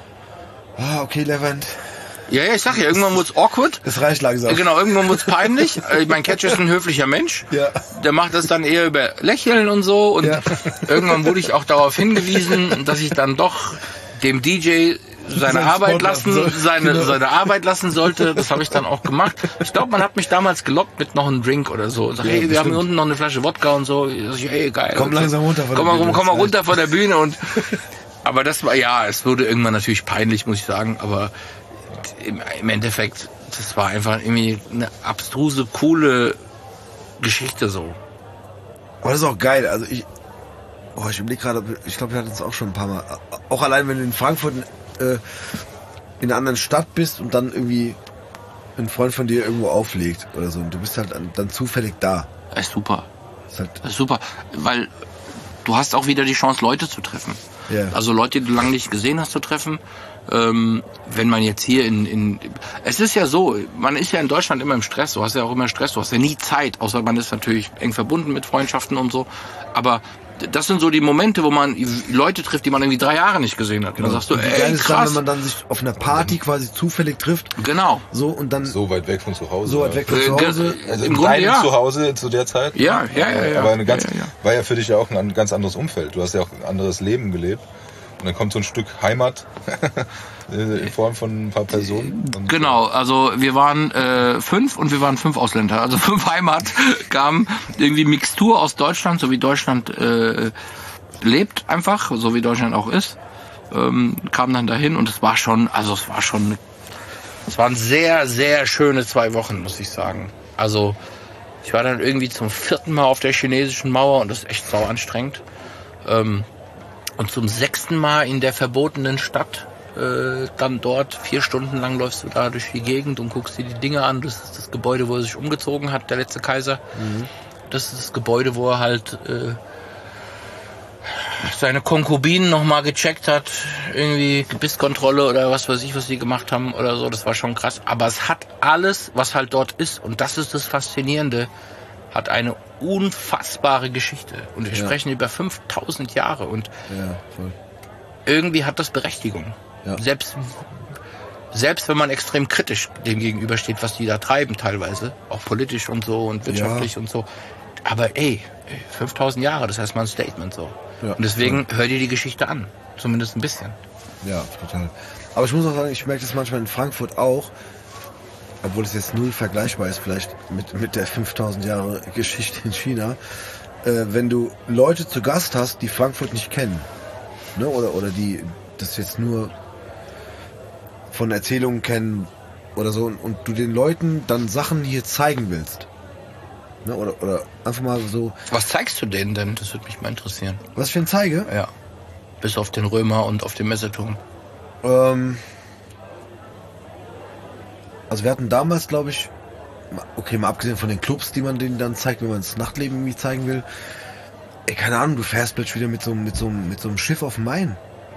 ah, okay, Levent. Ja, ja, ich sag ja, irgendwann wird's awkward. Das reicht langsam. Genau, irgendwann wird's peinlich. Mein Catch ist ein höflicher Mensch. Ja. Der macht das dann eher über Lächeln und so. Und ja. Irgendwann wurde ich auch darauf hingewiesen, dass ich dann doch dem D J seine Sein Arbeit lassen, lassen seine, genau. seine Arbeit lassen sollte. Das habe ich dann auch gemacht. Ich glaube, man hat mich damals gelockt mit noch einem Drink oder so. Sag, ja, hey, wir bestimmt. haben hier unten noch eine Flasche Wodka und so. Ich sag, hey, geil. Komm langsam runter von komm der mal, Bühne. Komm mal runter von der Bühne. Und, aber das war, ja, es wurde irgendwann natürlich peinlich, muss ich sagen. Aber im, im Endeffekt, das war einfach irgendwie eine abstruse, coole Geschichte so. Aber das ist auch geil. Also ich, oh, ich überlege gerade, ich glaube, wir hatten es auch schon ein paar Mal. Auch allein, wenn du in Frankfurt in einer anderen Stadt bist und dann irgendwie ein Freund von dir irgendwo auflegt oder so und du bist halt dann zufällig da. Das ist super. Das ist, halt das ist super, weil du hast auch wieder die Chance, Leute zu treffen. Yeah. Also Leute, die du lange nicht gesehen hast, zu treffen. Ähm, wenn man jetzt hier in, in... Es ist ja so, man ist ja in Deutschland immer im Stress, du hast ja auch immer Stress, du hast ja nie Zeit, außer man ist natürlich eng verbunden mit Freundschaften und so, aber das sind so die Momente, wo man Leute trifft, die man irgendwie drei Jahre nicht gesehen hat. Und dann sagst du, ey, krass. Dann, wenn man dann sich auf einer Party quasi zufällig trifft. Genau. So und dann so weit weg von zu Hause. So weit weg von zu Hause. Also im Grunde ja. Zuhause zu der Zeit. Ja, ja, ja. ja aber eine ganz, ja, ja. war ja für dich ja auch ein ganz anderes Umfeld. Du hast ja auch ein anderes Leben gelebt. Und dann kommt so ein Stück Heimat in Form von ein paar Personen. Und genau, also wir waren äh, fünf und wir waren fünf Ausländer. Also fünf Heimat kamen irgendwie Mixtur aus Deutschland, so wie Deutschland äh, lebt einfach, so wie Deutschland auch ist. Ähm, kam dann dahin und es war schon, also es war schon, es waren sehr, sehr schöne zwei Wochen, muss ich sagen. Also ich war dann irgendwie zum vierten Mal auf der chinesischen Mauer und das ist echt sau anstrengend. Ähm, Und zum sechsten Mal in der verbotenen Stadt, äh, dann dort vier Stunden lang läufst du da durch die Gegend und guckst dir die Dinge an. Das ist das Gebäude, wo er sich umgezogen hat, der letzte Kaiser. Mhm. Das ist das Gebäude, wo er halt äh, seine Konkubinen nochmal gecheckt hat. Irgendwie Gebisskontrolle oder was weiß ich, was die gemacht haben oder so. Das war schon krass. Aber es hat alles, was halt dort ist. Und das ist das Faszinierende. Hat eine unfassbare Geschichte. Und wir ja. sprechen über fünftausend Jahre. Und ja, voll. irgendwie hat das Berechtigung. Ja. Selbst, selbst wenn man extrem kritisch dem gegenübersteht, was die da treiben teilweise. Auch politisch und so und wirtschaftlich ja. und so. Aber ey, fünftausend Jahre, das heißt mal ein Statement so. Ja, und deswegen voll. Hör dir die Geschichte an. Zumindest ein bisschen. Ja, total. Aber ich muss auch sagen, ich merke das manchmal in Frankfurt auch. Obwohl es jetzt null vergleichbar ist vielleicht mit, mit der fünftausend Jahre Geschichte in China, äh, wenn du Leute zu Gast hast, die Frankfurt nicht kennen, ne, oder, oder die das jetzt nur von Erzählungen kennen oder so, und, und du den Leuten dann Sachen hier zeigen willst, ne, oder, oder einfach mal so... Was zeigst du denen denn? Das würde mich mal interessieren. Was ich denn zeige? Ja, bis auf den Römer und auf den Messeturm. Ähm... Also wir hatten damals, glaube ich, okay, mal abgesehen von den Clubs, die man denen dann zeigt, wenn man das Nachtleben irgendwie zeigen will. Ey, keine Ahnung, du fährst plötzlich wieder mit so, mit so, mit so einem Schiff auf dem Main.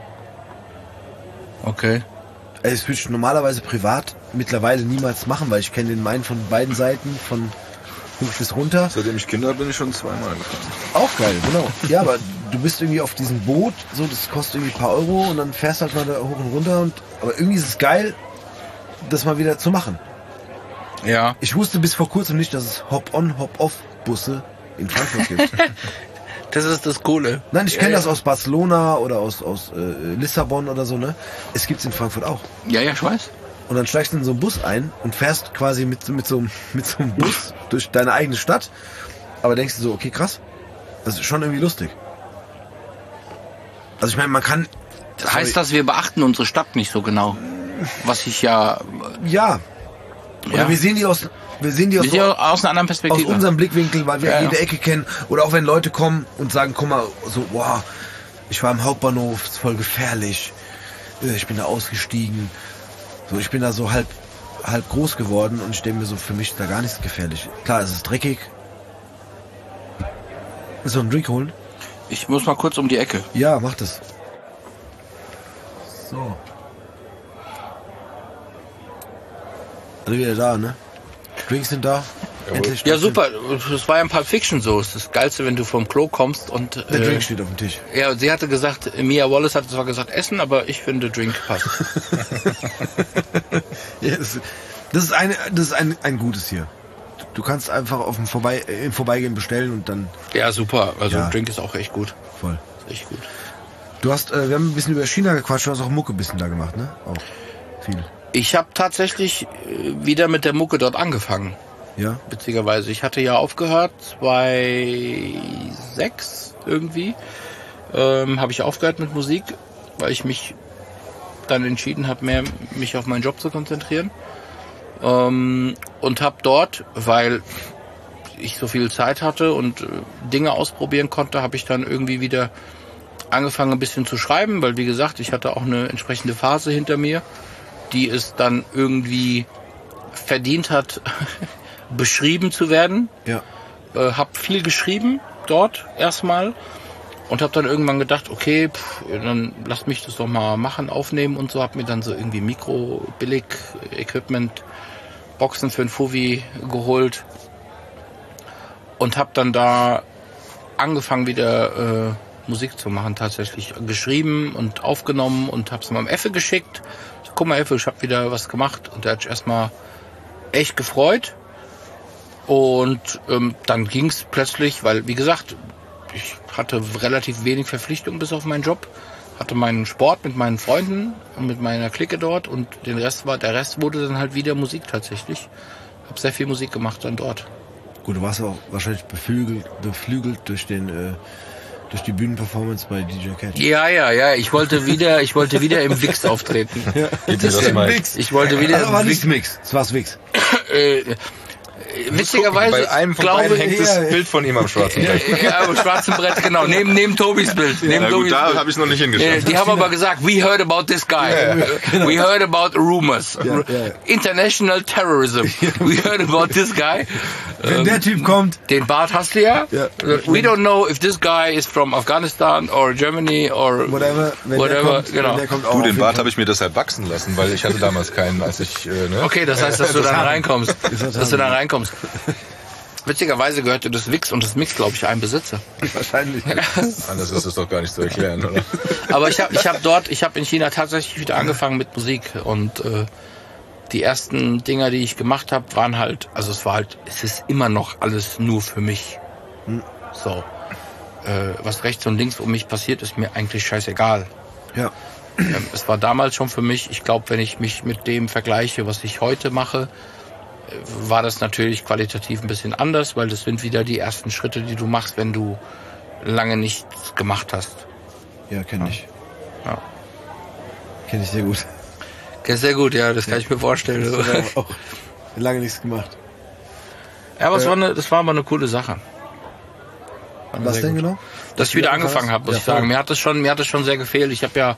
Okay. Ey, das würde ich normalerweise privat mittlerweile niemals machen, weil ich kenne den Main von beiden Seiten, von hoch bis runter. Seitdem ich Kinder habe, bin ich schon zweimal gefahren. Auch geil, genau. Ja, aber du bist irgendwie auf diesem Boot, so, das kostet irgendwie ein paar Euro und dann fährst halt mal da hoch und runter und, aber irgendwie ist es geil, das mal wieder zu machen. Ja. Ich wusste bis vor kurzem nicht, dass es Hop-on, Hop-off-Busse in Frankfurt gibt. Das ist das Coole. Nein, ich kenne ja, das ja. aus Barcelona oder aus, aus äh, Lissabon oder so, ne? Es gibt's in Frankfurt auch. Ja, ja, ich weiß. Und dann steigst du in so einen Bus ein und fährst quasi mit, mit, so, mit so einem Bus durch deine eigene Stadt. Aber denkst du so, okay, krass. Das ist schon irgendwie lustig. Also ich meine, man kann... Das heißt das, wir beachten unsere Stadt nicht so genau. Was ich ja... Ja. Oder ja. wir sehen die aus... Wir sehen die aus, wir sehen aus einer anderen Perspektive. Aus unserem Blickwinkel, weil wir ja, jede ja. Ecke kennen. Oder auch wenn Leute kommen und sagen, guck mal, so, wow, ich war im Hauptbahnhof, ist voll gefährlich. Ich bin da ausgestiegen. So, ich bin da so halb, halb groß geworden und ich denke mir so, für mich ist da gar nichts gefährlich. Klar, es ist dreckig. So einen Drink holen? Ich muss mal kurz um die Ecke. Ja, mach das. So. Alle wieder da, ne? Drinks sind da. Endlich. Ja, super. Das war ja in Pulp Fiction so. Es ist das Geilste, wenn du vom Klo kommst und... Der äh, Drink steht auf dem Tisch. Ja, sie hatte gesagt, Mia Wallace hat zwar gesagt Essen, aber ich finde Drink passt. Ja, das, das ist, eine, das ist ein, ein gutes hier. Du kannst einfach auf dem Vorbei, im Vorbeigehen bestellen und dann... Ja, super. Also Ja. Drink ist auch echt gut. Voll. Ist echt gut. Du hast, äh, wir haben ein bisschen über China gequatscht, du hast auch Mucke ein bisschen da gemacht, ne? Auch viel. Ich habe tatsächlich äh, wieder mit der Mucke dort angefangen. Ja? Witzigerweise. Ich hatte ja aufgehört, zweitausendsechs irgendwie, ähm, habe ich aufgehört mit Musik, weil ich mich dann entschieden habe, mehr mich auf meinen Job zu konzentrieren. Ähm, und habe dort, weil ich so viel Zeit hatte und äh, Dinge ausprobieren konnte, habe ich dann irgendwie wieder angefangen ein bisschen zu schreiben, weil wie gesagt, ich hatte auch eine entsprechende Phase hinter mir, die es dann irgendwie verdient hat, beschrieben zu werden. Ja. Äh, hab viel geschrieben dort erstmal und habe dann irgendwann gedacht, okay, pff, dann lass mich das doch mal machen, aufnehmen und so. Hab mir dann so irgendwie Mikro, Billig, Equipment, Boxen für ein Fuvi geholt und hab dann da angefangen wieder äh, Musik zu machen, tatsächlich geschrieben und aufgenommen und hab's meinem Effe geschickt. So, guck mal Effe, ich hab wieder was gemacht und der hat sich erstmal echt gefreut. Und ähm, dann ging es plötzlich, weil wie gesagt, ich hatte relativ wenig Verpflichtung bis auf meinen Job, hatte meinen Sport mit meinen Freunden und mit meiner Clique dort und den Rest war, der Rest wurde dann halt wieder Musik tatsächlich. Hab sehr viel Musik gemacht dann dort. Gut, du warst auch wahrscheinlich beflügelt, beflügelt durch den äh, durch die Bühnenperformance bei D J Catch. Ja, ja, ja, ich wollte wieder, ich wollte wieder im Wix auftreten. Ja. Geht mir das mal. Ich wollte wieder Also im war Wix. nicht Mix, es war Wix. Äh, witzigerweise Bei einem von glaube beiden hängt das ja, ja. Bild von ihm am schwarzen Brett. ja, am schwarzen Brett, genau, neben, neben Tobis Bild. Neben Na gut, Tobis da Bild. habe ich noch nicht Äh, hingeschaut. Die haben aber gesagt, we heard about this guy. We heard about rumors. Ja, ja. International terrorism. We heard about this guy. Wenn Ähm, der Typ kommt, Den Bart hast du ja. Ja. We don't know if this guy is from Afghanistan or Germany or whatever, wenn whatever. der kommt, Genau. wenn der kommt auch Du, auf den jeden Bart Fall. habe ich mir deshalb wachsen lassen, weil ich hatte damals keinen, als ich... Äh, ne? Okay, das heißt, dass du dann Haben. reinkommst. Das Dass du dann haben. reinkommst. Witzigerweise gehörte das Wix und das Mix, glaube ich, einem Besitzer. Wahrscheinlich. Anders ist das doch gar nicht zu erklären, oder? Aber ich habe ich hab dort, ich habe in China tatsächlich wieder angefangen mit Musik und äh, die ersten Dinger, die ich gemacht habe, waren halt, also es war halt, es ist immer noch alles nur für mich. So, äh, was rechts und links um mich passiert, ist mir eigentlich scheißegal. Ja. Ähm, es war damals schon für mich, ich glaube, wenn ich mich mit dem vergleiche, was ich heute mache, äh, war das natürlich qualitativ ein bisschen anders, weil das sind wieder die ersten Schritte, die du machst, wenn du lange nichts gemacht hast. Ja, kenne ich. Ja. Kenne ich sehr gut. Ja, sehr gut, ja, das kann ich mir vorstellen. Ich habe auch lange nichts gemacht. Ja, aber es Äh, war eine, das war aber eine coole Sache. War eine Was sehr denn gut. genau? Dass ich wieder angefangen habe, muss Ja, ich sagen. voll. Mir hat das schon, mir hat das schon sehr gefehlt. Ich habe ja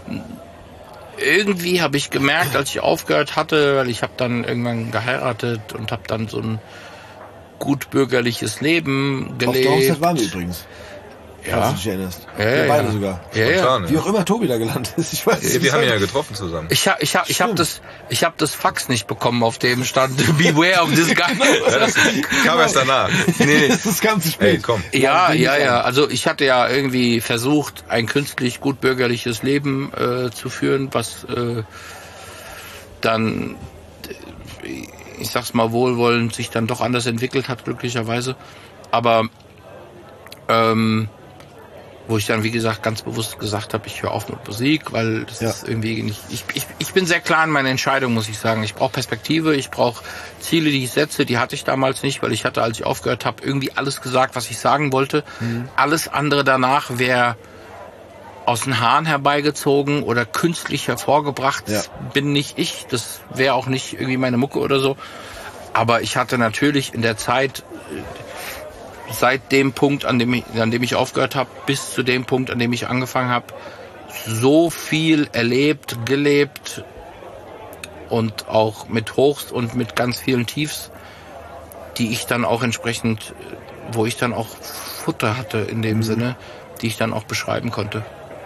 irgendwie habe ich gemerkt, als ich aufgehört hatte, weil ich habe dann irgendwann geheiratet und habe dann so ein gut bürgerliches Leben Auf der Hochzeit gelebt. waren wir übrigens. Ja. Falls du dich erinnerst. Ja, Wir ja, beide ja. sogar. Ja, ja. Spontan, Wie ja. auch immer Tobi da gelandet ist. Ich weiß Ja, nicht. wir haben ihn ja getroffen zusammen. Ich habe ich hab, ich hab das, ich hab das Fax nicht bekommen, auf dem stand Beware of this guy. Ja, das kam erst danach. Nee, nee. Das ist ganz Hey, spät. komm. Ja, bin ich ja, an. ja. Also ich hatte ja irgendwie versucht, ein künstlich gut bürgerliches Leben äh, zu führen, was äh, dann, äh, ich sag's mal wohlwollend, sich dann doch anders entwickelt hat, glücklicherweise. Aber ähm, wo ich dann, wie gesagt, ganz bewusst gesagt habe, ich höre auf mit Musik, weil das Ja. ist irgendwie nicht... Ich, ich, ich bin sehr klar in meiner Entscheidung, muss ich sagen. Ich brauche Perspektive, ich brauche Ziele, die ich setze. Die hatte ich damals nicht, weil ich hatte, als ich aufgehört habe, irgendwie alles gesagt, was ich sagen wollte. Mhm. Alles andere danach wäre aus den Haaren herbeigezogen oder künstlich hervorgebracht. Ja. Das bin nicht ich, das wäre auch nicht irgendwie meine Mucke oder so. Aber ich hatte natürlich in der Zeit... seit dem Punkt, an dem ich, an dem ich aufgehört habe, bis zu dem Punkt, an dem ich angefangen habe, so viel erlebt, gelebt und auch mit Hochs und mit ganz vielen Tiefs, die ich dann auch entsprechend, wo ich dann auch Futter hatte in dem mhm. Sinne, die ich dann auch beschreiben konnte.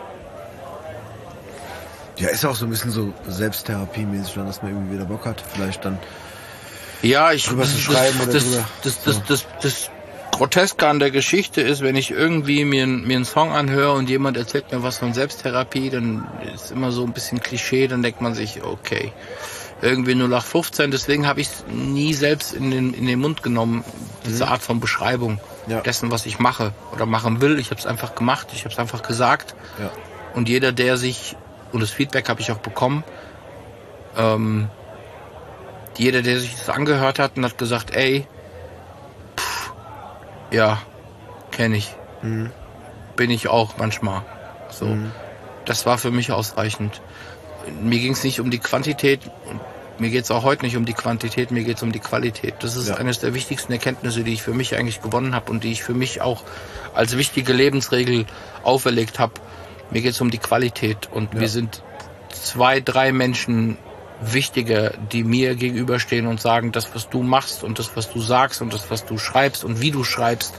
Ja, ist auch so ein bisschen so Selbsttherapiemäßig, dass man irgendwie wieder Bock hat, vielleicht dann ja, ich, drüber das, zu schreiben das, oder das, drüber. Das, das, das, das, das Groteske an der Geschichte ist, wenn ich irgendwie mir, mir einen Song anhöre und jemand erzählt mir was von Selbsttherapie, dann ist immer so ein bisschen Klischee, dann denkt man sich, okay, irgendwie null acht fünfzehn, deswegen habe ich es nie selbst in den, in den Mund genommen, diese mhm. Art von Beschreibung ja. dessen, was ich mache oder machen will. Ich habe es einfach gemacht, ich habe es einfach gesagt. Ja. Und jeder, der sich, und das Feedback habe ich auch bekommen, ähm, jeder, der sich das angehört hat und hat gesagt, ey, ja, kenne ich. Mhm. Bin ich auch manchmal. So. Mhm. Das war für mich ausreichend. Mir ging es nicht um die Quantität, mir geht es auch heute nicht um die Quantität, mir geht es um die Qualität. Das ist ja. eines der wichtigsten Erkenntnisse, die ich für mich eigentlich gewonnen habe und die ich für mich auch als wichtige Lebensregel auferlegt habe. Mir geht es um die Qualität und ja. wir sind zwei, drei Menschen wichtiger, die mir gegenüberstehen und sagen, das, was du machst und das, was du sagst und das, was du schreibst und wie du schreibst,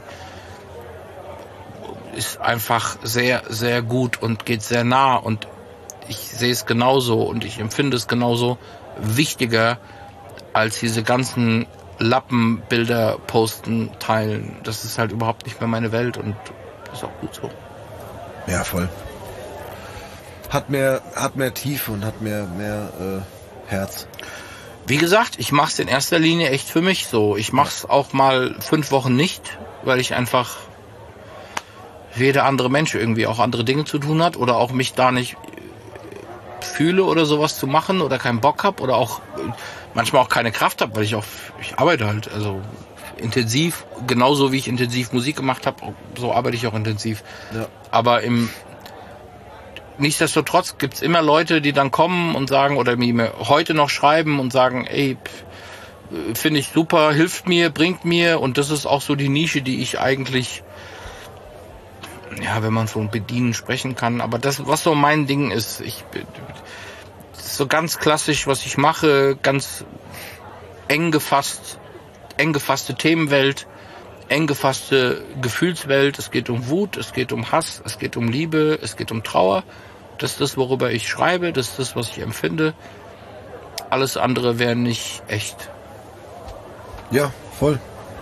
ist einfach sehr, sehr gut und geht sehr nah und ich sehe es genauso und ich empfinde es genauso wichtiger als diese ganzen Lappenbilder posten, teilen. Das ist halt überhaupt nicht mehr meine Welt und ist auch gut so. Ja, voll. Hat mehr, hat mehr Tiefe und hat mehr, mehr, äh Herz. Wie gesagt, ich mache es in erster Linie echt für mich so. Ich mache es auch mal fünf Wochen nicht, weil ich einfach wie jeder andere Mensch irgendwie auch andere Dinge zu tun hat oder auch mich da nicht fühle oder sowas zu machen oder keinen Bock habe oder auch manchmal auch keine Kraft habe, weil ich auch, ich arbeite halt, also intensiv, genauso wie ich intensiv Musik gemacht habe, so arbeite ich auch intensiv. Ja. Aber im Nichtsdestotrotz gibt's immer Leute, die dann kommen und sagen oder mir heute noch schreiben und sagen, ey, finde ich super, hilft mir, bringt mir und das ist auch so die Nische, die ich eigentlich, ja, wenn man von Bedienen sprechen kann, aber das, was so mein Ding ist, ich das ist so ganz klassisch, was ich mache, ganz eng gefasst, eng gefasste Themenwelt, eng gefasste Gefühlswelt. Es geht um Wut, es geht um Hass, es geht um Liebe, es geht um Trauer. Das ist das, worüber ich schreibe, das ist das, was ich empfinde. Alles andere wäre nicht echt. Ja, voll.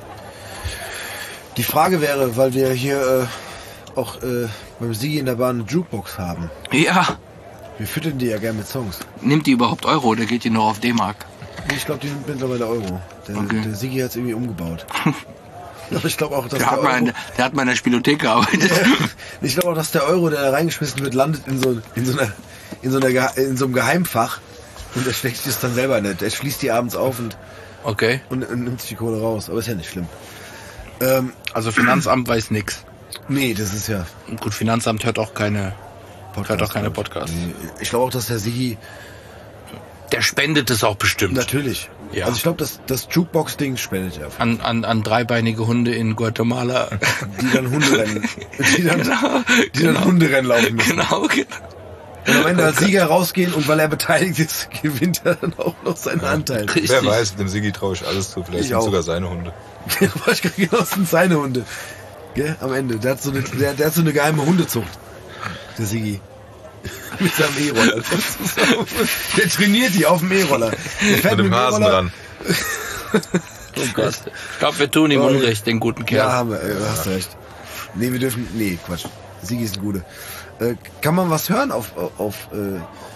Die Frage wäre, weil wir hier äh, auch äh, beim Sigi in der Bahn eine Jukebox haben. Ja. Wir füttern die ja gerne mit Songs. Nimmt die überhaupt Euro oder geht die noch auf D-Mark? Ich glaube, die nimmt mittlerweile Euro. Der, okay. der Sigi hat es irgendwie umgebaut. Aber ich glaube auch, dass der, der, hat Euro, mal in, der hat mal in der Spielothek gearbeitet. Ich glaube auch, dass der Euro, der da reingeschmissen wird, landet in so, in so, einer, in so, einer, in so einem Geheimfach und er steckt es dann selber nicht. Er schließt die abends auf und, okay. und, und nimmt sich die Kohle raus. Aber ist ja nicht schlimm. Ähm, also Finanzamt weiß nix. Nee, das ist ja... Gut, Finanzamt hört auch keine Podcasts. Hört auch keine Podcasts. Nee. Ich glaube auch, dass der Sigi... Der spendet es auch bestimmt. Natürlich. Ja. Also ich glaube, das, das Jukebox-Ding spendet er. An, an, an dreibeinige Hunde in Guatemala. Die dann Hunderennen, die dann, genau, die dann genau. Hunderennen laufen müssen. Genau, genau. Und am Ende als Sieger rausgehen und weil er beteiligt ist, gewinnt er dann auch noch seinen ja. Anteil. Richtig. Wer weiß, dem Sigi traue ich alles zu. Vielleicht sind sogar seine Hunde. Genau, das sind seine Hunde. Gell? Am Ende. Der hat so eine, der, der hat so eine geheime Hundezucht. Der Sigi. Mit seinem E-Roller. Der trainiert die auf dem E-Roller. Der fährt Mit dem Hasen dran. Oh Gott. Ich glaube, wir tun ihm Unrecht, den guten Kerl. Ja, haben wir. Äh, hast recht. Nee, wir dürfen... Nee, Quatsch. Sigi ist ein Guter. Äh, kann man was hören auf, auf äh,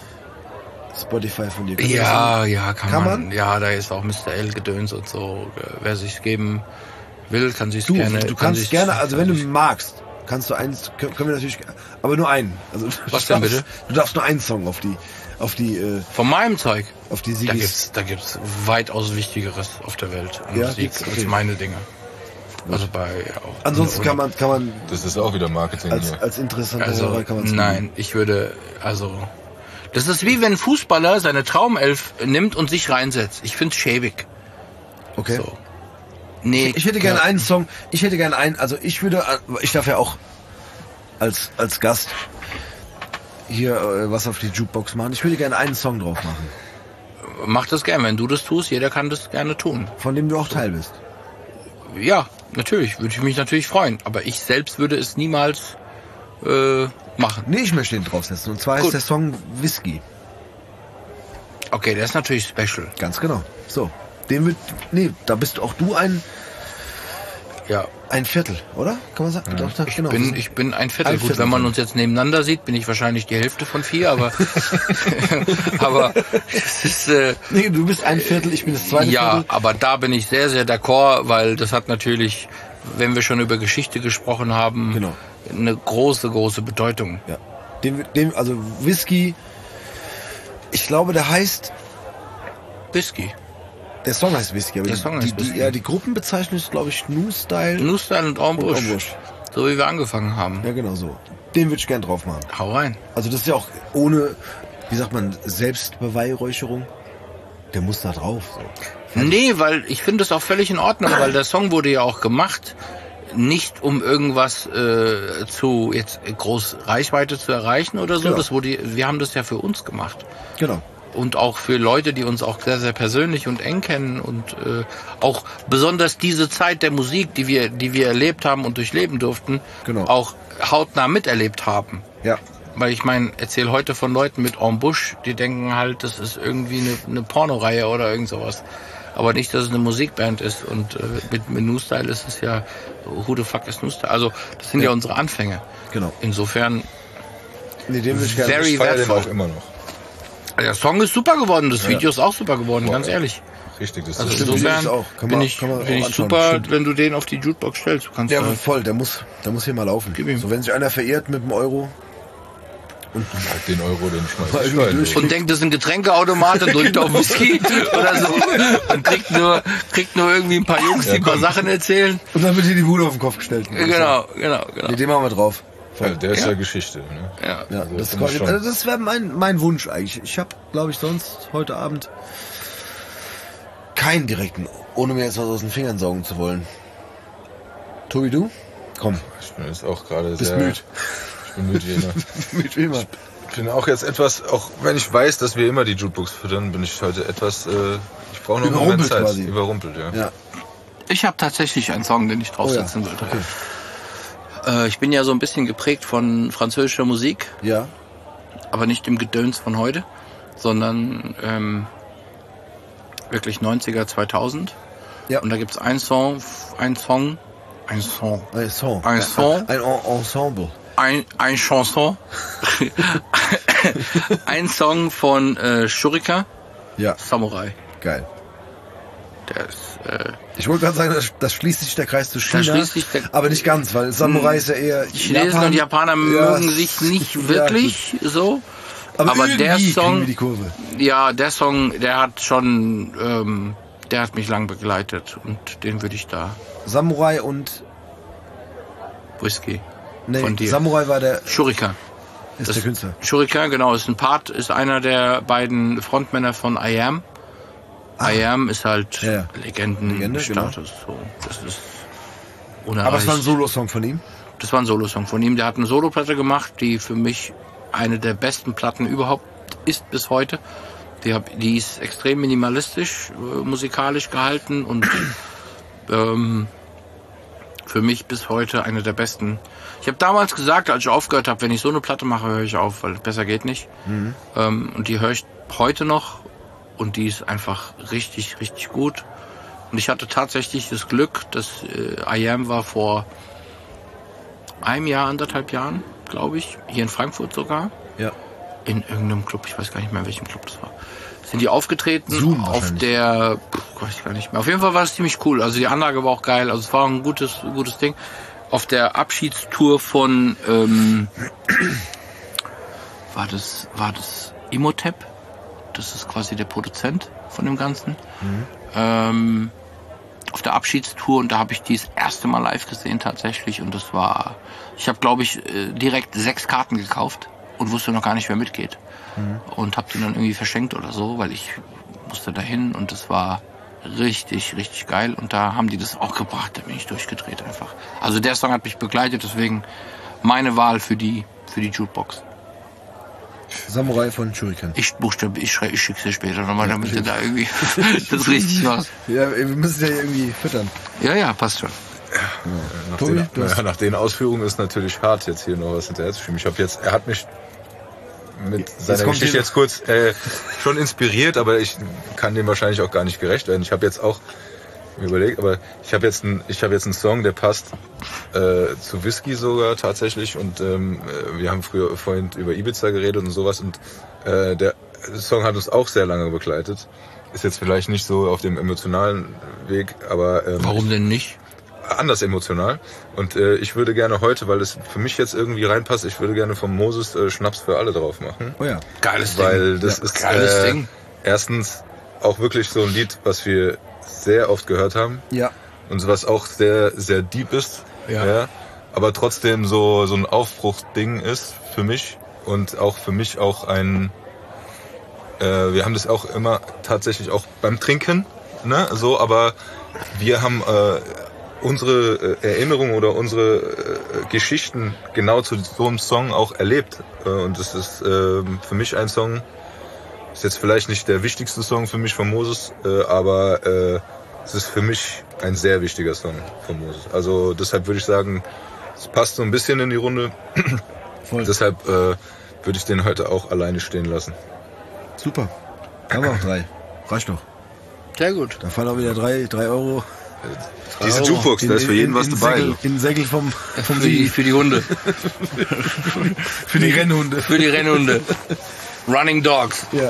Spotify von dir? Kann Ja, ja, kann, Kann man. man? Ja, da ist auch Mister L Gedöns und so. Wer sich's geben will, kann sich's Du, gerne. du kann kannst sich's- gerne, also wenn du magst, kannst du eins, können können wir natürlich, aber nur einen. Also, Was du denn darfst- bitte? Du darfst nur einen Song auf die, auf die, äh, Von meinem Zeug. auf die Da Sigis. gibt's, da gibt's weitaus Wichtigeres auf der Welt an Ja, Musik gibt's? als Okay. meine Dinge. Also bei auch Ansonsten kann man, kann man Das ist auch wieder Marketing als, hier. als interessanter Also, Hörer kann man nein, ich würde, also, das ist wie wenn ein Fußballer seine Traumelf nimmt und sich reinsetzt. Ich find's schäbig. Okay. So. Nee. Ich hätte gerne einen Song, ich hätte gerne einen, also ich würde, ich darf ja auch als, als Gast hier äh, was auf die Jukebox machen. Ich würde gerne einen Song drauf machen, Mach das gerne, wenn du das tust. Jeder kann das gerne tun. von dem du auch Teil bist. Ja, natürlich, würde ich mich natürlich freuen. Aber ich selbst würde es niemals äh, machen. Nee, ich möchte den draufsetzen. Und zwar Gut. ist der Song Whisky. Okay, der ist natürlich special. Ganz genau. So. Den wird, nee, da bist auch du ein, Ja. ein Viertel, oder? Kann man sagen? Doch, doch, Ich genau. bin, ich bin ein Viertel. Ein Gut, Viertel wenn man von- uns jetzt nebeneinander sieht, bin ich wahrscheinlich die Hälfte von vier, aber aber es ist äh, nee, du bist ein Viertel, ich bin das zweite ja, Viertel. aber da bin ich sehr, sehr d'accord, weil das hat natürlich, wenn wir schon über Geschichte gesprochen haben, Genau. eine große, große Bedeutung. Ja. Dem, dem, also Whisky, ich glaube, der heißt, Whisky. der Song heißt Whisky, aber Der die, Song die, heißt Whisky. die, ja, die Gruppenbezeichnung ist, glaube ich, New Style. New Style und Ambush. Und Ambush. So wie wir angefangen haben. Ja, genau so. Den würde ich gern drauf machen. Hau rein. Also das ist ja auch ohne, wie sagt man, Selbstbeweihräucherung. Der muss da drauf. So. Nee, weil ich finde es auch völlig in Ordnung, weil der Song wurde ja auch gemacht, nicht um irgendwas äh, zu jetzt groß Reichweite zu erreichen oder so. Genau. Das wurde, wir haben das ja für uns gemacht. Genau. Und auch für Leute, die uns auch sehr, sehr persönlich und eng kennen und äh, auch besonders diese Zeit der Musik, die wir, die wir erlebt haben und durchleben durften, Genau. auch hautnah miterlebt haben. Ja. Weil ich meine, erzähle heute von Leuten mit Ambush, die denken halt, das ist irgendwie eine, eine Pornoreihe oder irgend sowas. Aber nicht, dass es eine Musikband ist. Und äh, mit, mit New Style ist es ja, who the fuck is New Style? Also das sind ja, Ja. unsere Anfänge. Genau. Insofern, Nee, den würde ich gerne. Very Ich feiere den wertvoll. auch immer noch. der Song ist super geworden, das Ja. Video ist auch super geworden, Boah, ganz ja. ehrlich. Richtig, das Also ist stimmt, insofern Video ist auch. Kann bin man- ich, kann man bin auch ich anschauen, super, stimmt. wenn du den auf die Jukebox stellst. Du kannst Der da, voll, der muss, der muss hier mal laufen. Gib ihm. So, wenn sich einer verirrt mit dem Euro. Und den Euro, den schmeiß Mal ich irgendwie rein. durch- du. und denkt, das ist ein Getränkeautomat und drückt auf Whisky oder so und kriegt nur, kriegt nur irgendwie ein paar Jungs, die Ja, ein paar komm. Sachen erzählen. Und dann wird hier die Bude auf den Kopf gestellt. Genau, genau, genau. Nee, den machen wir drauf. Ja, der ist Ja. ja, Geschichte. Ne? Ja. Ja, Also, das, das muss schon. also das wäre mein, mein Wunsch eigentlich. Ich habe, glaube ich, sonst heute Abend keinen direkten, ohne mir jetzt was aus den Fingern saugen zu wollen. Tobi, du? Komm, Ich bin jetzt auch gerade bist sehr... müde. Ich bin müde hier. Ne? Mit wie immer. Ich bin auch jetzt etwas, auch wenn ich weiß, dass wir immer die Jukebox füttern, bin ich heute etwas... Äh, ich brauche noch einen Moment Überrumpelt Zeit. quasi. Überrumpelt, ja. Ja. Ich habe tatsächlich einen Song, den ich draufsetzen Oh ja. wollte. Okay. Äh, ich bin ja so ein bisschen geprägt von französischer Musik, Ja. aber nicht dem Gedöns von heute, sondern ähm, wirklich neunziger, zweitausend. Ja. Und da gibt's einen Song, ein Song, ein Song, Ein Song. Ein Song. Ein En- Ensemble. ein, ein Chanson, ein Song von äh, Shurika, Ja, Samurai. geil. Der ist, äh, Ich wollte gerade sagen, das, das schließt sich der Kreis zu China. schließt sich der- aber nicht ganz, weil Samurai ist ja eher die Chinesen Japan. und Japaner Ja, mögen sich nicht ja, wirklich so. Aber, aber irgendwie der kriegen Song- wir die Kurve. Ja, der Song, der hat schon, ähm, der hat mich lang begleitet und den würde ich da, Samurai und Whisky. nee, Von dir. Samurai war der Shurika. ist Das- der Künstler. Shurika, genau, ist ein Part, ist einer der beiden Frontmänner von I Am. I Am ist halt Ja, ja. Legendenstatus. So. Das ist unerreicht. Aber es war ein Solo-Song von ihm. Das war ein Solosong von ihm. Der hat eine Soloplatte gemacht, die für mich eine der besten Platten überhaupt ist bis heute. Die, hab, die ist extrem minimalistisch, äh, musikalisch gehalten und ähm, für mich bis heute eine der besten. Ich habe damals gesagt, als ich aufgehört habe, wenn ich so eine Platte mache, höre ich auf, weil besser geht nicht. Mhm. Ähm, und die höre ich heute noch und die ist einfach richtig, richtig gut. Und ich hatte tatsächlich das Glück, dass äh, I Am war vor einem Jahr, anderthalb Jahren, glaube ich, hier in Frankfurt sogar. Ja. In irgendeinem Club, ich weiß gar nicht mehr, in welchem Club das war. Sind die aufgetreten Zoom auf der, pff, weiß ich gar nicht mehr. Auf jeden Fall war es ziemlich cool. Also die Anlage war auch geil. Also es war ein gutes, gutes Ding. Auf der Abschiedstour von, ähm, war das, war das Imhotep? Das ist quasi der Produzent von dem Ganzen. Mhm. Ähm, auf der Abschiedstour und da habe ich die das erste Mal live gesehen tatsächlich und das war, ich habe glaube ich direkt sechs Karten gekauft und wusste noch gar nicht, wer mitgeht. Mhm. Und habe die dann irgendwie verschenkt oder so, weil ich musste dahin und das war richtig, richtig geil und da haben die das auch gebracht, da bin ich durchgedreht einfach. Also der Song hat mich begleitet, deswegen meine Wahl für die, für die Jukebox. Samurai von Shuriken. Ich buchstabiere, ich schreibe, ich schick's dir später nochmal, damit du da irgendwie das richtig machst. Ja, wir müssen ja irgendwie füttern. Ja, ja, passt schon. Ja, nach, Tobi, den, ja, nach den Ausführungen ist natürlich hart, jetzt hier noch was hinterher zu schieben. Ich habe jetzt, er hat mich mit seiner Geschichte jetzt kurz äh, schon inspiriert, aber ich kann dem wahrscheinlich auch gar nicht gerecht werden. Ich habe jetzt auch überlegt, aber ich habe jetzt einen, ich habe jetzt einen Song, der passt äh, zu Whisky sogar tatsächlich und ähm, wir haben früher vorhin über Ibiza geredet und sowas und äh, der Song hat uns auch sehr lange begleitet. Ist jetzt vielleicht nicht so auf dem emotionalen Weg, aber ähm, warum denn nicht? Anders emotional und äh, ich würde gerne heute, weil es für mich jetzt irgendwie reinpasst, ich würde gerne vom Moses äh, Schnaps für alle drauf machen. Oh ja, geiles weil Ding. Weil das ja, ist geiles äh, Ding. Erstens auch wirklich so ein Lied, was wir sehr oft gehört haben. Ja. Und was auch sehr, sehr deep ist. Ja. ja. Aber trotzdem so, so ein Aufbruchding ist für mich. Und auch für mich auch ein, äh, wir haben das auch immer tatsächlich auch beim Trinken, ne, so, aber wir haben, äh, unsere äh, Erinnerungen oder unsere äh, Geschichten genau zu so einem Song auch erlebt. Äh, und das ist, äh, für mich ein Song, ist jetzt vielleicht nicht der wichtigste Song für mich von Moses, äh, aber äh, es ist für mich ein sehr wichtiger Song von Moses. Also deshalb würde ich sagen, es passt so ein bisschen in die Runde. Voll. Deshalb äh, würde ich den heute auch alleine stehen lassen. Super. Haben wir auch drei. Reicht doch. Sehr gut. Da fallen auch wieder drei, drei Euro. Diese Jukebox, da ist für jeden in, was dabei. Säckel, in Säckel vom, vom für, die, für die Hunde. Für die Rennhunde. Für die Rennhunde. Running Dogs. Ja.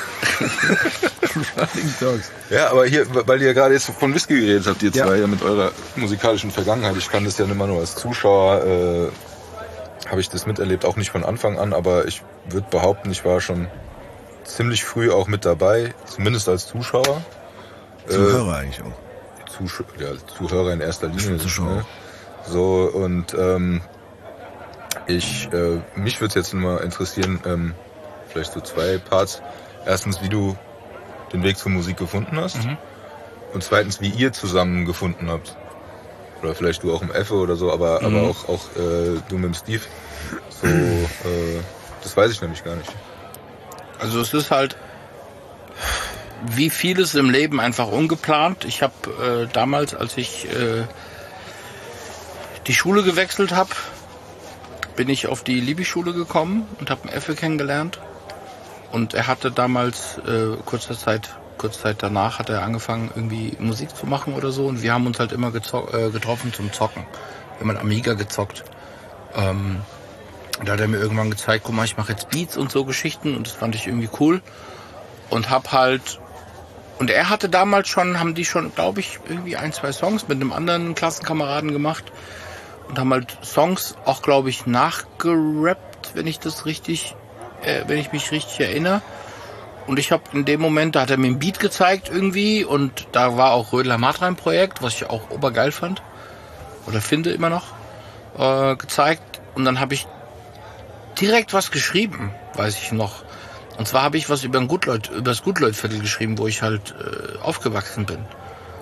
Running Dogs. Ja, aber hier, weil ihr gerade jetzt von Whisky geredet habt, ihr zwei, ja, ja mit eurer musikalischen Vergangenheit. Ich kann das ja immer nur als Zuschauer, äh, habe ich das miterlebt, auch nicht von Anfang an, aber ich würde behaupten, ich war schon ziemlich früh auch mit dabei, zumindest als Zuschauer. Zuhörer äh, eigentlich auch. Zusch- ja, Zuhörer in erster Linie. Zuschauer. Ne? So, und ähm, ich, äh, mich würde es jetzt mal interessieren, ähm, vielleicht so zwei Parts. Erstens, wie du den Weg zur Musik gefunden hast. Mhm. Und zweitens, wie ihr zusammen gefunden habt. Oder vielleicht du auch im Effe oder so, aber, mhm. aber auch, auch äh, du mit dem Steve. So, äh, das weiß ich nämlich gar nicht. Also es ist halt wie vieles im Leben einfach ungeplant. Ich habe äh, damals, als ich äh, die Schule gewechselt habe, bin ich auf die Libi-Schule gekommen und habe einen Effe kennengelernt. Und er hatte damals, äh, kurze Zeit, kurze Zeit danach, hat er angefangen, irgendwie Musik zu machen oder so. Und wir haben uns halt immer gezo- äh, getroffen zum Zocken. Wir haben mit Amiga gezockt. Ähm, da hat er mir irgendwann gezeigt, guck mal, ich mache jetzt Beats und so Geschichten. Und das fand ich irgendwie cool. Und hab halt... Und er hatte damals schon, haben die schon, glaube ich, irgendwie ein, zwei Songs mit einem anderen Klassenkameraden gemacht. Und haben halt Songs auch, glaube ich, nachgerappt, wenn ich das richtig... wenn ich mich richtig erinnere. Und ich habe in dem Moment, da hat er mir ein Beat gezeigt irgendwie und da war auch Rödler Matrein Projekt, was ich auch obergeil fand oder finde immer noch, äh, gezeigt. Und dann habe ich direkt was geschrieben, weiß ich noch. Und zwar habe ich was über ein Gutleut, über das Gutleut-Viertel geschrieben, wo ich halt äh, aufgewachsen bin.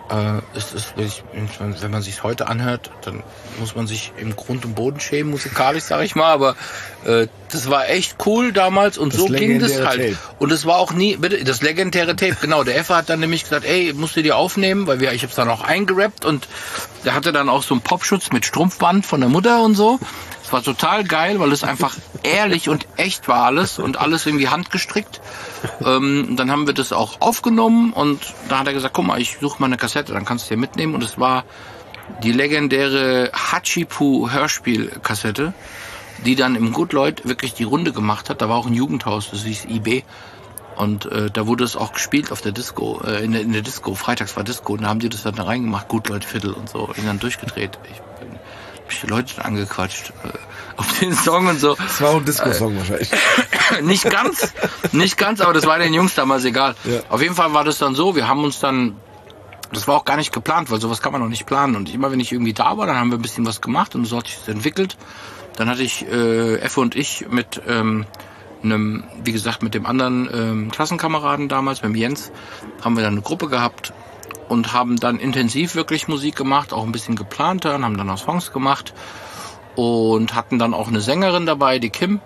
Äh, es ist wirklich, wenn man sich heute anhört, dann muss man sich im Grund und Boden schämen, musikalisch, sag ich mal, aber äh, das war echt cool damals und das so ging das halt. Tape. Und es war auch nie, bitte, das legendäre Tape, genau, der Effe hat dann nämlich gesagt, ey, musst du dir aufnehmen, weil wir, ich hab's dann auch eingerappt und der hatte dann auch so einen Popschutz mit Strumpfband von der Mutter und so. Es war total geil, weil es einfach ehrlich und echt war alles und alles irgendwie handgestrickt. Ähm, dann haben wir das auch aufgenommen und da hat er gesagt, guck mal, ich suche mal eine Kassette, dann kannst du dir mitnehmen. Und es war die legendäre Hachipu Hörspielkassette, die dann im Good Lloyd wirklich die Runde gemacht hat. Da war auch ein Jugendhaus, das hieß I B. Und äh, da wurde es auch gespielt auf der Disco, äh, in, der, in der Disco, freitags war Disco. Und da haben die das dann da reingemacht, Good Lloyd Viertel und so, und dann durchgedreht. Ich bin, hab ich die Leute angequatscht äh, auf den Song und so. Das war auch ein Disco-Song äh, wahrscheinlich. Nicht ganz, nicht ganz, aber das war den Jungs damals egal. Ja. Auf jeden Fall war das dann so, wir haben uns dann, das war auch gar nicht geplant, weil sowas kann man noch nicht planen. Und immer wenn ich irgendwie da war, dann haben wir ein bisschen was gemacht und so hat sich das entwickelt. Dann hatte ich, äh, Effe und ich mit ähm, einem, wie gesagt, mit dem anderen ähm, Klassenkameraden damals, mit dem Jens, haben wir dann eine Gruppe gehabt und haben dann intensiv wirklich Musik gemacht, auch ein bisschen geplanter und haben dann auch Songs gemacht und hatten dann auch eine Sängerin dabei, die Kim,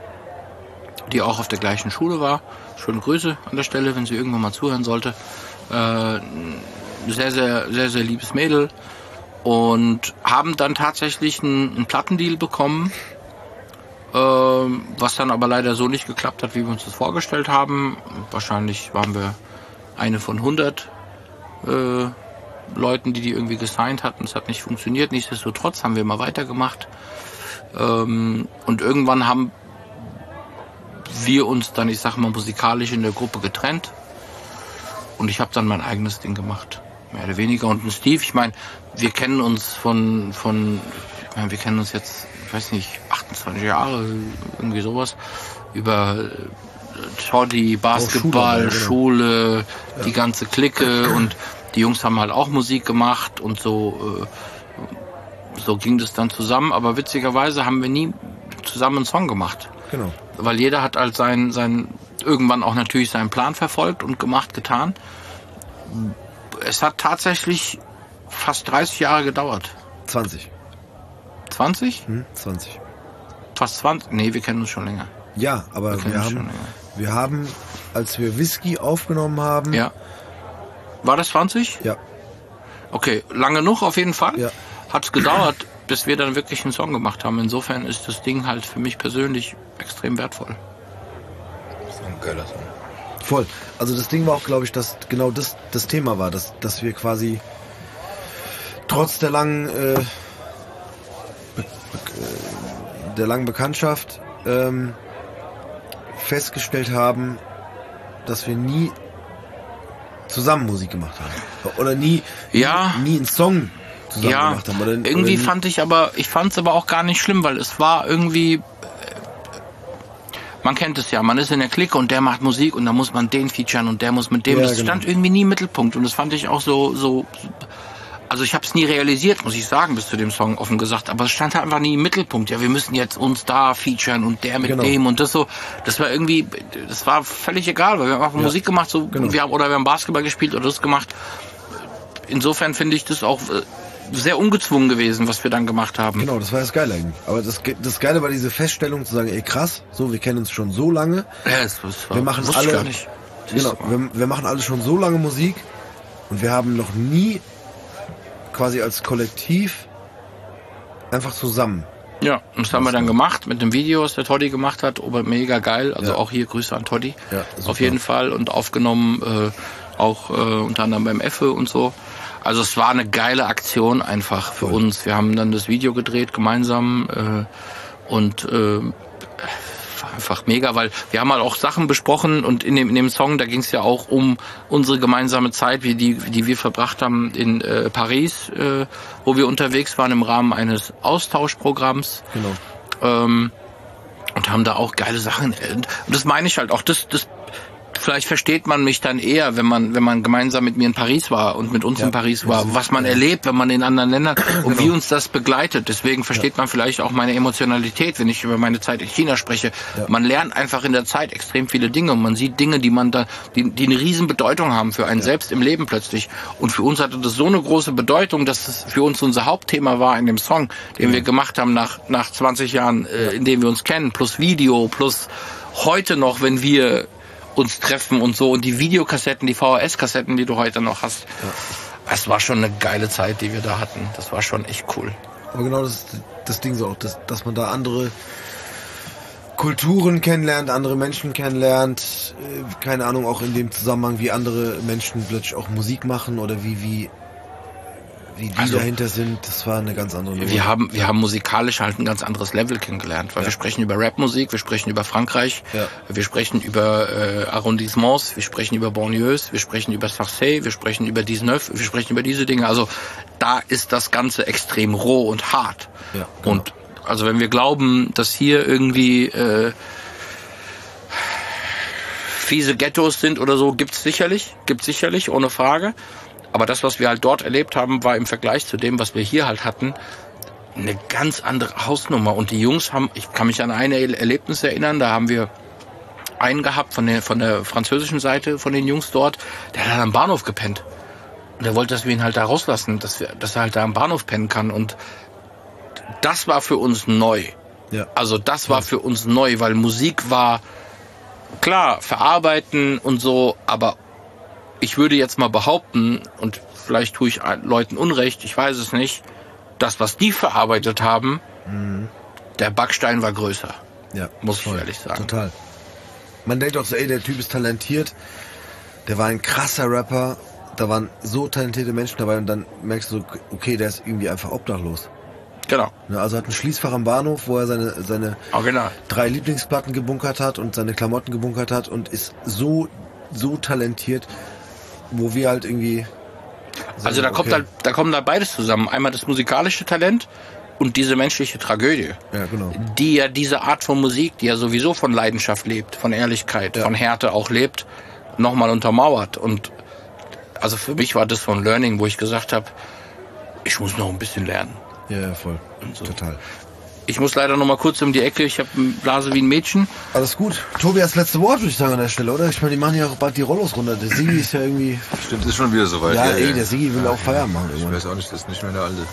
die auch auf der gleichen Schule war. Schöne Grüße an der Stelle, wenn sie irgendwann mal zuhören sollte. Äh, sehr, sehr, sehr, sehr liebes Mädel. Und haben dann tatsächlich einen, einen Plattendeal bekommen, äh, was dann aber leider so nicht geklappt hat, wie wir uns das vorgestellt haben. Wahrscheinlich waren wir eine von hundert äh, Leuten, die die irgendwie gesigned hatten. Es hat nicht funktioniert. Nichtsdestotrotz haben wir mal weitergemacht. Ähm, und irgendwann haben wir uns dann, ich sag mal, musikalisch in der Gruppe getrennt. Und ich habe dann mein eigenes Ding gemacht. Mehr oder weniger. Und ein Steve, ich meine, wir kennen uns von, von ich meine, wir kennen uns jetzt, ich weiß nicht, achtundzwanzig Jahre, irgendwie sowas, über Toddy, Basketball, Schule, Schule ja. Die ganze Clique und die Jungs haben halt auch Musik gemacht und so, so ging das dann zusammen. Aber witzigerweise haben wir nie zusammen einen Song gemacht. Genau. Weil jeder hat halt sein, sein, irgendwann auch natürlich seinen Plan verfolgt und gemacht, getan. Es hat tatsächlich fast dreißig Jahre gedauert. zwanzig. zwanzig? Hm, zwanzig. Fast zwanzig? Nee, wir kennen uns schon länger. Ja, aber wir, wir haben, wir haben, als wir Whisky aufgenommen haben... Ja. War das zwanzig? Ja. Okay, lange genug auf jeden Fall. Ja. Hat es gedauert, bis wir dann wirklich einen Song gemacht haben. Insofern ist das Ding halt für mich persönlich extrem wertvoll. Das ist ein geiler Song. Voll. Also das Ding war auch, glaube ich, dass genau das das Thema war, dass, dass wir quasi trotz der langen äh, be, be, der langen Bekanntschaft ähm, festgestellt haben, dass wir nie zusammen Musik gemacht haben. Oder nie, ja. nie, nie einen Song zusammen ja. gemacht haben. Oder, irgendwie oder fand ich aber, ich fand es aber auch gar nicht schlimm, weil es war irgendwie, man kennt es ja, man ist in der Clique und der macht Musik und da muss man den featuren und der muss mit dem, ja, das genau. stand irgendwie nie im Mittelpunkt und das fand ich auch so, so, also ich habe es nie realisiert, muss ich sagen, bis zu dem Song offen gesagt, aber es stand halt einfach nie im Mittelpunkt, ja, wir müssen jetzt uns da featuren und der mit genau. dem und das so, das war irgendwie, das war völlig egal, weil wir haben einfach ja. Musik gemacht, so, genau. wir haben, oder wir haben Basketball gespielt oder das gemacht. Insofern finde ich das auch sehr ungezwungen gewesen, was wir dann gemacht haben. Genau, das war das Geile eigentlich. Aber das, das Geile war diese Feststellung zu sagen, ey krass, so, wir kennen uns schon so lange. Ja, das, das war, wir machen alle, gar nicht. Genau, wir, wir machen alle schon so lange Musik und wir haben noch nie quasi als Kollektiv einfach zusammen. Ja, und das haben wir dann gemacht mit dem Video, was der Toddy gemacht hat, aber mega geil. Also ja. auch hier Grüße an Toddy. Ja, auf jeden Fall und aufgenommen, äh, auch äh, unter anderem beim Effe und so. Also es war eine geile Aktion einfach für Voll. uns. Wir haben dann das Video gedreht gemeinsam äh, und äh, war einfach mega, weil wir haben halt auch Sachen besprochen und in dem, in dem Song, da ging es ja auch um unsere gemeinsame Zeit, wie die, die wir verbracht haben in äh, Paris, äh, wo wir unterwegs waren im Rahmen eines Austauschprogramms. Genau. Ähm, und haben da auch geile Sachen. Und das meine ich halt auch, das, das vielleicht versteht man mich dann eher, wenn man wenn man gemeinsam mit mir in Paris war und mit uns ja. in Paris war, was man erlebt, wenn man in anderen Ländern und genau. wie uns das begleitet. Deswegen versteht ja. man vielleicht auch meine Emotionalität, wenn ich über meine Zeit in China spreche. Ja. Man lernt einfach in der Zeit extrem viele Dinge und man sieht Dinge, die man da, die, die eine riesen Bedeutung haben für einen ja. selbst im Leben plötzlich. Und für uns hatte das so eine große Bedeutung, dass es für uns unser Hauptthema war in dem Song, den mhm. wir gemacht haben nach nach zwanzig Jahren, äh, in dem wir uns kennen, plus Video, plus heute noch, wenn wir uns treffen und so und die Videokassetten, die V H S-Kassetten, die du heute noch hast. Ja. Es war schon eine geile Zeit, die wir da hatten. Das war schon echt cool. Aber genau das ist das Ding so auch, dass, dass man da andere Kulturen kennenlernt, andere Menschen kennenlernt, keine Ahnung, auch in dem Zusammenhang, wie andere Menschen plötzlich auch Musik machen oder wie, wie wie die also, dahinter sind, das war eine ganz andere Nummer. Wir haben, wir haben musikalisch halt ein ganz anderes Level kennengelernt, weil ja. wir sprechen über Rapmusik, wir sprechen über Frankreich, ja. wir sprechen über äh, Arrondissements, wir sprechen über Banlieues, wir sprechen über Sarcey, wir sprechen über Dix-Neuf, wir sprechen über diese Dinge. Also da ist das Ganze extrem roh und hart. Ja, genau. Und also wenn wir glauben, dass hier irgendwie äh, fiese Ghettos sind oder so, gibt's sicherlich, gibt's sicherlich, ohne Frage. Aber das, was wir halt dort erlebt haben, war im Vergleich zu dem, was wir hier halt hatten, eine ganz andere Hausnummer. Und die Jungs haben, ich kann mich an ein Erlebnis erinnern, da haben wir einen gehabt von der, von der französischen Seite von den Jungs dort, der hat am Bahnhof gepennt. Und der wollte, dass wir ihn halt da rauslassen, dass, wir, dass er halt da am Bahnhof pennen kann. Und das war für uns neu. Ja. Also das war für uns neu, weil Musik war, klar, verarbeiten und so, aber ich würde jetzt mal behaupten, und vielleicht tue ich Leuten Unrecht, ich weiß es nicht, das, was die verarbeitet haben, mhm. der Backstein war größer. Ja, muss ich ehrlich sagen. Total. Man denkt auch so, ey, der Typ ist talentiert, der war ein krasser Rapper, da waren so talentierte Menschen dabei und dann merkst du, okay, der ist irgendwie einfach obdachlos. Genau. Ja, also hat ein Schließfach am Bahnhof, wo er seine, seine oh, genau. drei Lieblingsplatten gebunkert hat und seine Klamotten gebunkert hat und ist so, so talentiert, wo wir halt irgendwie... Sagen, also da kommt okay. da, da kommt da beides zusammen. Einmal das musikalische Talent und diese menschliche Tragödie. Ja, genau. Die ja diese Art von Musik, die ja sowieso von Leidenschaft lebt, von Ehrlichkeit, ja. von Härte auch lebt, nochmal untermauert. Und also für mich war das so ein Learning, wo ich gesagt habe, ich muss noch ein bisschen lernen. Ja, ja voll. So. Total. Ich muss leider noch mal kurz um die Ecke. Ich habe eine Blase wie ein Mädchen. Alles gut. Tobi, das letzte Wort, würde ich sagen, an der Stelle, oder? Ich meine, die machen ja auch bald die Rollos runter. Der Sigi ist ja irgendwie... Stimmt, ist schon wieder soweit. Ja, ja ey, ja. der Sigi will ja, auch Feierabend machen. Ich irgendwann. weiß auch nicht, das ist nicht mehr der Alte.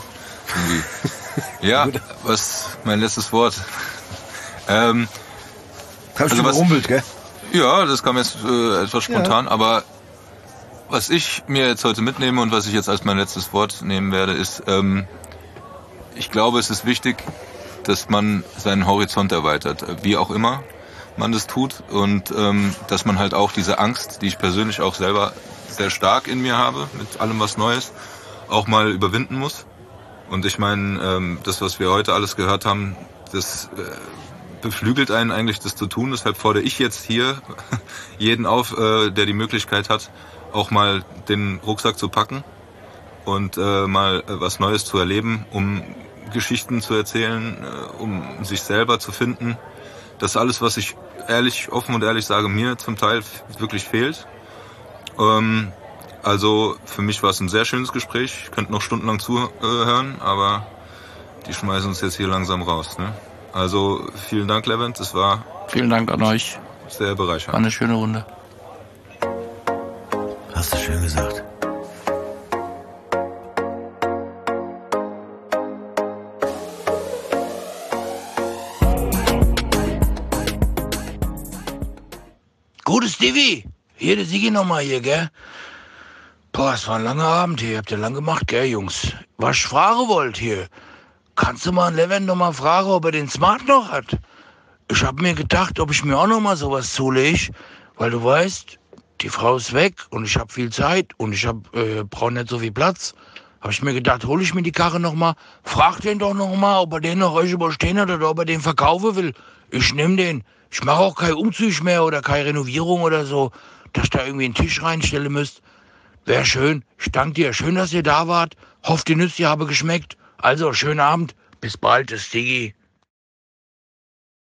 Ja, was mein letztes Wort. Ähm, Hab ich also was, gerumpelt, gell? Ja, das kam jetzt äh, etwas spontan, ja. aber was ich mir jetzt heute mitnehme und was ich jetzt als mein letztes Wort nehmen werde, ist, ähm, ich glaube, es ist wichtig, dass man seinen Horizont erweitert, wie auch immer man das tut und ähm, dass man halt auch diese Angst, die ich persönlich auch selber sehr stark in mir habe, mit allem was Neues, auch mal überwinden muss. Und ich meine, ähm, das, was wir heute alles gehört haben, das äh, beflügelt einen eigentlich, das zu tun. Deshalb fordere ich jetzt hier jeden auf, äh, der die Möglichkeit hat, auch mal den Rucksack zu packen und äh, mal äh, was Neues zu erleben, um Geschichten zu erzählen, äh, um sich selber zu finden. Das alles, was ich ehrlich, offen und ehrlich sage, mir zum Teil f- wirklich fehlt. Ähm, also für mich war es ein sehr schönes Gespräch. Ich könnte noch stundenlang zuhören, aber die schmeißen uns jetzt hier langsam raus. Ne? Also vielen Dank, Levent. Es war vielen Dank an euch. Sehr bereichernd. War eine schöne Runde. Hast du schön gesagt. Gutes Divi, hier der Sigi nochmal hier, gell? Boah, es war ein langer Abend hier, habt ihr lang gemacht, gell, Jungs? Was ich fragen wollt hier, kannst du mal an Levent nochmal fragen, ob er den Smart noch hat? Ich hab mir gedacht, ob ich mir auch nochmal sowas zulege, weil du weißt, die Frau ist weg und ich hab viel Zeit und ich hab, äh, brauch nicht so viel Platz. Hab ich mir gedacht, hol ich mir die Karre nochmal, frag den doch nochmal, ob er den noch euch überstehen hat oder ob er den verkaufen will. Ich nehm den. Ich mache auch keinen Umzug mehr oder keine Renovierung oder so, dass ich da irgendwie einen Tisch reinstellen müsst. Wäre schön. Ich danke dir. Schön, dass ihr da wart. Hofft, die Nüsse haben geschmeckt. Also, schönen Abend. Bis bald, das Sigi.